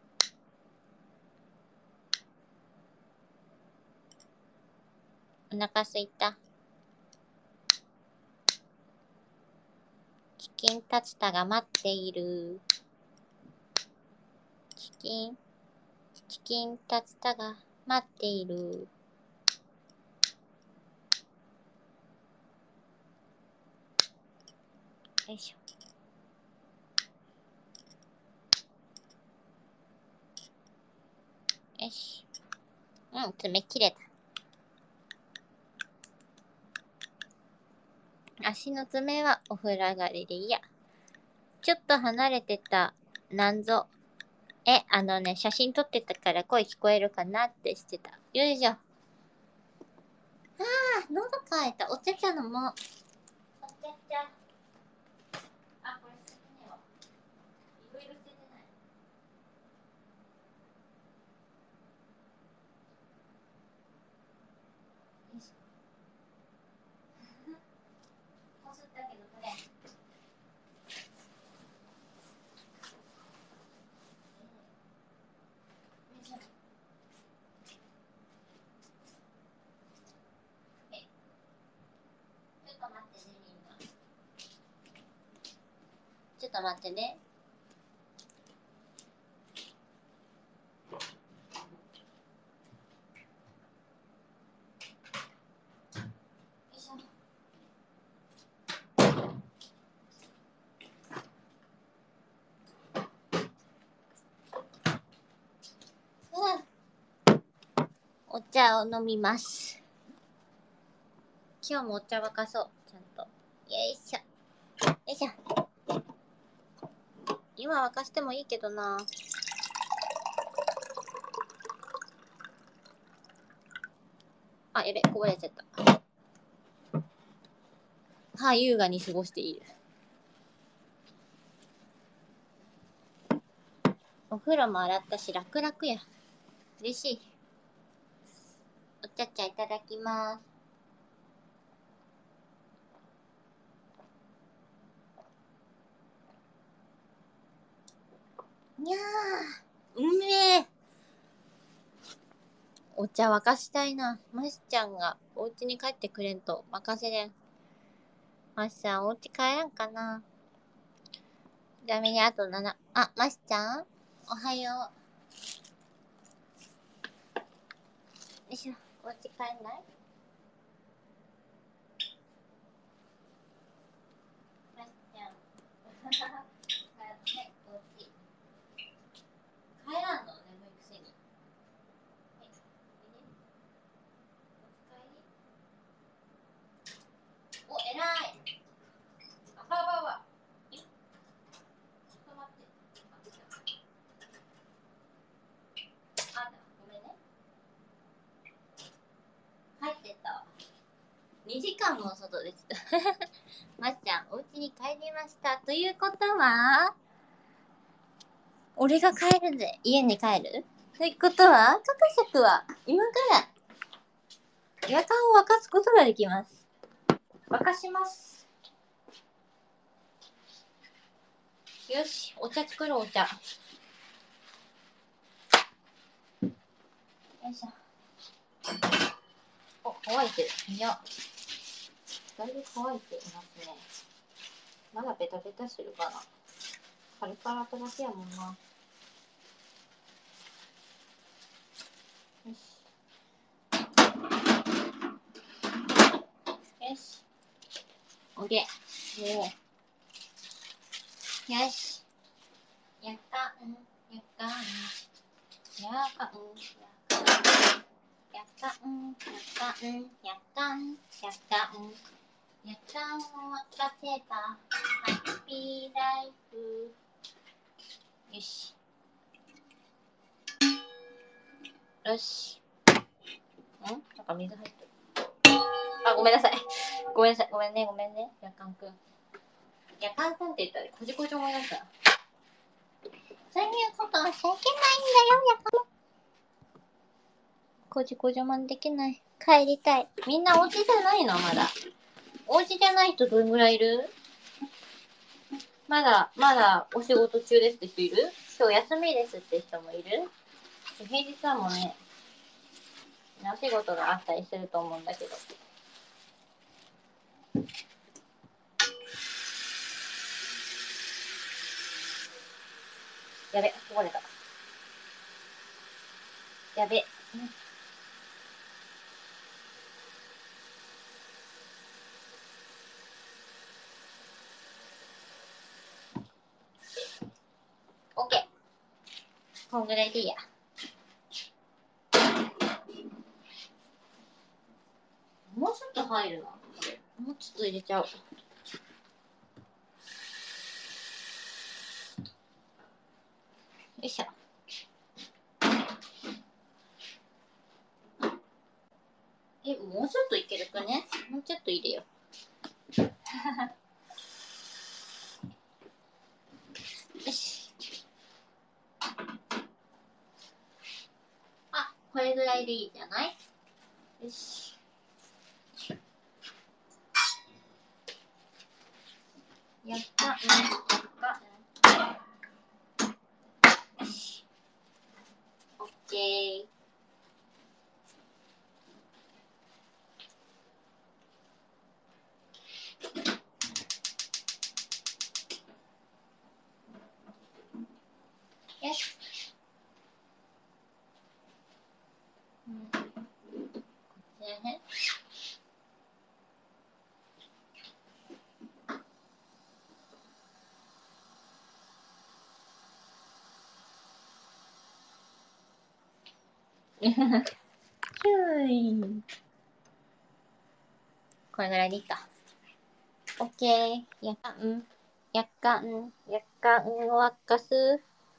お腹すいた。チキンタツタが待っている。チキン、チキンタツタが待っている。よいしょ。よし。うん、爪切れた。足の爪はお風呂上がりでいいや。ちょっと離れてた。なんぞ。え、あのね、写真撮ってたから声聞こえるかなってしてた。よいしょ。あー、喉乾いた。お茶茶飲もう。お茶茶。あ、これ捨ててねえわ。いろいろ捨ててない。よいしょ。こすったけど取れん。よいしょ。え、ちょっと待ってね、みんな。ちょっと待ってね。よいしょ。うん。お茶を飲みます。今日もお茶沸かそう。ちゃんと。よいしょ。よいしょ。今沸かしてもいいけどな。あ、やべ、こぼれちゃった。はあ、優雅に過ごしている。お風呂も洗ったし、楽々や。嬉しい。お茶茶いただきます。にゃー、うめえ。お茶沸かしたいな。ましちゃんがお家に帰ってくれんと任せれん。ましちゃんお家帰らんかな。ちなみにあとなな。あ、ましちゃんおはよう。よいしょ。お家帰んない？ましちゃん。はい、お家。帰らんの？眠いくせに。はい。お、えらい。あ、ばばば。え、ちょっと待って。あ、ごめんね。帰ってったわ。にじかんも外です。まっちゃん、お家に帰りました。ということは、俺が帰るぜ。家に帰るということは、カカシャクは今から夜間を沸かすことができます。沸かします。よし、お茶作ろう、お茶。よいしょ。お、乾いてる。いや、だいぶ乾いていますね。まだベタベタしてるかな。カリカラとだけやもんな。よし。よし。オッケー。おー。よし。やったん。やったん。やかん。やったん。やったん。やったん。やったん。やったんを沸かせた。ハッピーライフ。よし。よし。ん？なんか水入ってる。 あ、ごめんなさい。ごめんなさい。ごめんね、ごめんね。やかんくん。やかんくんって言ったら、こじこじ思い出した。そういうことはしちゃいけないんだよ、やかん。こじこじもできない。帰りたい。みんなお家じゃないのまだ。お家じゃない人どんぐらいいる？まだ、まだお仕事中ですって人いる？今日休みですって人もいる？平日はもうね、お仕事があったりすると思うんだけど。やべ、こぼれた。やべ。オッケー。こんぐらいでいいや。もうちょっと入るな。もうちょっと入れちゃう。よいしょ。え、もうちょっといけるかね？もうちょっと入れよう。よし。あ、これぐらいでいいじゃない？よし。やった、うん、やった、うん。よし。オッケー。よし。うん。こちらね。ひゅーい。これぐらいでいいか。オッケー。やかん。やかん。やかんを沸かす。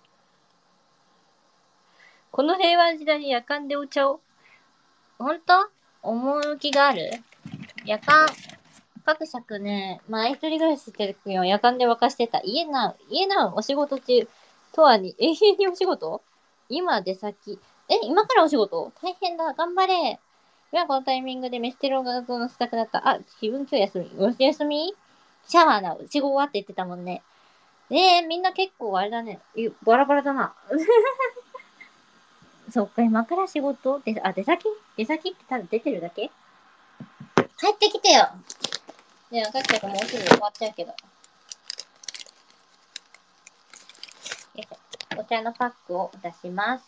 この平和な時代に夜間でお茶を。ほんと？趣がある？夜間。パクシャクね、前一人暮らししてる時は夜間で沸かしてた。家な、家なお仕事中、とはに、永遠にお仕事？今出先。え、今からお仕事？大変だ。頑張れ。今このタイミングで飯テロ画像のしたくなった。あ、自分今日休み。お休み？シャワーだ。うちご終わって言ってたもんね。えー、みんな結構あれだね。バラバラだな。そっか、今から仕事で、あ、出先出先ってただ出てるだけ？帰ってきてよ。ねえ、さっきともうすぐ終わっちゃうけど。お茶のパックを出します。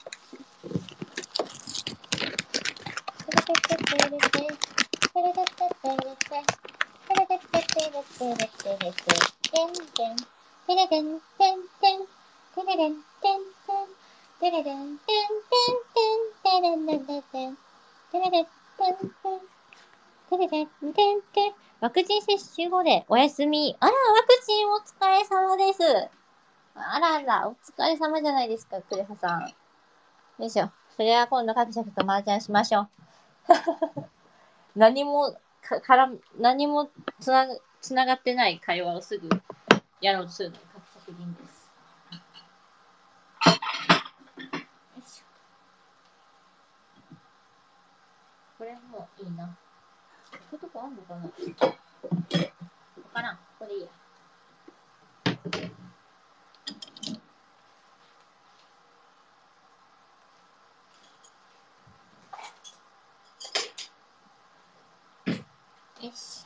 ワクチン接種後でお休み。あら、ワクチンお疲れ様です。あらあら、お疲れ様じゃないですか、クレハさん。よいしょ。それは今度、各社と麻雀しましょう。何も、か、から、何もつな、つながってない会話をすぐやろうとするのが各社人です。よいしょ。これもいいな。こういうとこあんのかな？わからん。これいいや。よし。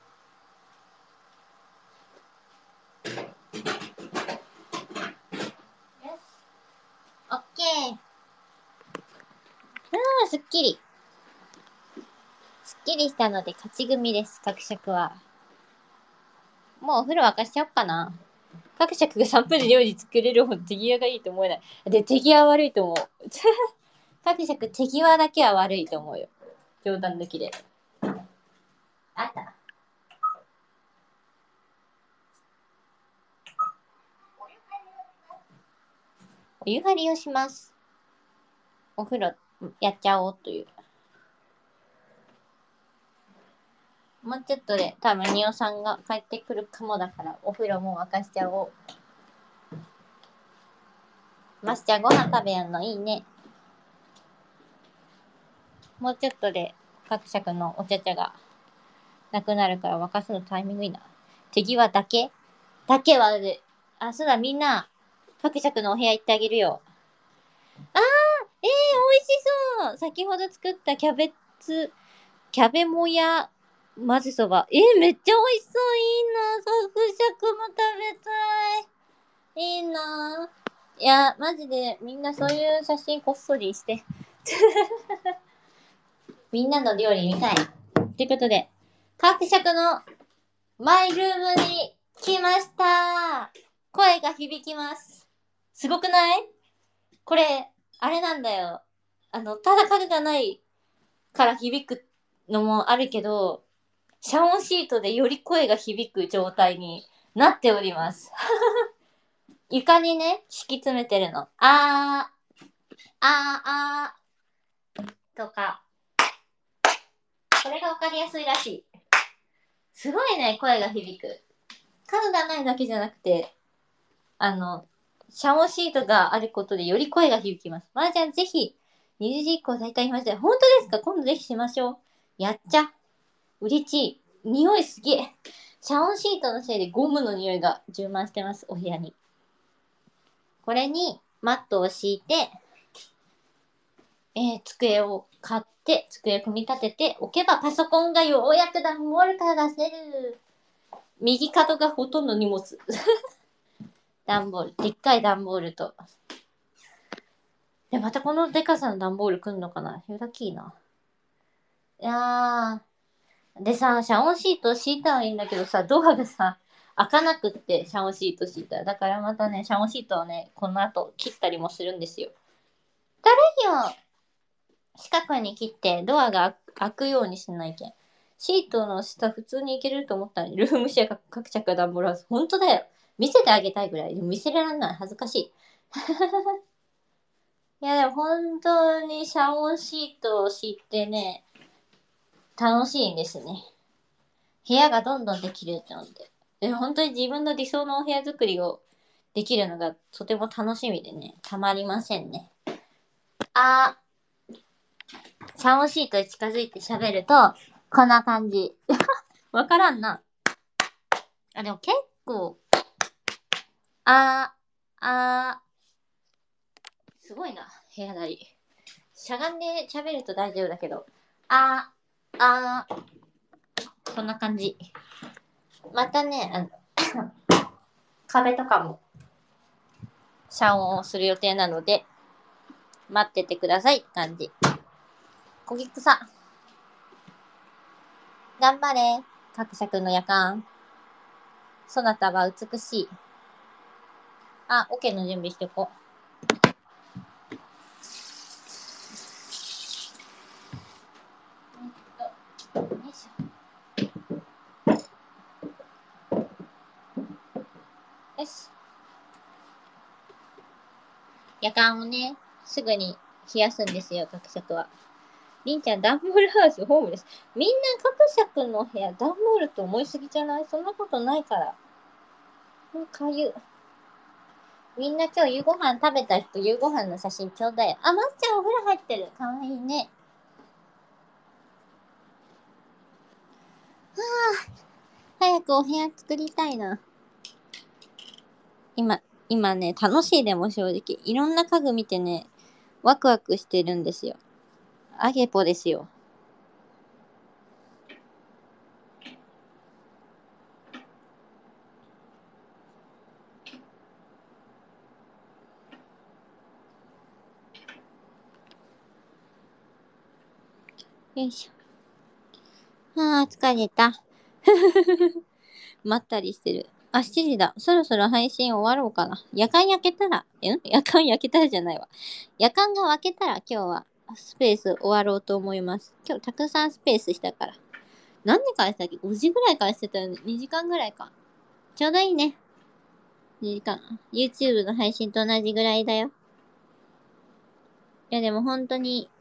オッケー。あー、すっきり。すっきりしたので勝ち組です、各尺は。もうお風呂沸かしちゃおっかな。各尺がさんぷんで料理作れるほど手際がいいと思えない。で、手際悪いと思う。各尺手際だけは悪いと思うよ。冗談抜きで。あった。お湯張りをします。お風呂やっちゃおうという。 もうちょっとで多分ニオさんが帰ってくるかもだから、お風呂も沸かしちゃおう。マスちゃんご飯食べやんのいいね。もうちょっとで各尺のお茶茶がなくなるから沸かすのタイミングいいな。手際だけだけはで、あ、そうだ、みんな、各尺のお部屋行ってあげるよ。あー、えー、美味しそう。先ほど作ったキャベツ、キャベもや混ぜそば。えー、めっちゃ美味しそう。いいな。各尺も食べたい。いいな。いや、マジでみんなそういう写真こっそりして。みんなの料理見たい。ということで、各尺のマイルームに来ました。声が響きます。すごくない？これ、あれなんだよ。あの、ただ影がないから響くのもあるけど、遮音シートでより声が響く状態になっております。床にね、敷き詰めてるの。あー、あー、あー、とか。これがわかりやすいらしい。すごいね、声が響く。数がないだけじゃなくて、あの、遮音シートがあることでより声が響きます。まーちゃん、ぜひ、二次実行大体言いました。本当ですか？今度ぜひしましょう。やっちゃ。嬉しい。匂いすげえ。遮音シートのせいでゴムの匂いが充満してます、お部屋に。これにマットを敷いて、えー、机を買って、机を組み立てておけばパソコンがようやく段ボールから出せる。右角がほとんど荷物。段ボール。でっかい段ボールと。で、またこのでかさの段ボール来んのかな？ラッキーな。いやー。でさ、遮音シート敷いたはいいんだけどさ、ドアがさ、開かなくって、遮音シート敷いたら。だからまたね、遮音シートをね、この後切ったりもするんですよ。誰よ！四角に切ってドアが開くようにしないけん。シートの下普通に行けると思ったのに、ルームシェア各着段ボールハウス。本当だよ。見せてあげたいぐらい。でも見せられない。恥ずかしい。いやでも本当に遮音シートを敷いてね、楽しいんですね。部屋がどんどんできるって思って。で本当に自分の理想のお部屋作りをできるのがとても楽しみでね、たまりませんね。あー、遮音シートに近づいて喋ると、こんな感じ。わからんな。あ、でも結構、あー、あー、すごいな、部屋なり。しゃがんで喋ると大丈夫だけど、あー、あー、こんな感じ。またね、あの壁とかも遮音をする予定なので、待っててくださいって感じ。こぎくさ。頑張れ。各尺の夜間。そなたは美しい。あ、オ、ケー の準備しておこう。よいしょ。よし。夜間をね、すぐに冷やすんですよ、各尺は。りんちゃん、ダンボールハウス、ホームレス。みんな各尺の部屋、ダンボールと思いすぎじゃない？そんなことないから。もうかゆ。みんな今日夕ご飯食べた人、夕ご飯の写真ちょうだい。あ、まっちゃんお風呂入ってる。かわいいね。はぁ、早くお部屋作りたいな。今、今ね、楽しいでも正直。いろんな家具見てね、ワクワクしてるんですよ。あげぽですよ。よいしょ。はぁ、疲れた。まったりしてる。あ、しちじだ。そろそろ配信終わろうかな。夜間焼けたら、えん夜間焼けたらじゃないわ。夜間が分けたら今日はスペース終わろうと思います。今日たくさんスペースしたから。何時からしたっけ？ ご 時ぐらいからしてたよね。にじかんぐらいか。ちょうどいいね。にじかん。YouTube の配信と同じぐらいだよ。いやでも本当に、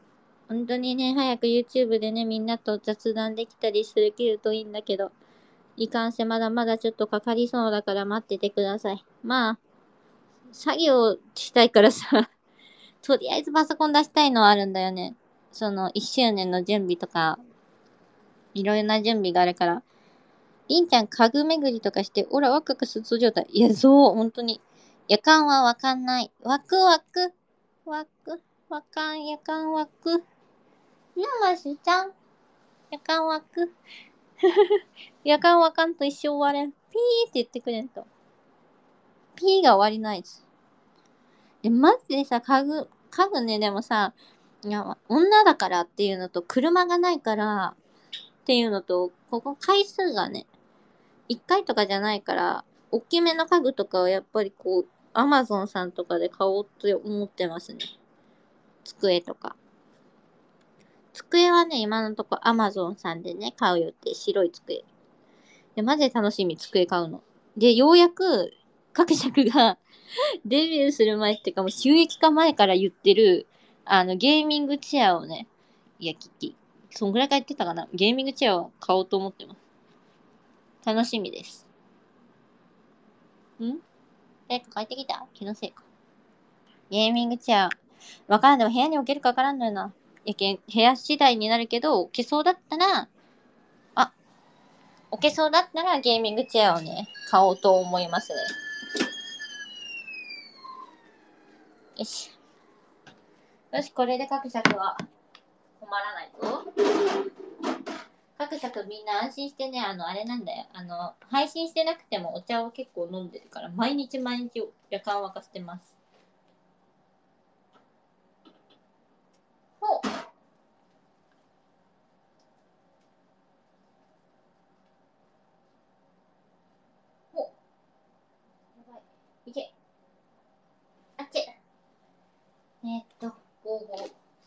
本当にね、早く YouTube でね、みんなと雑談できたりするけるといいんだけど、いかんせまだまだちょっとかかりそうだから待っててください。まあ、作業したいからさ、とりあえずパソコン出したいのはあるんだよね。そのいっしゅうねんの準備とか、いろいろな準備があるから。りんちゃん家具巡りとかして、オラワクワクする状態。いや、そう、本当に。夜間はわかんない。ワクワク。ワク、わかん、夜間ワク。なましちゃん。夜間ワク。夜間わかんと一生終われん。ピーって言ってくれんと。ピーが終わりないです。で、マジでさ、家具、家具ね、でもさ、いや、女だからっていうのと、車がないからっていうのと、ここ回数がね、いっかいとかじゃないから、大きめの家具とかはやっぱりこう、アマゾンさんとかで買おうって思ってますね。机とか。机はね、今のとこアマゾンさんでね、買う予定。白い机。で、マジで楽しみ、机買うの。で、ようやく、各社がデビューする前っていうかもう収益化前から言ってる、あの、ゲーミングチェアをね、いや、キッキー。そんぐらいから言ってたかな。ゲーミングチェアを買おうと思ってます。楽しみです。ん誰か帰ってきた？気のせいか。ゲーミングチェア。わからん。でも部屋に置けるかわからんのよな。やけん、部屋次第になるけど、置けそうだったら、あ、置けそうだったらゲーミングチェアをね、買おうと思いますね。よし。よし、これで各尺は困らないぞ。各尺みんな安心してね、あの、あれなんだよ。あの、配信してなくてもお茶を結構飲んでるから、毎日毎日夜間沸かしてます。ほう。ほう。やばい。いけ。あっち。えー、っと、ごご。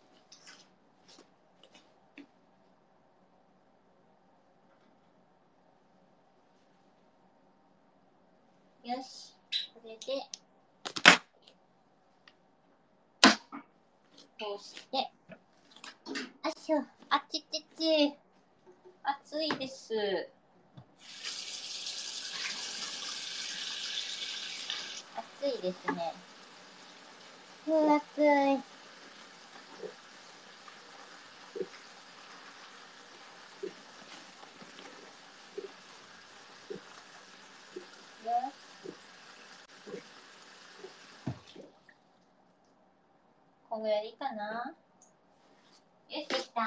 よし。これで、こうして、あっしょ。あっちちち。暑いです。暑いですね。うー、暑い。こんぐらいでいいかな。よし、できた。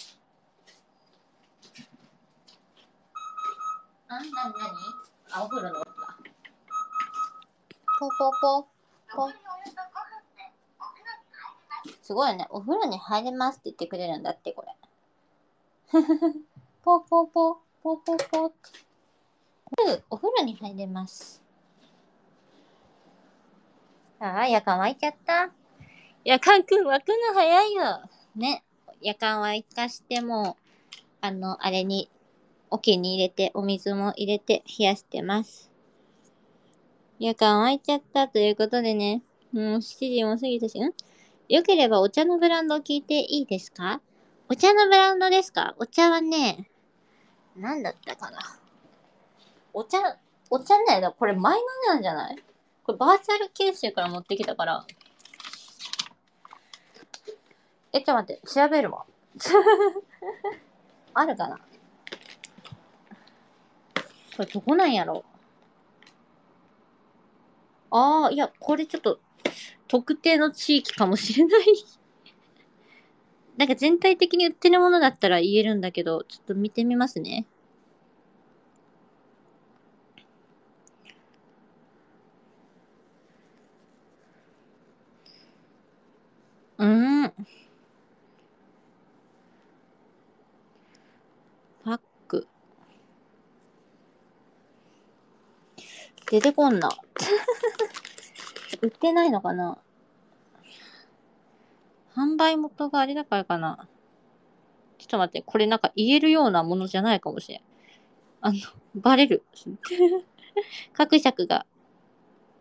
あ、なになに？あ、お風呂の音だ。ポポポポ。すごいね。お風呂に入れますって言ってくれるんだって、これ。ポポポ、ポポポって。お風呂に入れます。ああ、夜間湧いちゃった。夜間くん湧くの早いよ。ね。夜間湧かしても、あの、あれに、桶に入れて、お水も入れて冷やしてます。夜間湧いちゃったということでね。もうしちじも過ぎたし、んよければお茶のブランドを聞いていいですか？お茶のブランドですか？お茶はね、なんだったかな。お茶、お茶ね、これ前のなんじゃない？これバーチャル九州から持ってきたから。え、ちょっと待って、調べるわ。あるかな？これどこなんやろ？ああ、いや、これちょっと、特定の地域かもしれない。なんか全体的に売ってるものだったら言えるんだけど、ちょっと見てみますね。うーん。パック。出てこんな。売ってないのかな？販売元があれだからかな。ちょっと待って、これなんか言えるようなものじゃないかもしれん。あの、バレる。各尺が、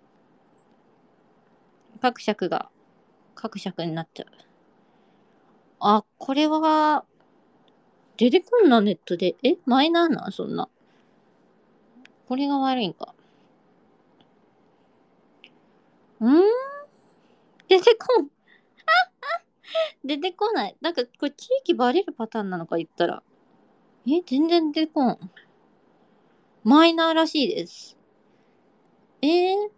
各尺が、各尺になっちゃう。 あ、これは、出てこんな、ネットで。え、マイナーな、そんな。これが悪いんか。んー出てこん。出てこない。なんか、これ地域バレるパターンなのか言ったら。え、全然出てこん。マイナーらしいです。えー、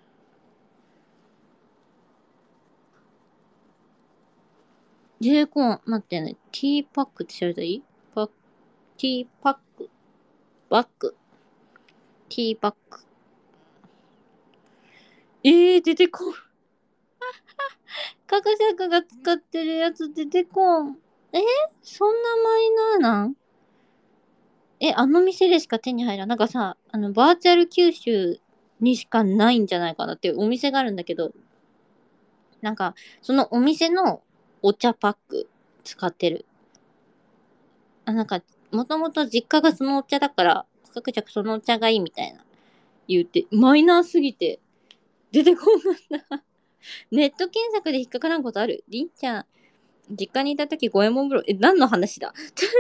出てこん。待ってね。ティーパックって調べたらいい？パティーパック。バック。ティーパック。えー、出てこん。各社が使ってるやつ出てこん。えー、そんなマイナーなん？え、あの店でしか手に入らん。なんかさ、あの、バーチャル九州にしかないんじゃないかなっていうお店があるんだけど、なんか、そのお店のお茶パック使ってる。あ、なんか、もともと実家がそのお茶だから、各着そのお茶がいいみたいな言って、マイナーすぎて出てこんかった。ネット検索で引っかからんことある？りんちゃん、実家にいた時五右衛門風呂、え、何の話だ？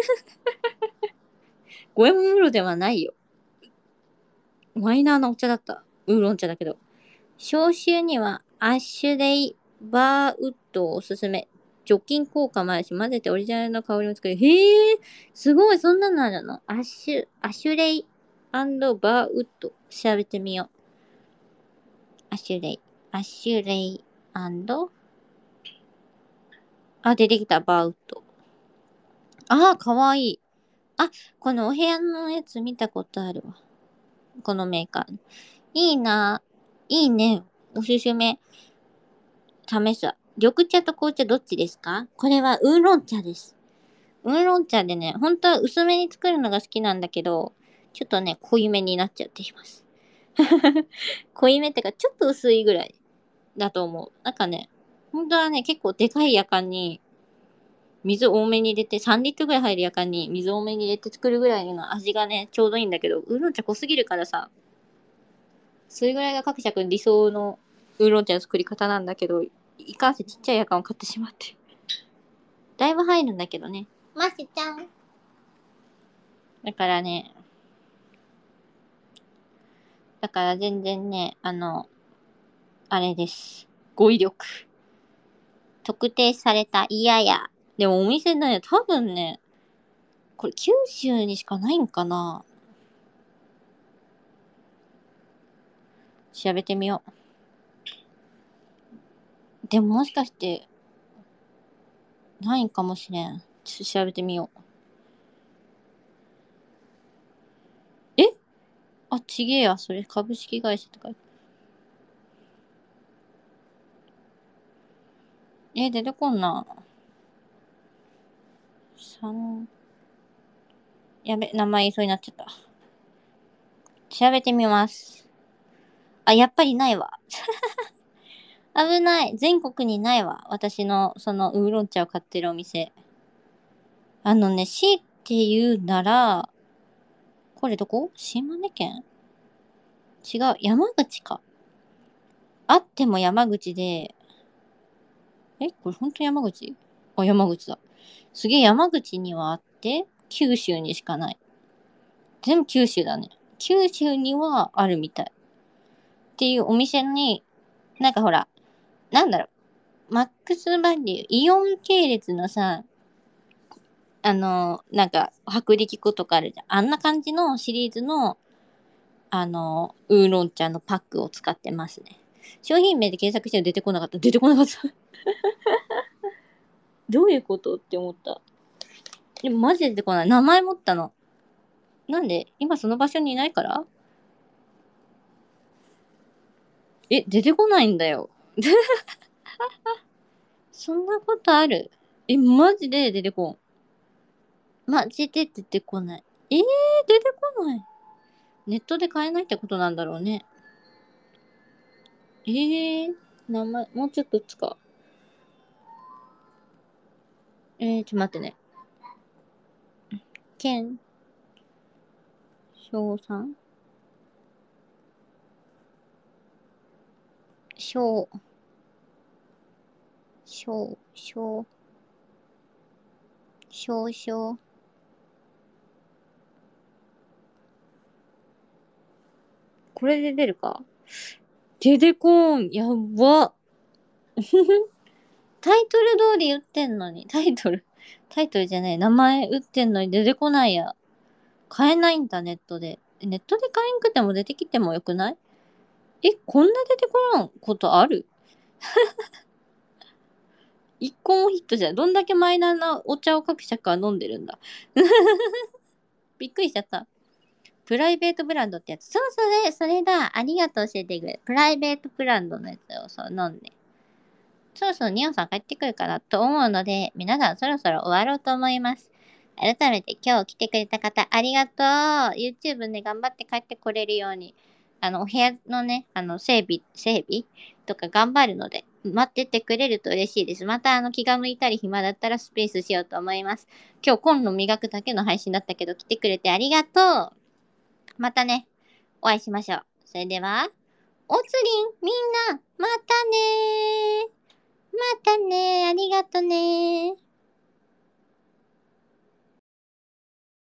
五右衛門風呂ではないよ。マイナーなお茶だった。ウーロン茶だけど。消臭にはアッシュレイバーウッドをおすすめ。除菌効果もあるし、混ぜてオリジナルの香りも作る。へえ、すごい、そんなのあるの？アッシュ、アシュレイバーウッド。調べてみよう。アシュレイ。アシュレイあ、出てきた、バーウッド。ああ、かわいい。あ、このお部屋のやつ見たことあるわ。このメーカー。いいな。いいね。おすすめ。試すわ。緑茶と紅茶どっちですか？これはウーロン茶です。ウーロン茶でね、本当は薄めに作るのが好きなんだけど、ちょっとね、濃いめになっちゃっています。濃いめってか、ちょっと薄いぐらいだと思う。なんかね、本当はね、結構でかいやかんに水多めに入れて、さんリットルぐらい入るやかんに水多めに入れて作るぐらいの味がね、ちょうどいいんだけど、ウーロン茶濃すぎるからさ、それぐらいが各社くん理想のウーロン茶の作り方なんだけど、いかんせんちっちゃいやかんを買ってしまって。だいぶ入るんだけどね。マシちゃん。だからね、だから全然ね、あの、あれです。語彙力。特定された嫌や。でもお店ね、多分ね、これ九州にしかないんかな？調べてみよう。でももしかして、ないんかもしれん。ちょっと調べてみよう。えあ、ちげえや。それ株式会社とか。え、出てこんな。三、やべ、名前言いそうになっちゃった。調べてみます。あ、やっぱりないわ。危ない。全国にないわ。私の、その、ウーロン茶を買ってるお店。あのね、強いて言うなら、これどこ？島根県？違う。山口か。あっても山口で、えこれほんと山口？あ、山口だ。すげえ山口にはあって、九州にしかない。全部九州だね。九州にはあるみたい。っていうお店に、なんかほら、なんだろう、マックスバリュー、イオン系列のさ、あの、なんか、薄力粉とかあるじゃん。あんな感じのシリーズの、あの、ウーロン茶のパックを使ってますね。商品名で検索しても出てこなかった。出てこなかった。どういうことって思った。でもマジで出てこない。名前持ったの。なんで今その場所にいないから？え、出てこないんだよ。そんなことある？え、マジで出てこん。マジで出てこない。えー、出てこない。ネットで買えないってことなんだろうね。えー、名前、もうちょっとつか。えー、ちょっと待ってね。県、小三小、小、小、 少々。これで出るか？出てこん。やば。タイトル通り打ってんのに、タイトル、タイトルじゃない、名前打ってんのに出てこないや。買えないんだ、ネットで。ネットで買えんくても出てきてもよくない？え、こんな出てこらんことある？一個もヒットじゃん。どんだけマイナーなお茶を各社が飲んでるんだ。びっくりしちゃった。プライベートブランドってやつ。そう、それ、それだ。ありがとう、教えてくれ。プライベートブランドのやつをさ、飲んで。そろそろニオンさん帰ってくるかなと思うので、皆さんそろそろ終わろうと思います。改めて今日来てくれた方ありがとう。YouTube ね、頑張って帰ってこれるように、あの、お部屋のね、あの、整備、整備とか頑張るので、待っててくれると嬉しいです。また、あの、気が向いたり暇だったらスペースしようと思います。今日、今度磨くだけの配信だったけど、来てくれてありがとう。またね、お会いしましょう。それでは、おつりん、みんな、またねー。またねー。ありがとねー。